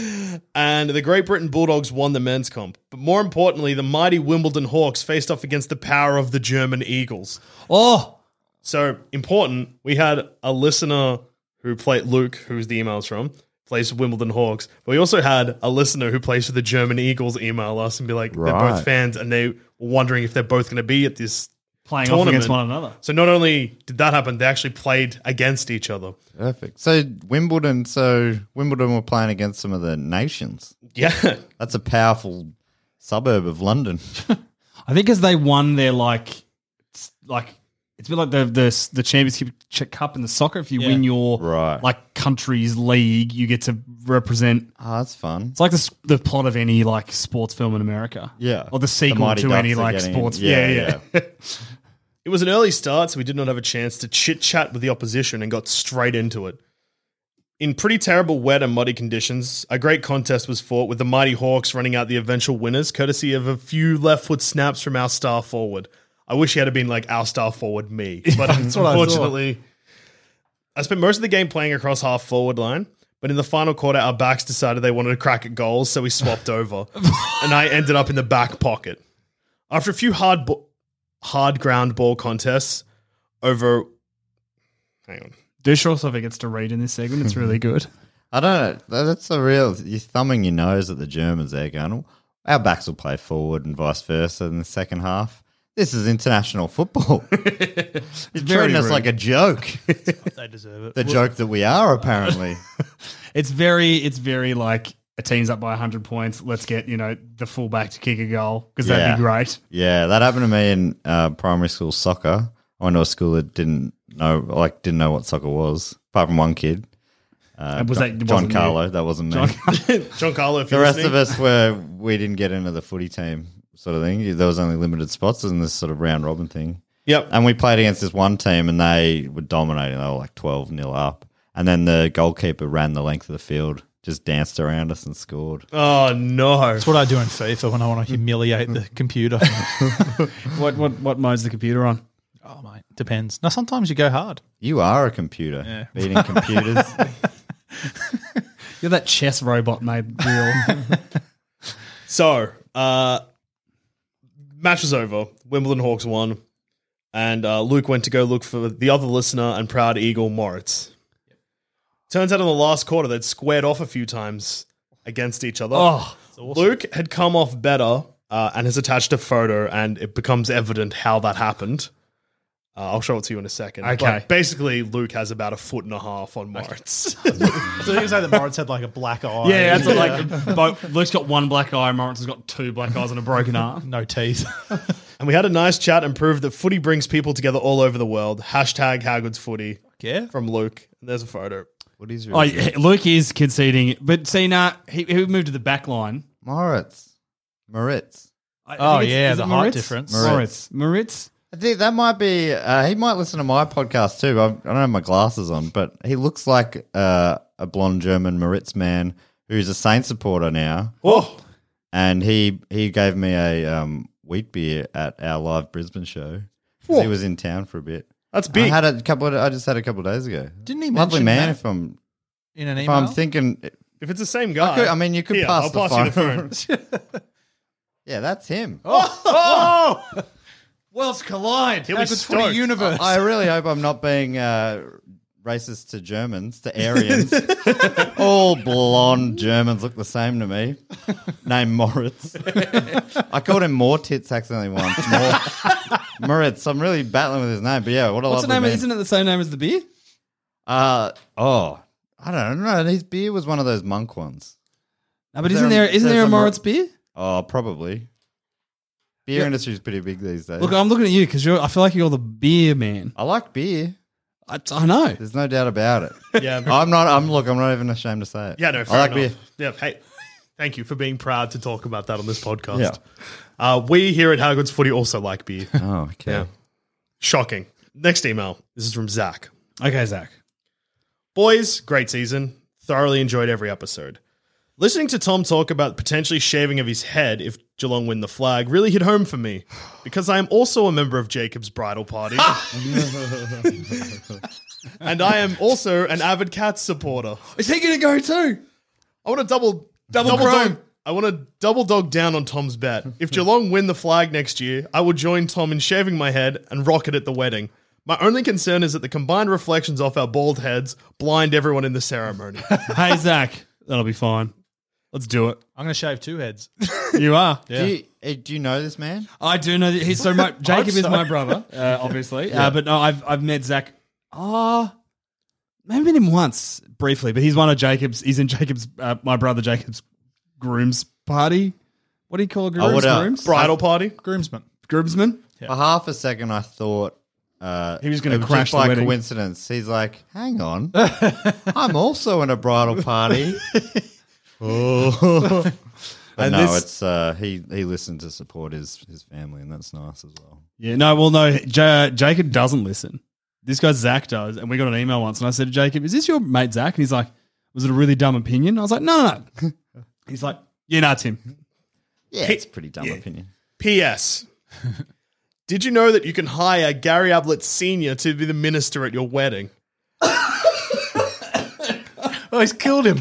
S6: And the Great Britain Bulldogs won the men's comp. But more importantly, the mighty Wimbledon Hawks faced off against the power of the German Eagles.
S2: Oh,
S6: So important, we had a listener who played Luke, who's the email's from, plays for Wimbledon Hawks. But we also had a listener who plays for the German Eagles email us and be like, they're
S5: Right.
S6: both fans and they were wondering if they're both going to be at this
S2: playing off
S6: tournament.
S2: against one another.
S6: So not only did that happen, they actually played against each other.
S5: Perfect. So Wimbledon, so Wimbledon were playing against some of the nations.
S6: Yeah.
S5: That's a powerful suburb of London.
S2: I think as they won their like, it's like it's a bit like the the the Championship Cup in the soccer. If you
S4: Yeah.
S2: win your
S5: Right.
S2: like country's league, you get to represent.
S5: Oh, that's fun.
S2: It's like the s- the plot of any like sports film in America.
S5: Yeah.
S2: or the sequel
S5: Mighty
S2: to any
S5: Ducks are
S2: like
S5: getting-
S2: sports.
S5: yeah,
S2: Yeah, yeah.
S6: It was an early start, so we did not have a chance to chit-chat with the opposition and got straight into it. In pretty terrible wet and muddy conditions, a great contest was fought with the mighty Hawks running out the eventual winners, courtesy of a few left-foot snaps from our star forward. I wish he had been like our star forward me, but
S4: what I thought.
S6: unfortunately, I spent most of the game playing across half forward line, but in the final quarter, our backs decided they wanted to crack at goals, so we swapped over, and I ended up in the back pocket. After a few hard bo- hard ground ball contests over... Hang on.
S2: Dush also gets to read in this segment. It's really good.
S5: I don't know. That's a real. You're thumbing your nose at the Germans there, going, our backs will play forward and vice versa in the second half. This is international football. You're treating us
S2: rude.
S5: like a joke.
S4: They deserve it.
S5: The joke that we are, apparently.
S2: It's very, it's very like a team's up by one hundred points. Let's get, you know, the fullback to kick a goal because that'd
S5: Yeah.
S2: be great.
S5: Yeah, that happened to me in uh, primary school soccer. I went to a school that didn't know, like, didn't know what soccer was, apart from one kid. Uh,
S2: And was
S5: John,
S2: that-
S5: John
S2: wasn't you?
S5: Carlo? That wasn't me.
S6: John Carlo, if
S5: The
S6: you're
S5: rest
S6: listening.
S5: of us were, we didn't get into the footy team sort of thing. There was only limited spots in this sort of round robin thing.
S6: Yep.
S5: And we played against this one team and they were dominating. They were like twelve nil up. And then the goalkeeper ran the length of the field, just danced around us and scored.
S6: Oh, no.
S4: That's what I do in FIFA when I want to humiliate the computer.
S2: What what what mode's the computer on?
S4: Oh, mate, depends. Now, sometimes you go hard.
S5: You are a computer.
S4: Yeah.
S5: Beating computers.
S2: You're that chess robot made real.
S6: So, uh, match was over. Wimbledon Hawks won. And uh, Luke went to go look for the other listener and proud Eagle, Moritz. Turns out in the last quarter, they'd squared off a few times against each other.
S2: Oh,
S6: Luke had come off better uh, and has attached a photo, and it becomes evident how that happened. Uh, I'll show it to you in a second.
S2: Okay.
S6: But basically, Luke has about a foot and a half on Moritz.
S4: So you say that Moritz had like a black eye.
S2: yeah, that's what, like both, Luke's got one black eye, Moritz has got two black eyes and a broken arm.
S4: No teeth.
S6: And we had a nice chat and proved that footy brings people together all over the world. Hashtag How Good's Footy
S4: Yeah.
S6: from Luke. And there's a photo.
S5: What is your
S2: Oh, yeah, Luke is conceding, but see, nah, he, he moved to the back line.
S5: Moritz. Moritz.
S2: I- I
S4: Oh,
S2: think it's-
S4: yeah,
S2: is
S4: the
S2: it
S4: height
S2: Moritz?
S4: difference.
S2: Moritz. Moritz.
S5: I think that might be. Uh, he might listen to my podcast too. I, I don't have my glasses on, but he looks like uh, a blonde German Moritz man who's a Saints supporter now.
S6: Oh,
S5: And he he gave me a um, wheat beer at our live Brisbane show. 'Cause
S6: Whoa.
S5: He was in town for a bit.
S6: That's
S5: I
S6: big.
S5: had a couple. Of, I just had a couple of days ago.
S4: Didn't he
S5: Lovely
S4: mention
S5: man.
S4: that
S5: If I'm,
S4: in an
S5: if
S4: email?
S5: I'm thinking,
S6: If it's the same guy,
S5: I, could, I mean, you could
S6: Here,
S5: pass,
S6: I'll
S5: the,
S6: pass you
S5: phone.
S6: the phone.
S5: Yeah, that's him.
S2: Oh! Worlds collide.
S6: He'll be
S2: That's a twenty
S6: stoked.
S2: universe.
S5: I really hope I'm not being uh, racist to Germans, to Aryans. All blonde Germans look the same to me. Named Moritz. I called him more tits accidentally once. More, Moritz. I'm really battling with his name, but yeah, what a
S2: What's the
S5: lovely
S2: name?
S5: man.
S2: Isn't it the same name as the beer?
S5: Uh, oh, I don't know. His beer was one of those monk ones.
S2: No, but
S5: Is
S2: isn't
S5: there-
S2: there isn't
S5: there's
S2: there a
S5: a Mor-
S2: Moritz beer?
S5: Oh, probably. Beer
S2: Yeah.
S5: industry's pretty big these days.
S2: Look, I'm looking at you because you're. I feel like you're the beer man.
S5: I like beer.
S2: I, I know.
S5: There's no doubt about it.
S6: Yeah.
S5: I'm not. I'm look. I'm not even ashamed to say it.
S6: Yeah, no, fair
S5: I like
S6: enough.
S5: beer.
S6: Yeah, hey, thank you for being proud to talk about that on this podcast.
S5: Yeah.
S6: Uh, we here at How Good's Footy also like beer.
S5: Oh, okay.
S6: Yeah. Shocking. Next email. This is from Zach.
S2: Okay, Zach.
S6: Boys, great season. Thoroughly enjoyed every episode. Listening to Tom talk about potentially shaving of his head if Geelong win the flag really hit home for me because I am also a member of Jacob's bridal party. And I am also an avid Cats supporter.
S2: Is he going to go too?
S6: I want to double
S2: Double
S6: double
S2: chrome.
S6: dog. I want to double dog down on Tom's bet. If Geelong win the flag next year, I will join Tom in shaving my head and rock it at the wedding. My only concern is that the combined reflections off our bald heads blind everyone in the ceremony.
S2: Hey, Zach. That'll be fine. Let's do it.
S4: I'm going to shave two heads.
S2: You are.
S5: Do, you, eh, do you know this man?
S2: I do know that he's so my Jacob is
S4: so.
S2: my brother, uh, obviously. Uh, but no, I've I've met Zach. Ah, maybe met him once briefly, but he's one of Jacob's. He's in Jacob's. Uh, my brother Jacob's groom's party. What do you call a groom's?
S5: would, uh,
S2: groom's?
S6: Bridal party.
S4: Groomsman.
S2: Groomsman.
S5: For half a second, I thought uh,
S2: He was gonna
S5: it
S2: crash
S5: just
S2: the
S5: by
S2: wedding.
S5: coincidence. He's like, "Hang on, I'm also in a bridal party." oh, but
S6: And
S5: no,
S6: this-
S5: it's uh, he. He listened to support his his family, and that's nice as well.
S2: Yeah. No. Well, no. J- Jacob doesn't listen. This guy Zach does, and we got an email once, and I said to Jacob, "Is this your mate Zach?" And he's like, "Was it a really dumb opinion?" I was like, "No, no, no." He's like, "Yeah, no, it's him."
S5: Yeah, it's a pretty dumb opinion.
S6: P S. Did you know that you can hire Gary Ablett Senior to be the minister at your wedding?
S4: Oh, he's killed him.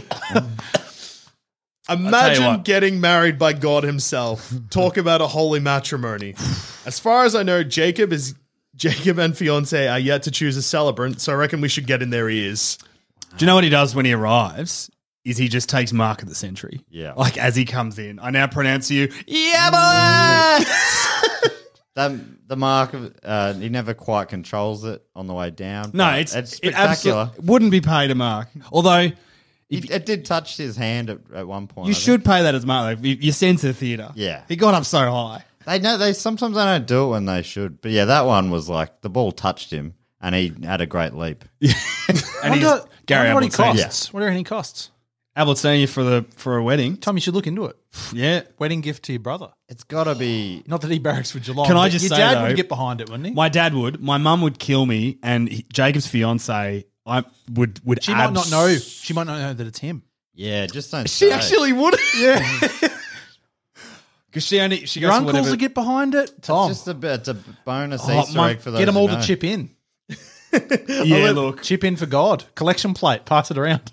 S6: Imagine
S2: what.
S6: getting married by God himself. Talk about a holy matrimony. As far as I know, Jacob is Jacob and fiance are yet to choose a celebrant, so I reckon we should get in their ears.
S2: Do you know what he does when he arrives? Is he just takes Mark of the Century.
S5: Yeah.
S2: Like as he comes in. I now pronounce you, yeah, boy!
S5: That the mark of uh, he never quite controls it on the way down.
S2: No,
S5: but
S2: it's,
S5: it's
S2: it
S5: spectacular.
S2: absolutely wouldn't be paid to Mark. Although
S5: It, it did touch his hand at, at one point.
S2: you
S5: I think.
S2: should pay that as Mark. Like, you, you sense the theatre.
S5: Yeah.
S2: He got up so high.
S5: They know they sometimes they don't do it when they should. But yeah, that one was like the ball touched him and he had a great leap.
S2: And he's
S4: Wonder-
S2: Gary
S4: wonder what he
S2: Ablett Senior.
S4: costs. What do you reckon he costs?
S2: Ablett Senior for the for a wedding.
S4: Tom, you should look into it.
S2: Yeah.
S4: Wedding gift to your brother.
S5: It's got to be.
S4: Not that he barracks for Geelong.
S2: Can I
S4: but
S2: just
S4: your
S2: say,
S4: dad
S2: though,
S4: would get behind it, wouldn't he?
S2: My dad would. My mum would kill me, and he, Jacob's fiance, I would would.
S4: she might
S2: abs-
S4: not know. She might not know that it's him.
S5: Yeah, just don't.
S2: She
S5: say.
S2: actually would. Yeah. Because she only she
S4: Your
S2: goes to
S4: uncles
S2: whatever-
S4: will get behind it. Tom,
S5: Just a bit. It's a bonus
S2: Oh,
S5: Easter
S2: my-
S5: egg for those.
S4: get them
S5: who
S4: all
S5: know.
S4: to chip in.
S2: Yeah, look,
S4: Chip in for God. Collection plate. Pass it around.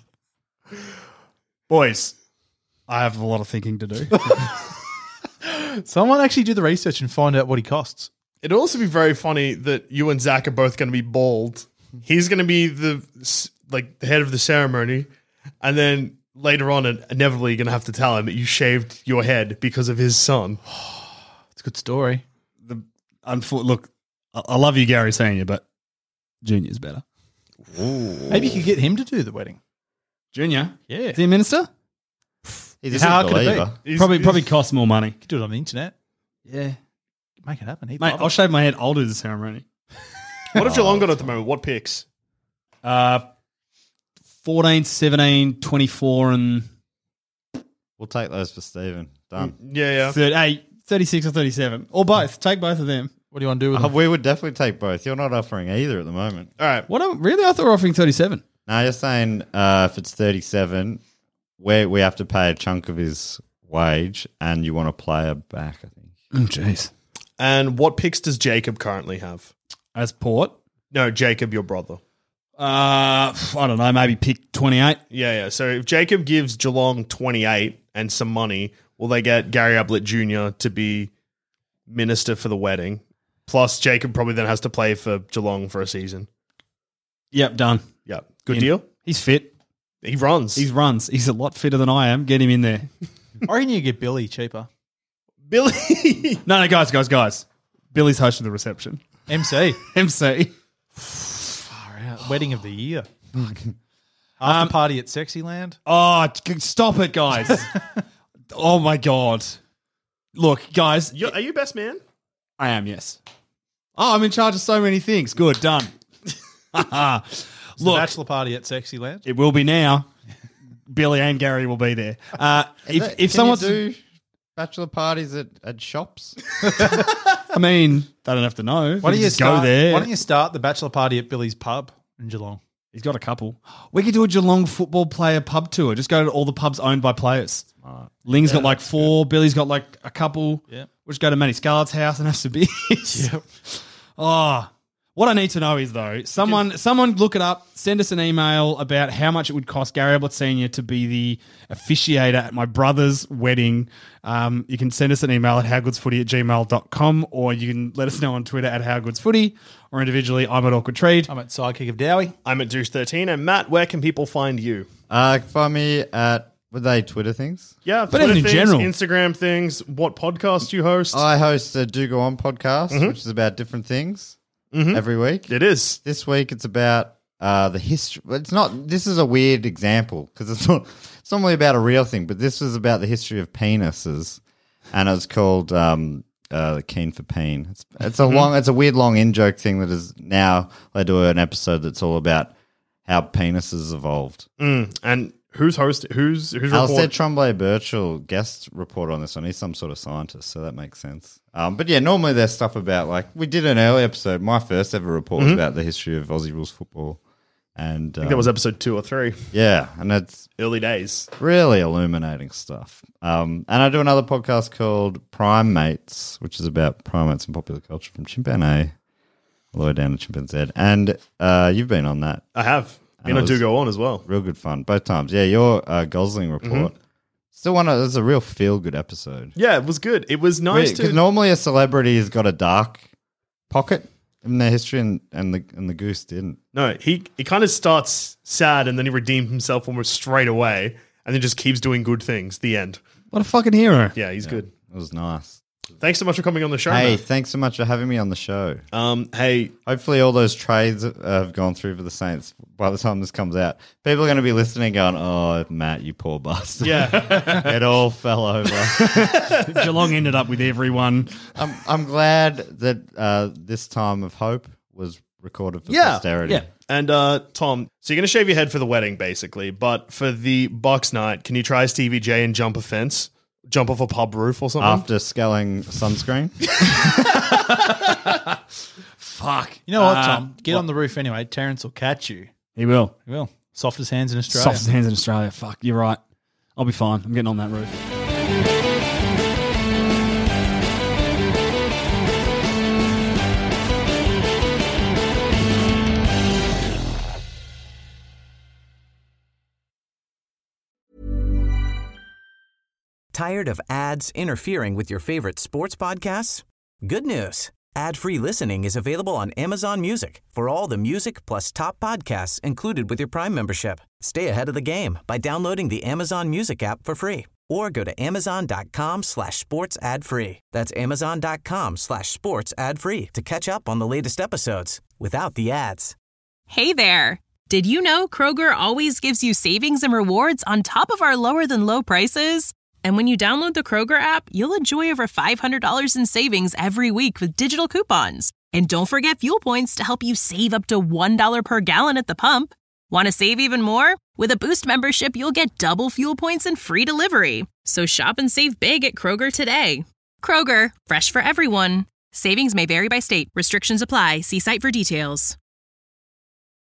S2: boys, I have a lot of thinking to do.
S4: Someone actually do the research and find out what he costs.
S6: It'd also be very funny that you and Zach are both going to be bald. He's going to be the s- like the head of the ceremony, and then later on, inevitably, you're going to have to tell him that you shaved your head because of his son.
S4: It's a good story.
S2: the unfor- look, I, I love you, Gary Senior, but Junior's better.
S4: Maybe you could get him to do the wedding.
S2: Junior,
S4: Yeah.
S2: is he a minister?
S5: He's a
S4: How
S5: good
S4: could it be?
S5: believer.
S6: He's-
S2: Probably
S6: he's-
S2: probably costs more money.
S4: You could do it on the internet.
S2: Yeah,
S4: Make it happen. He'd
S2: mate,
S4: love
S2: I'll
S4: it.
S2: shave my head. I'll do the ceremony.
S6: What have Geelong got at the moment? What picks?
S2: Uh, fourteen, seventeen, twenty-four, and
S5: We'll take those for Stephen. Done.
S6: Yeah, yeah.
S2: thirty-eight, thirty-six or thirty-seven, or both. Take both of them.
S4: What do you want to do with
S5: Uh,
S4: him?
S5: we would definitely take both. You're not offering either at the moment.
S6: All right.
S2: What? am- Really? I thought we were offering thirty-seven.
S5: No, you're saying uh, if it's thirty-seven, we we have to pay a chunk of his wage, and you want a player back. I think.
S2: Oh, jeez.
S6: And what picks does Jacob currently have?
S2: As Port,
S6: No, Jacob, your brother.
S2: Uh, I don't know, maybe pick twenty-eight.
S6: Yeah, yeah. So if Jacob gives Geelong twenty-eight and some money, will they get Gary Ablett Junior to be minister for the wedding? Plus, Jacob probably then has to play for Geelong for a season.
S2: Yep, done.
S6: Yep. Good
S2: In.
S6: deal.
S2: He's fit.
S6: He runs.
S2: He runs. He's a lot fitter than I am. Get him in there.
S4: I reckon you get Billy cheaper.
S6: Billy.
S2: No, no, guys, guys, guys. Billy's hosting the reception.
S4: M C.
S2: M C.
S4: Far out. Wedding of the year. After party at Sexyland.
S2: Oh, c- stop it, guys. Oh, my God. Look, guys.
S6: You're, are you best man?
S2: I am, yes. Oh, I'm in charge of so many things. Good, done.
S4: It's the
S2: Look,
S4: bachelor party at Sexyland.
S2: it will be now. Billy and Gary will be there. Uh, if
S5: Can
S2: if someone's,
S5: you do bachelor parties at, at shops?
S2: I mean, they don't have to know.
S4: Why
S2: We
S4: don't you
S2: just
S4: start,
S2: go there?
S4: Why don't you start the bachelor party at Billy's pub in Geelong?
S2: He's got a couple. We could do a Geelong football player pub tour. Just go to all the pubs owned by players. Ling's got like four. Billy's got like a couple.
S4: Yeah.
S2: We'll just go to Matty Scarlett's house and have some beers.
S4: Yep.
S2: Oh, what I need to know is though, someone someone look it up, send us an email about how much it would cost Gary Ablett Senior to be the officiator at my brother's wedding. Um, you can send us an email at howgoodsfooty at gmail dot com, or you can let us know on Twitter at howgoodsfooty, or individually, I'm at Awkward Treat.
S4: I'm at Sidekick of Dowie.
S6: I'm at Deuce thirteen. And Matt, where can people find you?
S5: Uh, find me at, were they Twitter things?
S6: Yeah,
S2: But
S6: Twitter
S2: even in
S6: things,
S2: general.
S6: Instagram things, what podcast you host.
S5: I host a Do Go On podcast, which is about different things every week.
S6: it is.
S5: This week it's about uh, the history. It's not. This is a weird example because it's not. It's normally about a real thing, but this was about the history of penises, and it's called um, uh, "Keen for Pain." It's, it's a long. It's a weird long in joke thing that is now they do an episode that's all about how penises evolved.
S6: Mm. And who's host? Who's who's
S5: Alistair
S6: report?
S5: Tremblay Birchall guest report on this one. He's some sort of scientist, so that makes sense. Um, but yeah, normally there's stuff about, like, we did an early episode. My first ever report was about the history of Aussie rules football. And
S6: I think that was episode two or three.
S5: yeah, and it's
S6: Early days.
S5: really illuminating stuff. Um, and I do another podcast called Prime Mates, which is about primates and popular culture from Chimpanzee all the way down to Chimpanzee. And uh, you've been on that.
S6: I have.
S5: And
S6: And
S5: it
S6: I do
S5: was-
S6: go on as well.
S5: Real good fun, both times. Yeah, your uh, Gosling report. Still one of, it was a real feel-good episode.
S6: Yeah, it was good. It was nice
S5: Because
S6: to.
S5: normally a celebrity has got a dark pocket in their history, and, and the and the goose didn't.
S6: No, he he kind of starts sad and then he redeemed himself almost straight away and then just keeps doing good things. The end.
S2: What a fucking hero.
S6: Yeah, he's good.
S5: It was nice.
S6: Thanks so much for coming on the show.
S5: Hey,
S6: Matt.
S5: thanks so much for having me on the show.
S6: Um, hey,
S5: Hopefully all those trades uh, have gone through for the Saints by the time this comes out. People are going to be listening going, oh, Matt, you poor bastard.
S6: yeah,
S5: It all fell over.
S2: Geelong ended up with everyone.
S5: I'm, I'm glad that uh, this time of hope was recorded for
S6: Yeah,
S5: posterity.
S2: yeah.
S6: and uh, Tom, so you're gonna shave your head for the wedding, basically, but for the Bucks night, can you try Stevie J and jump a fence, jump off a pub roof or something?
S5: After scaling sunscreen.
S2: Fuck.
S4: You know what,
S2: Uh,
S4: Tom? Get on the roof anyway. Terrence will catch you.
S2: He will.
S4: He will. Softest hands in Australia.
S2: Softest hands in Australia. Fuck, you're right. I'll be fine. I'm getting on that roof.
S3: Tired of ads interfering with your favorite sports podcasts? Good news. Ad-free listening is available on Amazon Music for all the music plus top podcasts included with your Prime membership. Stay ahead of the game by downloading the Amazon Music app for free or go to amazon.com slash sports ad free. That's amazon.com slash sports ad free to catch up on the latest episodes without the ads.
S10: Hey there! Did you know Kroger always gives you savings and rewards on top of our lower than low prices? And when you download the Kroger app, you'll enjoy over five hundred dollars in savings every week with digital coupons. And don't forget fuel points to help you save up to one dollar per gallon at the pump. Want to save even more? With a Boost membership, you'll get double fuel points and free delivery. So shop and save big at Kroger today. Kroger, fresh for everyone. Savings may vary by state. Restrictions apply. See site for details.